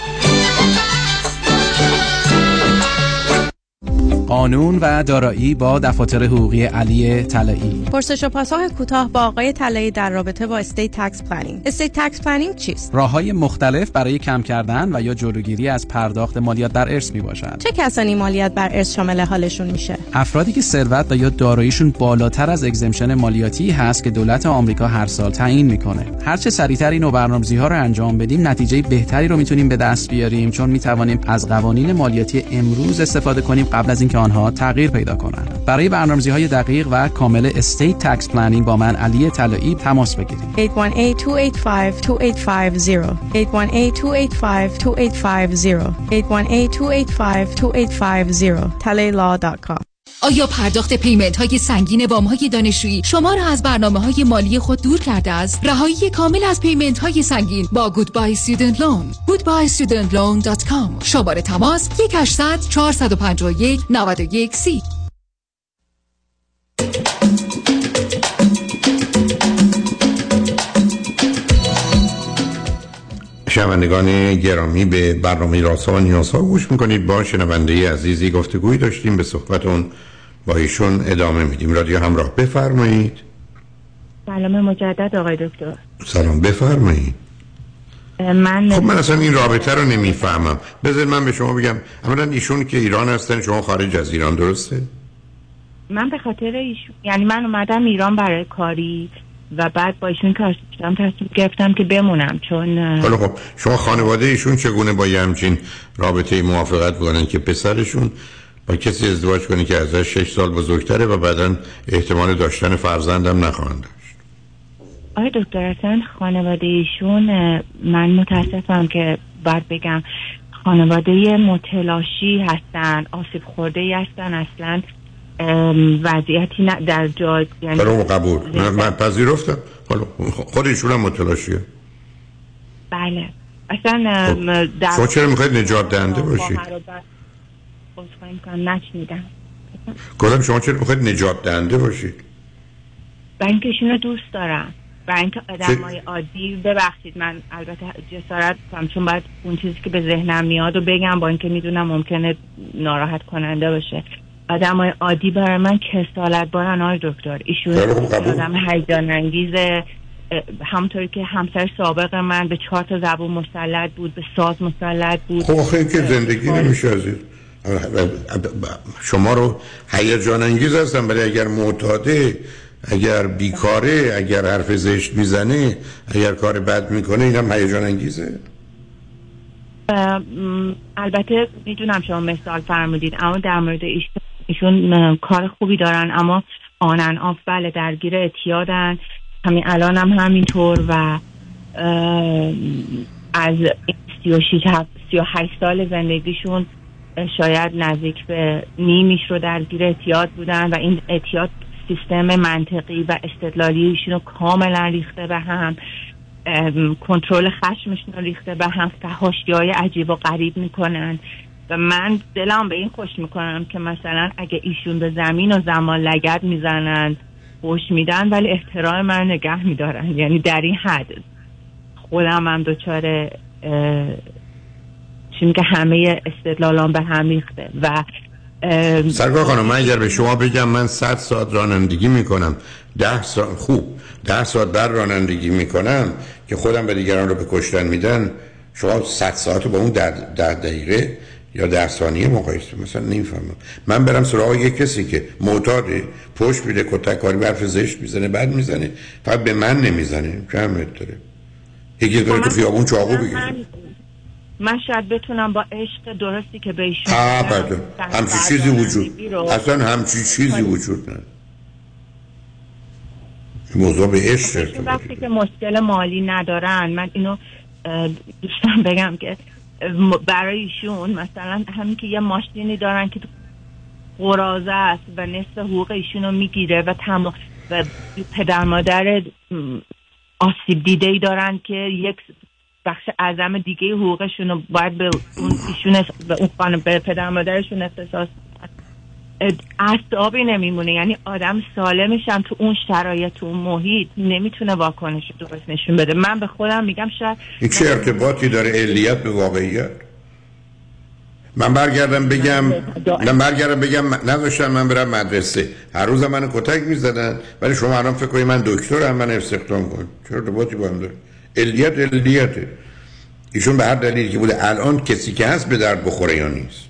قانون و دارایی با دفاتر حقوقی علی طلایی. پرسش و پاسخ کوتاه با آقای طلایی در رابطه با استیت تکس پلنینگ. استیت تکس پلنینگ چیست؟ راههای مختلف برای کم کردن و یا جلوگیری از پرداخت مالیات بر ارث میباشد. چه کسانی مالیات بر ارث شامل حالشون میشه؟ افرادی که ثروت و یا داراییشون بالاتر از اگزمشن مالیاتی هست که دولت آمریکا هر سال تعیین میکنه. هر چه سریعتر این برنامه‌ریزی‌ها رو انجام بدیم، نتیجه بهتری رو میتونیم به دست بیاریم، چون میتوانیم از قوانین مالیاتی امروز استفاده کنیم قبل از اینکه آنها تغییر پیدا کنند. برای برنامه‌ریزی‌های دقیق و کامل استیت تکس پلنینگ با من علی طلایی تماس بگیرید. هشت یک هشت دو هشت پنج دو هشت پنج صفر هشت یک هشت دو هشت پنج دو هشت پنج صفر هشت یک هشت دو هشت پنج دو هشت پنج صفر talay law dot com. آیا پرداخت پیمنت های سنگین وام های دانشجویی شما را از برنامه های مالی خود دور کرده است؟ رهایی کامل از پیمنت های سنگین با Goodbye Student Loan. goodbye student loan dot com. شماره تماس یک هشتصد چهارصد و پنجاه و یک نود و یک سی. شنوندگان گرامی، به برنامه رازها و نیازها گوش میکنید. با شنونده عزیزی گفتگویی داشتیم، به صحبتون با ایشون ادامه میدیم. رادیو همراه، بفرمایید. سلام مجدد آقای دکتر. سلام، بفرمایید. من خب من اصلا این رابطه رو نمیفهمم. بذارید من به شما بگم، اولا ایشون که ایران هستن، شما خارج از ایران، درسته؟ من به خاطر ایشون، یعنی من اومدم ایران برای کاری و بعد با ایشون کار کردم، تصمیم گرفتم که بمونم. چون خب خب شما خانواده ایشون چگونه با یه همچین رابطه موافقت بکنن که پسرشون با کسی ازدواج کنه که ازش شش سال بزرگتره و بعداً احتمال داشتن فرزندم نخواهند داشت؟ آقای دکتر، اصلا خانواده ایشون، من متاسفم که باید بگم خانواده متلاشی هستن، آسیب خورده ای هستن، اصلا وضعیتی نه در جای، یعنی برای قبول من, من پذیرفتم. حالا خود ایشون هم متلاشیه. بله اصلا در شما چرا میخواید نجات دهنده باشید؟ اصلا میکنم نشنیدم. گفتم شما چرا میخواید نجات دهنده باشید؟ برای اینکه ایشون رو دوست دارم، برای اینکه آدمای عادی، ببخشید من البته جسارت کنم چون باید اون چیزی که به ذهنم میاد و بگم، با اینکه میدونم ممکنه ناراحت کننده باشه. آدمای عادی برای من کسالت بارن آقای دکتر. ایشون آدم هیجان انگیزه، همونطوری که همسر سابق من به چهار تا زبون مسلط بود، به ساز مسلط بود. خب آخه که زندگی نمیشه عزیز. شما رو هیجان انگیز هستن، ولی اگر معتاده، اگر بیکاره، اگر حرف زشت میزنه، اگر کار بد میکنه، اینم هیجان انگیزه. البته میدونم شما مثال فرمودید، اما در مورد ایشون کار خوبی دارن، اما آنن آف بله درگیر اعتیادن، همین الان هم همینطور و از سی و هشت سال زندگیشون شاید نزدیک به نیمیش رو درگیر اعتیاد بودن و این اعتیاد سیستم منطقی و استدلالی ایشون رو کاملا ریخته به هم، کنترل خشمشون رو ریخته به هم، فحاشی‌های عجیب و غریب میکنن و من دلم به این خوش میکنم که مثلا اگه ایشون به زمین و زمان لگد میزنن، خوش میدن، ولی احترام من نگه میدارن. یعنی در این حد خودم هم دوچاره چون که همه استدلالان به هم ریخته. و سرکار خانم، من اگر به شما بگم من صد ساعت رانندگی میکنم، ده ساعت خوب ده ساعت بر رانندگی میکنم که خودم به دیگران رو به کشتن میدن، شما صد ساعت رو با اون در ده دقیقه یا ده ثانیه مقایسه مثلا نمیفهمم. من برم سراغ یک کسی که معتاده، پشت میده، کتککاری، حرف زشت میزنه، بعد میزنه، فقط به من نمیزنه، چه اهمیت داره؟ یکی داره تو خیابون چاقو بگیره. من شاید بتونم با عشق درستی که بهشون ابدا همچین چیزی وجود اصلا همچین چیزی وجود نداره. موضوع به عشق وقتی که مشکل مالی ندارن، من اینو دوستم بگم که برای ایشون مثلا همین که یه ماشینی دارن که قرازه است و نصف حقوق ایشونو میگیره و تمام و پدر مادر آسیب دیده‌ای دارن که یک بخش اعظم دیگه حقوقشون رو باید به اون ایشون به اون خانم به پدر مادرشون اختصاص اعصابی نمیمونه. یعنی آدم سالمش هم تو اون شرایط، تو اون محیط نمیتونه واکنش درست نشون بده. من به خودم میگم شاید این چه ارتباطی داره علیت به واقعیت؟ من برگردم بگم من برگردم بگم نذاشتن من برم مدرسه، هر روز منو کتک میزدن، ولی شما الان فکر کنید من دکترم من استخدام کن. چه ارتباطی با هم داره؟ علیت علیته. ایشون به هر دلیلی که بوده الان کسی که هست به درد بخوره یا نیست.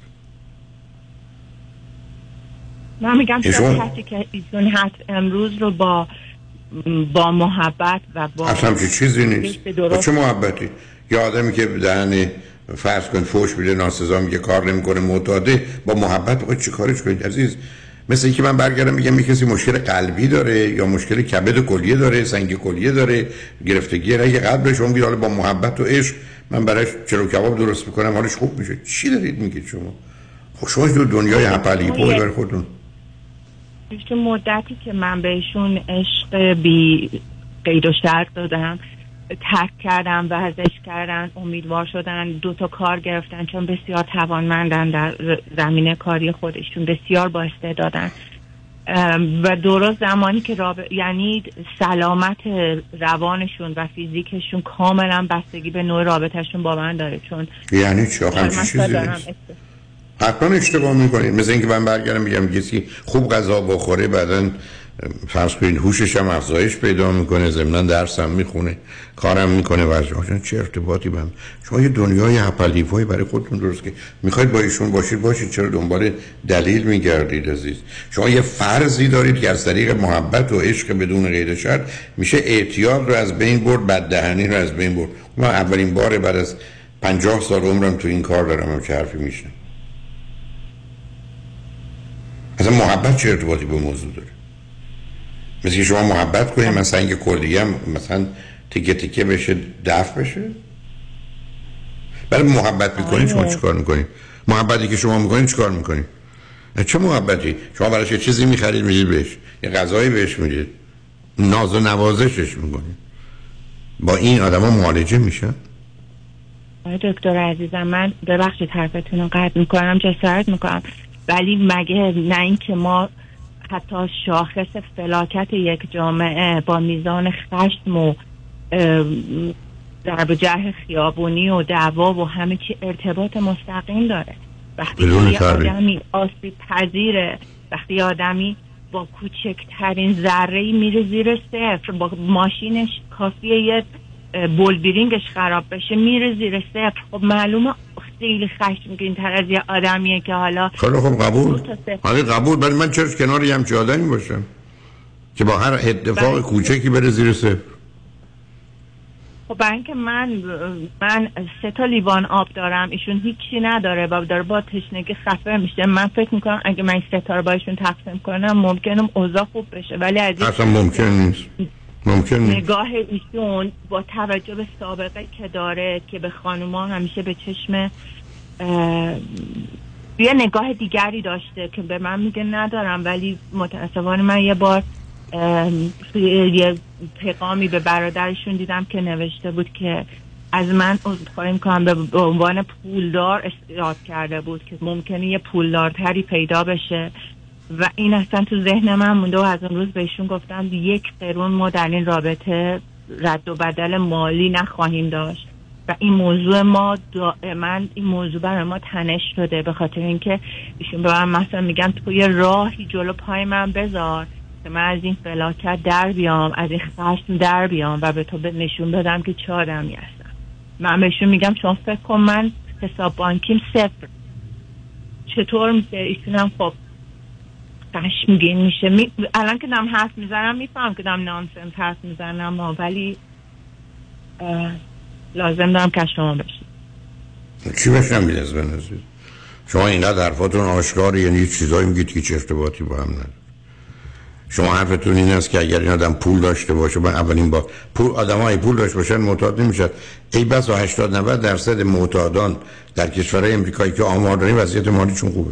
من میگم شاید کسی که ایشون هست امروز رو با با محبت و با اصلا چه چیزی نیست. با چه محبتی؟ یه آدمی که دهن فرض کن فوش میده، ناسزا میگه، کار نمیکنه، معتاده، با محبت بخواد چی کارش کنید عزیز؟ مثل اینکه من برگردم میگم یه کسی مشکل قلبی داره یا مشکل کبد کلیه داره، سنگ کلیه داره، گرفتگی رگ قلب، شما میگید حالا با محبت و عشق من براش چلو کباب درست میکنم حالش خوب میشه. چی دارید میگید شما؟ خب شما تو دنیای هپلی پوی برای خودتون. تو مدتی که من بهشون عشق بی قید و شرط دادم، ترک کردن، ورزش کردن، امیدوار شدن، دو تا کار گرفتن، چون بسیار توانمندن در زمینه کاری خودشون، بسیار با استعدادن و درست زمانی که راب... یعنی سلامت روانشون و فیزیکشون کاملا بستگی به نوع رابطهشون با من داره. چون یعنی چی؟ آخه همچین چیزی نیست. حتما اشتباه میکنید. مثل اینکه من برگردم میگم کسی خوب غذا بخوره بعدن فرض کنید هوشش هم افزایش پیدا میکنه، ضمناً درس هم میخونه، کارم میکنه و اصلا چه ارتباطی با هم؟ شما یه دنیای هپلیفایی برای خودتون درست که میخواید با ایشون باشید باشید، چرا دنبال دلیل میگردید عزیز؟ شما یه فرضی دارید که از طریق محبت و عشق بدون قید شرط میشه اعتیاد رو از بین برد، بددهنی رو از بین برد. من اولین بار بعد از پنجاه سال عمرم تو این کار دارم هم چه حرفی میشنم. اصلا محبت چه ارتباطی به موضوع داره؟ مثل که شما محبت کنید مثلا اینکه کلیه هم مثلا تیکه تیکه بشه دفع بشه. برای محبت میکنید شما چیکار میکنید؟ محبتی که شما میکنید چیکار میکنید؟ چه محبتی؟ شما براش یه چیزی میخرید میدید بهش، یه غذایی بهش میدید، ناز و نوازشش میکنید. با این آدما معالجه میشه؟ آقای دکتر عزیزم، من ببخشید حرفتون رو قطع میکنم، جسارت میکنم، ولی مگه نه اینکه ما حتی شاخص فلاکت یک جامعه با میزان خشم و ضرب جرح خیابونی و دعوا و همه چی ارتباط مستقیم داره. وقتی یه آدمی آسیب پذیره، وقتی آدمی با کوچکترین ذره‌ای میره زیر صفر، با ماشینش کافیه یه بولبیرینگش خراب بشه میره زیر صفر، خب معلومه خیلی خشمگین تر از یه آدمیه که حالا خیلی خب قبول حالا قبول ولی من چرا کنار یه همچه آدمی باشم که با هر اتفاق کوچکی بره زیر صفر؟ خب برای اینکه من من سه تا لیوان آب دارم، ایشون هیچی نداره و داره با تشنگی خفه میشه. من فکر میکنم اگه من سه تا رو با ایشون تقسیم کنم ممکنه اوضاع خوب بشه، ولی از اصلا ممکن نیست. ممکن نیست. نگاه ایشون با توجه به سابقه که داره که به خانوما همیشه به چشم یه نگاه دیگری داشته که به من میگه ندارم، ولی متاسفانه من یه بار یه پیغامی به برادرشون دیدم که نوشته بود که از من عذرخواهی میکنم، به عنوان پولدار استعداد کرده بود که ممکنه یه پولدارتری پیدا بشه و این اصلا تو ذهن من مونده و از اون روز بهشون گفتم یک قرون ما در این رابطه رد و بدل مالی نخواهیم داشت و این موضوع ما دائما این موضوع برای ما تنش شده، به خاطر اینکه ایشون به من مثلا میگن تو یه راهی جلو پای من بذار که من از این فلاکت در بیام، از این خشم در بیام و به تو نشون بدم که چه آدمی هستم. من بهشون میگم شما فکر کن من حساب بانکیم صفر، چطور میشه؟ ایشونم خب خشمگین میشه. می... الان که دارم حرف میزنم میفهم که دارم نانسنس حرف میزنم، ولی لازم دارم که شما بشید. چی بشم میدهز بنازید؟ شما اینقدر حرفاتون آشکاره، یعنی چیزایی میگید که چه ارتباطی با هم نداره. شما حرفتون این است که اگر این آدم پول داشته باشه، من اولین بار پول آدمای پول داشته باشن معتاد نمیشن. ای بس هشتاد نود درصد معتادان در کشورهای امریکایی که آمار داریم وضعیت مالیشون خوبه.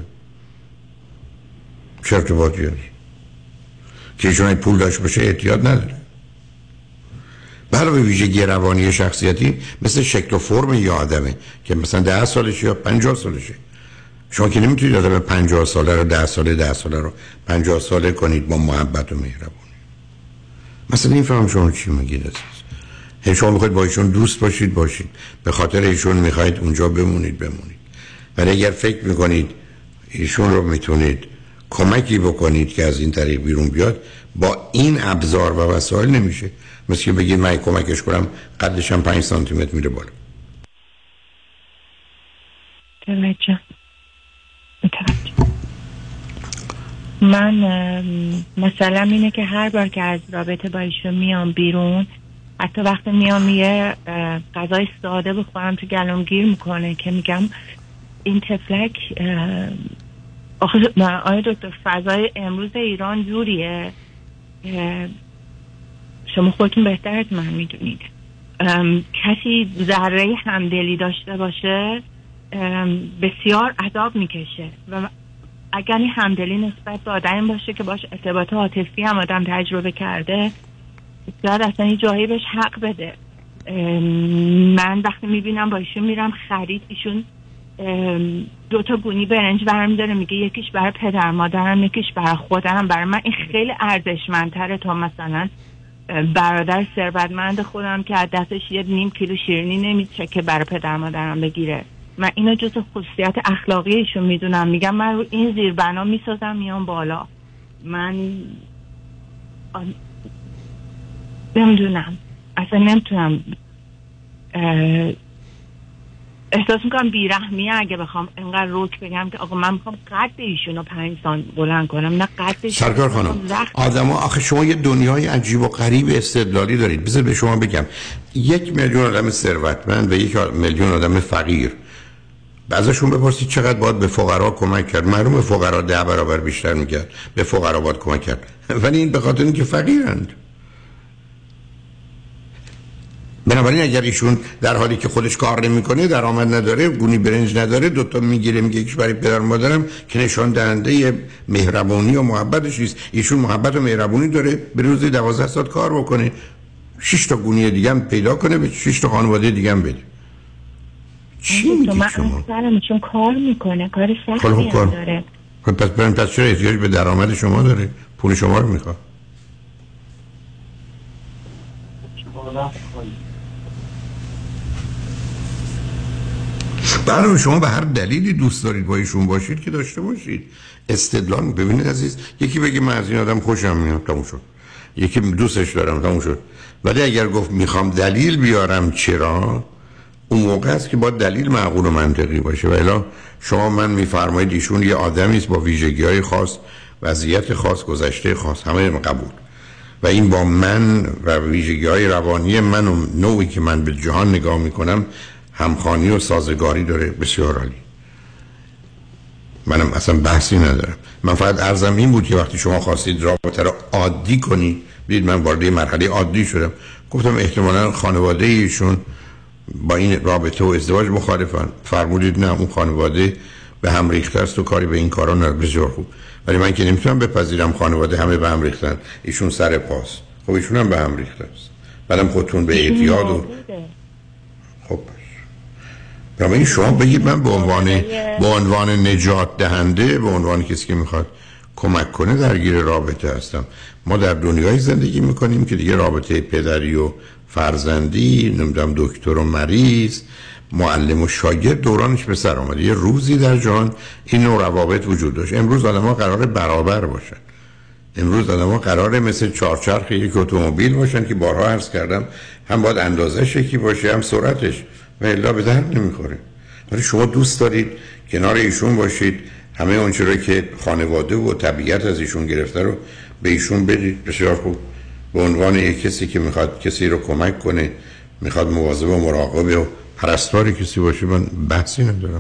چه ارتباطی داره؟ که ایشون پول داشته باشه اعتیاد نداره. علاوه بر ویژگی روانی شخصیتی مثل شکل و فرم یه آدمه که مثلا ده سالشه یا پنجاه سالشه. شما که نمیتونید آدم پنجاه ساله رو ده ساله ده ساله رو پنجاه ساله کنید با محبت و مهربانی. مثلا این فهم شما چی میگید عزیز؟ شما میخواید با ایشون دوست باشید باشید، به خاطر ایشون میخواید اونجا بمونید بمونید، ولی اگر فکر میکنید ایشون رو میتونید کمکی بکنید که از این طریق بیرون بیاد، با این ابزار و وسایل نمیشه. مثل که بگید من کمکش کنم قدش هم پنج سانتی متر میره بالا. توجه متوجه. من مثلا اینه که هر بار که از رابطه با ایشون میام بیرون، حتی وقتی میام یه غذای ساده بخورم تو گلوم گیر میکنه که میگم این تفلک آخه آیا دکتر فضای امروز ایران جوریه، شما خودتون بهتر از من میدونید، کسی ذره همدلی داشته باشه بسیار عذاب میکشه و اگر این همدلی نسبت به آدمی باشه که باش ارتباط عاطفی هم آدم تجربه کرده، شاید اصلا یه جایی بهش حق بده. من وقتی میبینم با ایشون میرم خرید، ایشون دو تا گونی برنج برمی داره میگه یکیش برای پدر مادرم یکیش برای خودم. برای من این خیلی ارزشمندتره تا مثلا برادر ثروتمند خودم که از دستش یه نیم کیلو شیرینی نمیشه که برای پدر مادرم بگیره. من اینو جزو خصوصیت اخلاقی ایشون میدونم. میگم من رو این زیربنا میسازم میام بالا. من نمیدونم اصلا نمیتونم احساس میکنم بیرحمیه اگه بخوام اینقدر روک بگم که آقا من میخوام قد ایشونو پنج سانت بلند کنم، نه قدش. سرکار خانم آدما آخه شما یه دنیای عجیب و غریب استدلالی دارید. بذار به شما بگم یک میلیون آدم ثروتمند و یک میلیون آدم فقیر، بعضیشون بپرسید چقدر باید به فقرا کمک کرد، معلومه فقرا ده برابر بیشتر میکرد به فقرا باید کمک کرد، ولی این به خاطر اینکه فقیرند. بنابراین اگر ایشون در حالی که خودش کار نمیکنه، درآمد نداره، گونی برنج نداره، دوتا میگیره میگه یکیش برای پدر مادرم، که نشان دهنده مهربانی و محبتش نیست. ایشون محبت و مهربانی داره، به روزی دوازده ساعت کار بکنه، شش تا گونی دیگه هم پیدا کنه، به شش تا خانواده دیگه هم بده. چی میگی شما؟ من چون کار میکنه، کار سختی هم داره. پس پس چرا احتیاج به درآمد شما داره؟ پول شما رو میخواد. برای شما به هر دلیلی دوست دارید با ایشون باشید که داشته باشید. استدلال ببینید عزیز، یکی بگه من از این آدم خوشم میاد تموم شد، یکی دوستش دارم تموم شد. ولی اگر گفت میخوام دلیل بیارم چرا، اون موقع است که با دلیل معقول و منطقی باشه. و الا شما من میفرمایید ایشون یه آدمی است با ویژگی‌های خاص، وضعیت خاص، گذشته خاص، همه قبول، و این با من و ویژگی‌های روانی من و نوعی که من به جهان نگاه میکنم همخوانی و سازگاری داره. بسیار عالی، منم اصلا بحثی ندارم. من فقط عرضم این بود که وقتی شما خواستید رابطه رو عادی کنید، ببینید من وارد مرحله عادی شدم، گفتم احتمالاً خانواده ایشون با این رابطه و ازدواج مخالفن. فرمودید نه اون خانواده به هم ریخته است و کاری به این کارا نداره. بسیار خوب، ولی من که نمیتونم بپذیرم خانواده همه به هم ریختن، ایشون سر پاس. خب ایشون هم به هم ریخته است، بعدم خودتون به اعتیاد و خب برای شما بگید من به عنوان به عنوان نجات دهنده، به عنوان کسی که میخواد کمک کنه درگیر رابطه هستم. ما در دنیای زندگی میکنیم که دیگه رابطه پدری و فرزندی، نمیدونم دکتر و مریض، معلم و شاگرد دورانش به سر آمده. یه روزی در جهان این نوع روابط وجود داشت. امروز آدم‌ها قراره برابر باشن. امروز آدم‌ها قراره مثل چهارچرخ یک اتومبیل باشن که بارها عرض کردم هم باید اندازه‌ش یکی باشه هم سرعتش، و الا به درد نمیخوره. ولی شما دوست دارید کنار ایشون باشید، همه اون چیزی که خانواده و طبیعت از ایشون گرفته رو به ایشون بدید. بسیار خوب، به عنوان یک کسی که میخواد کسی رو کمک کنه، میخواد مواظب و مراقب و پرستار کسی باشه، من بحثی ندارم.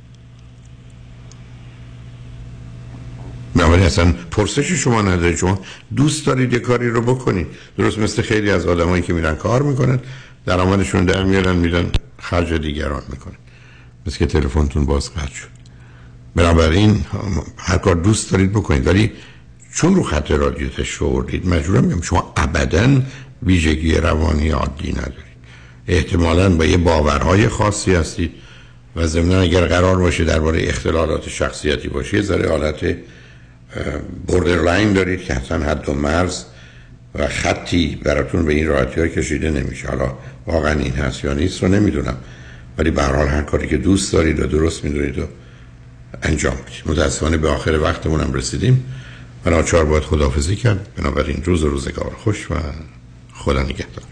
ولی اصلا پرسشی شما ندارید. شما دوست دارید یه کاری رو بکنید، درست مثل خیلی از آدمایی که میرن کار میکنن، درآمدشون در میارن میرن خرج دیگران میکنن، مثل که تلفنتون باز قطع شد. بنابراین هر کار دوست دارید بکنید، ولی چون رو خط رادیو تشریف آوردید مجبورم بگم شما ابداً ویژگی روانی عادی ندارید. احتمالاً با یه باورهای خاصی هستید و ضمناً اگر قرار باشه درباره اختلالات شخصیتی باشه یه ذره حالت بوردرلاین دارید که حتما حد و مرز و خطی براتون به این راحتی ها کشیده نمیشه. حالا واقعا این هست یا نیست رو نمیدونم، ولی به هر حال هر کاری که دوست دارید و درست میدونید و انجام بدید. متاسفانه به آخر وقتمونم رسیدیم و ناچار باید خداحافظی کرد. بنابراین روز و روزگار خوش و خدا نگهدار.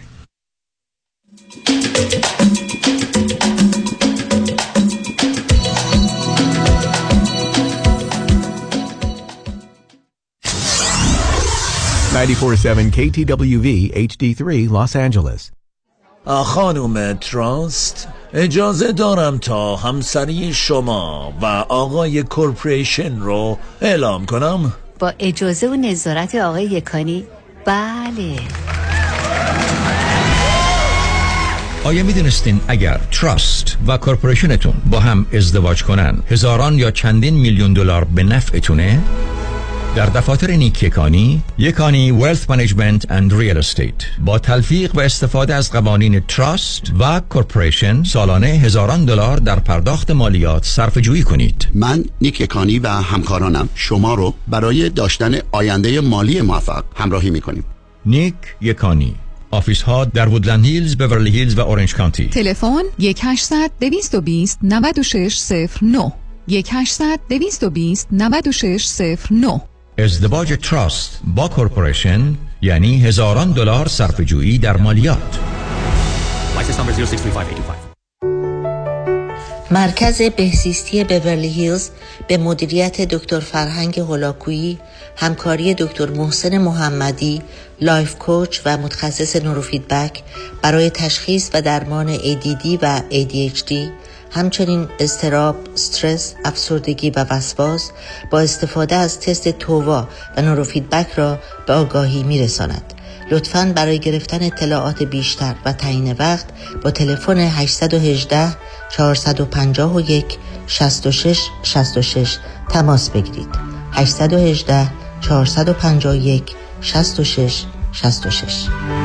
ninety-four point seven K T W V H D three Los Angeles. خانم تراست، اجازه دارم تا همسری شما و آقای کورپوریشن رو اعلام کنم؟ با اجازه و نظارت آقای یکانی؟ بله. آیا میدونستین اگر تراست و کورپوریشنتون با هم ازدواج کنن هزاران یا چندین میلیون دلار به نفعتونه؟ در دفاتر نیک یکانی، یکانی ویلث منیجمنت اند ریال استیت با تلفیق و استفاده از قوانین تراست و کورپوریشن سالانه هزاران دلار در پرداخت مالیات صرفه جویی کنید. من نیک یکانی و همکارانم شما رو برای داشتن آینده مالی موفق همراهی میکنیم. نیک یکانی، آفیس ها در وودلند هیلز، بیورلی هیلز و اورنج کانتی. تلفن یک هشتصد دویست و بیست نود و شش صفر نه یک هشتصد دویست و بیست نود و شش صفر نه. ازدواج تراست با کورپوریشن یعنی هزاران دلار صرفه‌جویی در مالیات. مرکز بهزیستی بیورلی هیلز به مدیریت دکتر فرهنگ هولاکویی، همکاری دکتر محسن محمدی، لایف کوچ و متخصص نوروفیدبک برای تشخیص و درمان ای دی دی و ای دی اچ دی، همچنین اضطراب، استرس، افسردگی و وسواس با استفاده از تست تووا و نوروفیدبک را به آگاهی می‌رساند. لطفاً برای گرفتن اطلاعات بیشتر و تعیین وقت با تلفن هشت یک هشت چهار پنج یک شش شش شش شش تماس بگیرید. هشت یک هشت چهار پنج یک شش شش شش شش.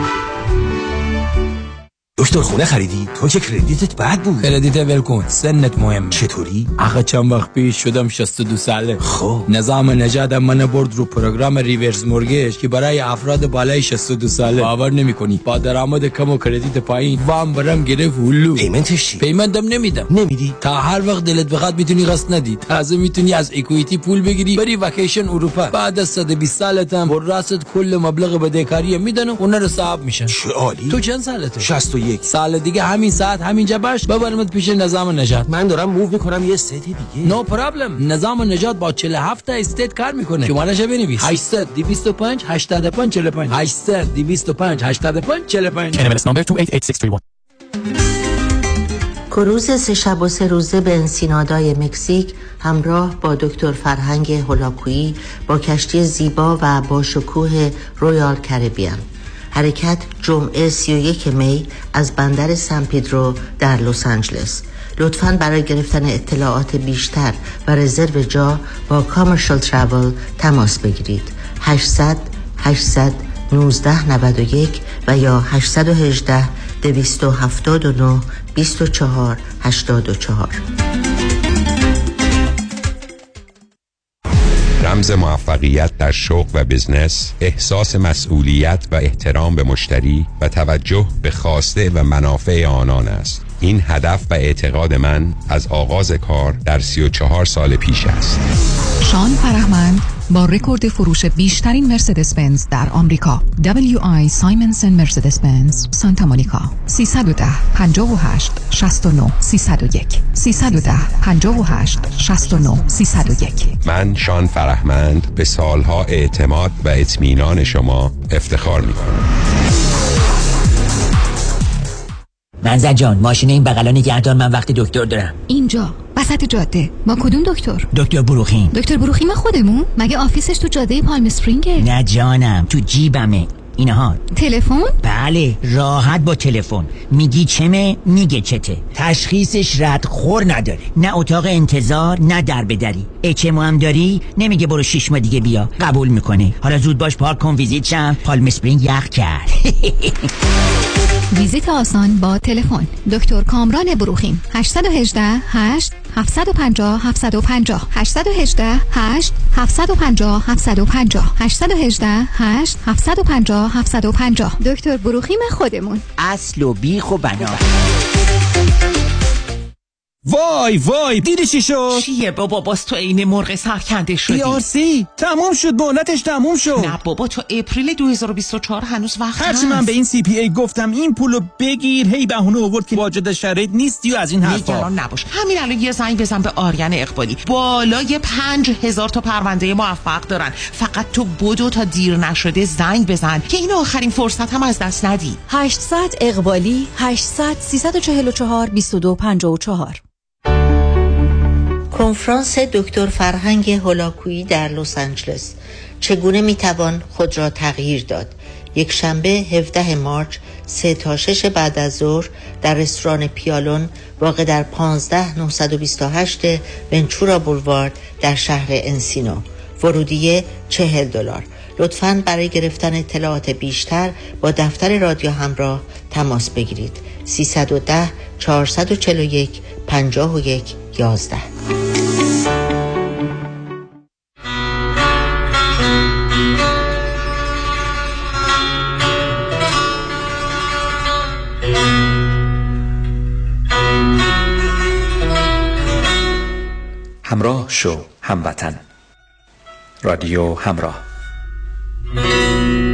دکتر خونه خریدی؟ تو که کردیتت بد بود. کردیت ولکن، سنت مهم. چطوری؟ آخه چند وقت پیش شدم شصت و دو ساله. خب نظام نجات من برد رو پروگرام ریورس مورگیج که برای افراد بالای شصت و دو ساله. باور نمیکنی با درآمد کم و کردیت پایین وام برام گرفت هلو. پیمنتش چی؟ پیمنتم نمیدم. نمیدی؟ تا هر وقت دلت بخواد میتونی قسط ندی. تازه میتونی از اکوئیتی پول بگیری بری وکیشن اروپا. بعد از صد و بیست سالت هم بر راست کل مبلغ بدهکاری میدن و اونها رو حساب میشن. چه عالی. تو چند سالته؟ شصت و یک. سال دیگه همین ساعت همینجا باش ببرمت پیش نظام نجات. من دارم موو میکنم یه سیت دیگه. نو no پرابلم. نظام نجات با چهل و هفت تا استیت کار میکنه. شمارهش بنویس. هشتصد دویست و پنج هشتاد و پنج چهل و پنج هشتصد دویست و پنج هشتاد و پنج چهل و پنج. ان ام ال اس number دو هشت هشت شش سه یک. کروز سه شب و سه روزه به انسینادای مکزیک همراه با دکتر فرهنگ هولاکویی با کشتی زیبا و با شکوه رویال کریبیان. حرکت جمعه سی و یک می از بندر سن پدرو در لس آنجلس. لطفاً برای گرفتن اطلاعات بیشتر و رزرو جا با کامرشال تراول تماس بگیرید. هشتصد هشتصد نوزده نود و یک و یا هشت یک هشت دویست و هفتاد و نه بیست و چهار هشتاد و چهار. رمز موفقیت در شغل و بزنس، احساس مسئولیت و احترام به مشتری و توجه به خواسته و منافع آنان است. این هدف و اعتقاد من از آغاز کار در سی و چهار سال پیش است. شان فرهمند با رکورد فروش بیشترین مرسدس بنز در آمریکا، دبلیو آی سایمنسن مرسدس بنز سانتا مونیکا. سیصد و ده پنجاه و هشت شصت و نه سیصد و یک سیصد و ده پنجاه و هشت شصت و نه سیصد و یک. من شان فرهمند به سالها اعتماد و اطمینان شما افتخار می‌کنم. منزل جان، ماشین این بغلا نگهدار، من وقت دکتر دارم. اینجا وسط جاده. ما کدوم دکتر؟ دکتر بروخیم. دکتر بروخیم خودمون؟ مگه آفیسش تو جاده پالم اسپرینگه؟ نه جانم، تو جیبمه. اینها تلفن؟ بله، راحت با تلفن میگی چمه میگه چته. تشخیصش رد خور نداره، نه اتاق انتظار نه در بدری. اچمو هم داری نمیگه برو شش ماه دیگه بیا، قبول میکنه. حالا زود باش پارک کن ویزیت شم، پالم اسپرینگ یخ کرد. ویزیت آسان با تلفن. دکتر کامران بروخیم. هشت یک هشت هشت هفت پنج صفر هفت پنج صفر هشت یک هشت هشت هفت پنج صفر هفت پنج صفر هشت یک هشت هشت هفت پنج صفر هفت پنج صفر. دکتر بروخیم خودمون. اصل و بیخ و بنا. وای وای دیدی چی شد؟ چیه بابا؟ باز تو عین مرغ سرکنده شدی. ای آر سی تموم شد، مهلتش تموم شد. نه بابا، تو اپریل دو هزار و بیست و چهار هنوز وقت هست. هرچی من به این سی پی ای گفتم این پولو بگیر، هی بهونه آورد که واجد شرایط نیستی و از این حرفا. نگران نباش، همین الان یه زنگ بزن به آریان اقبالی. بالای پنج هزار تا پرونده موفق دارن. فقط تو بدو تا دیر نشده زنگ بزن که این آخرین فرصت هم از دست ندی. هشتصد اقبالی هشتصد سیصد و چهل و چهار بیست و دو پنجاه و چهار. کنفرانس دکتر فرهنگ هولاکویی در لس آنجلس. چگونه میتوان خود را تغییر داد؟ یک شنبه هفدهم مارس سه تا شش بعد از ظهر در رستوران پیالون واقع در پانزده نهصد و بیست و هشت ونچورا بولوارد در شهر انسینو. ورودیه چهل دلار. لطفاً برای گرفتن اطلاعات بیشتر با دفتر رادیو همراه تماس بگیرید. سیصد و ده چهارصد و چهل و یک پنجاه و یک یازده. همراه شو هموطن. رادیو همراه.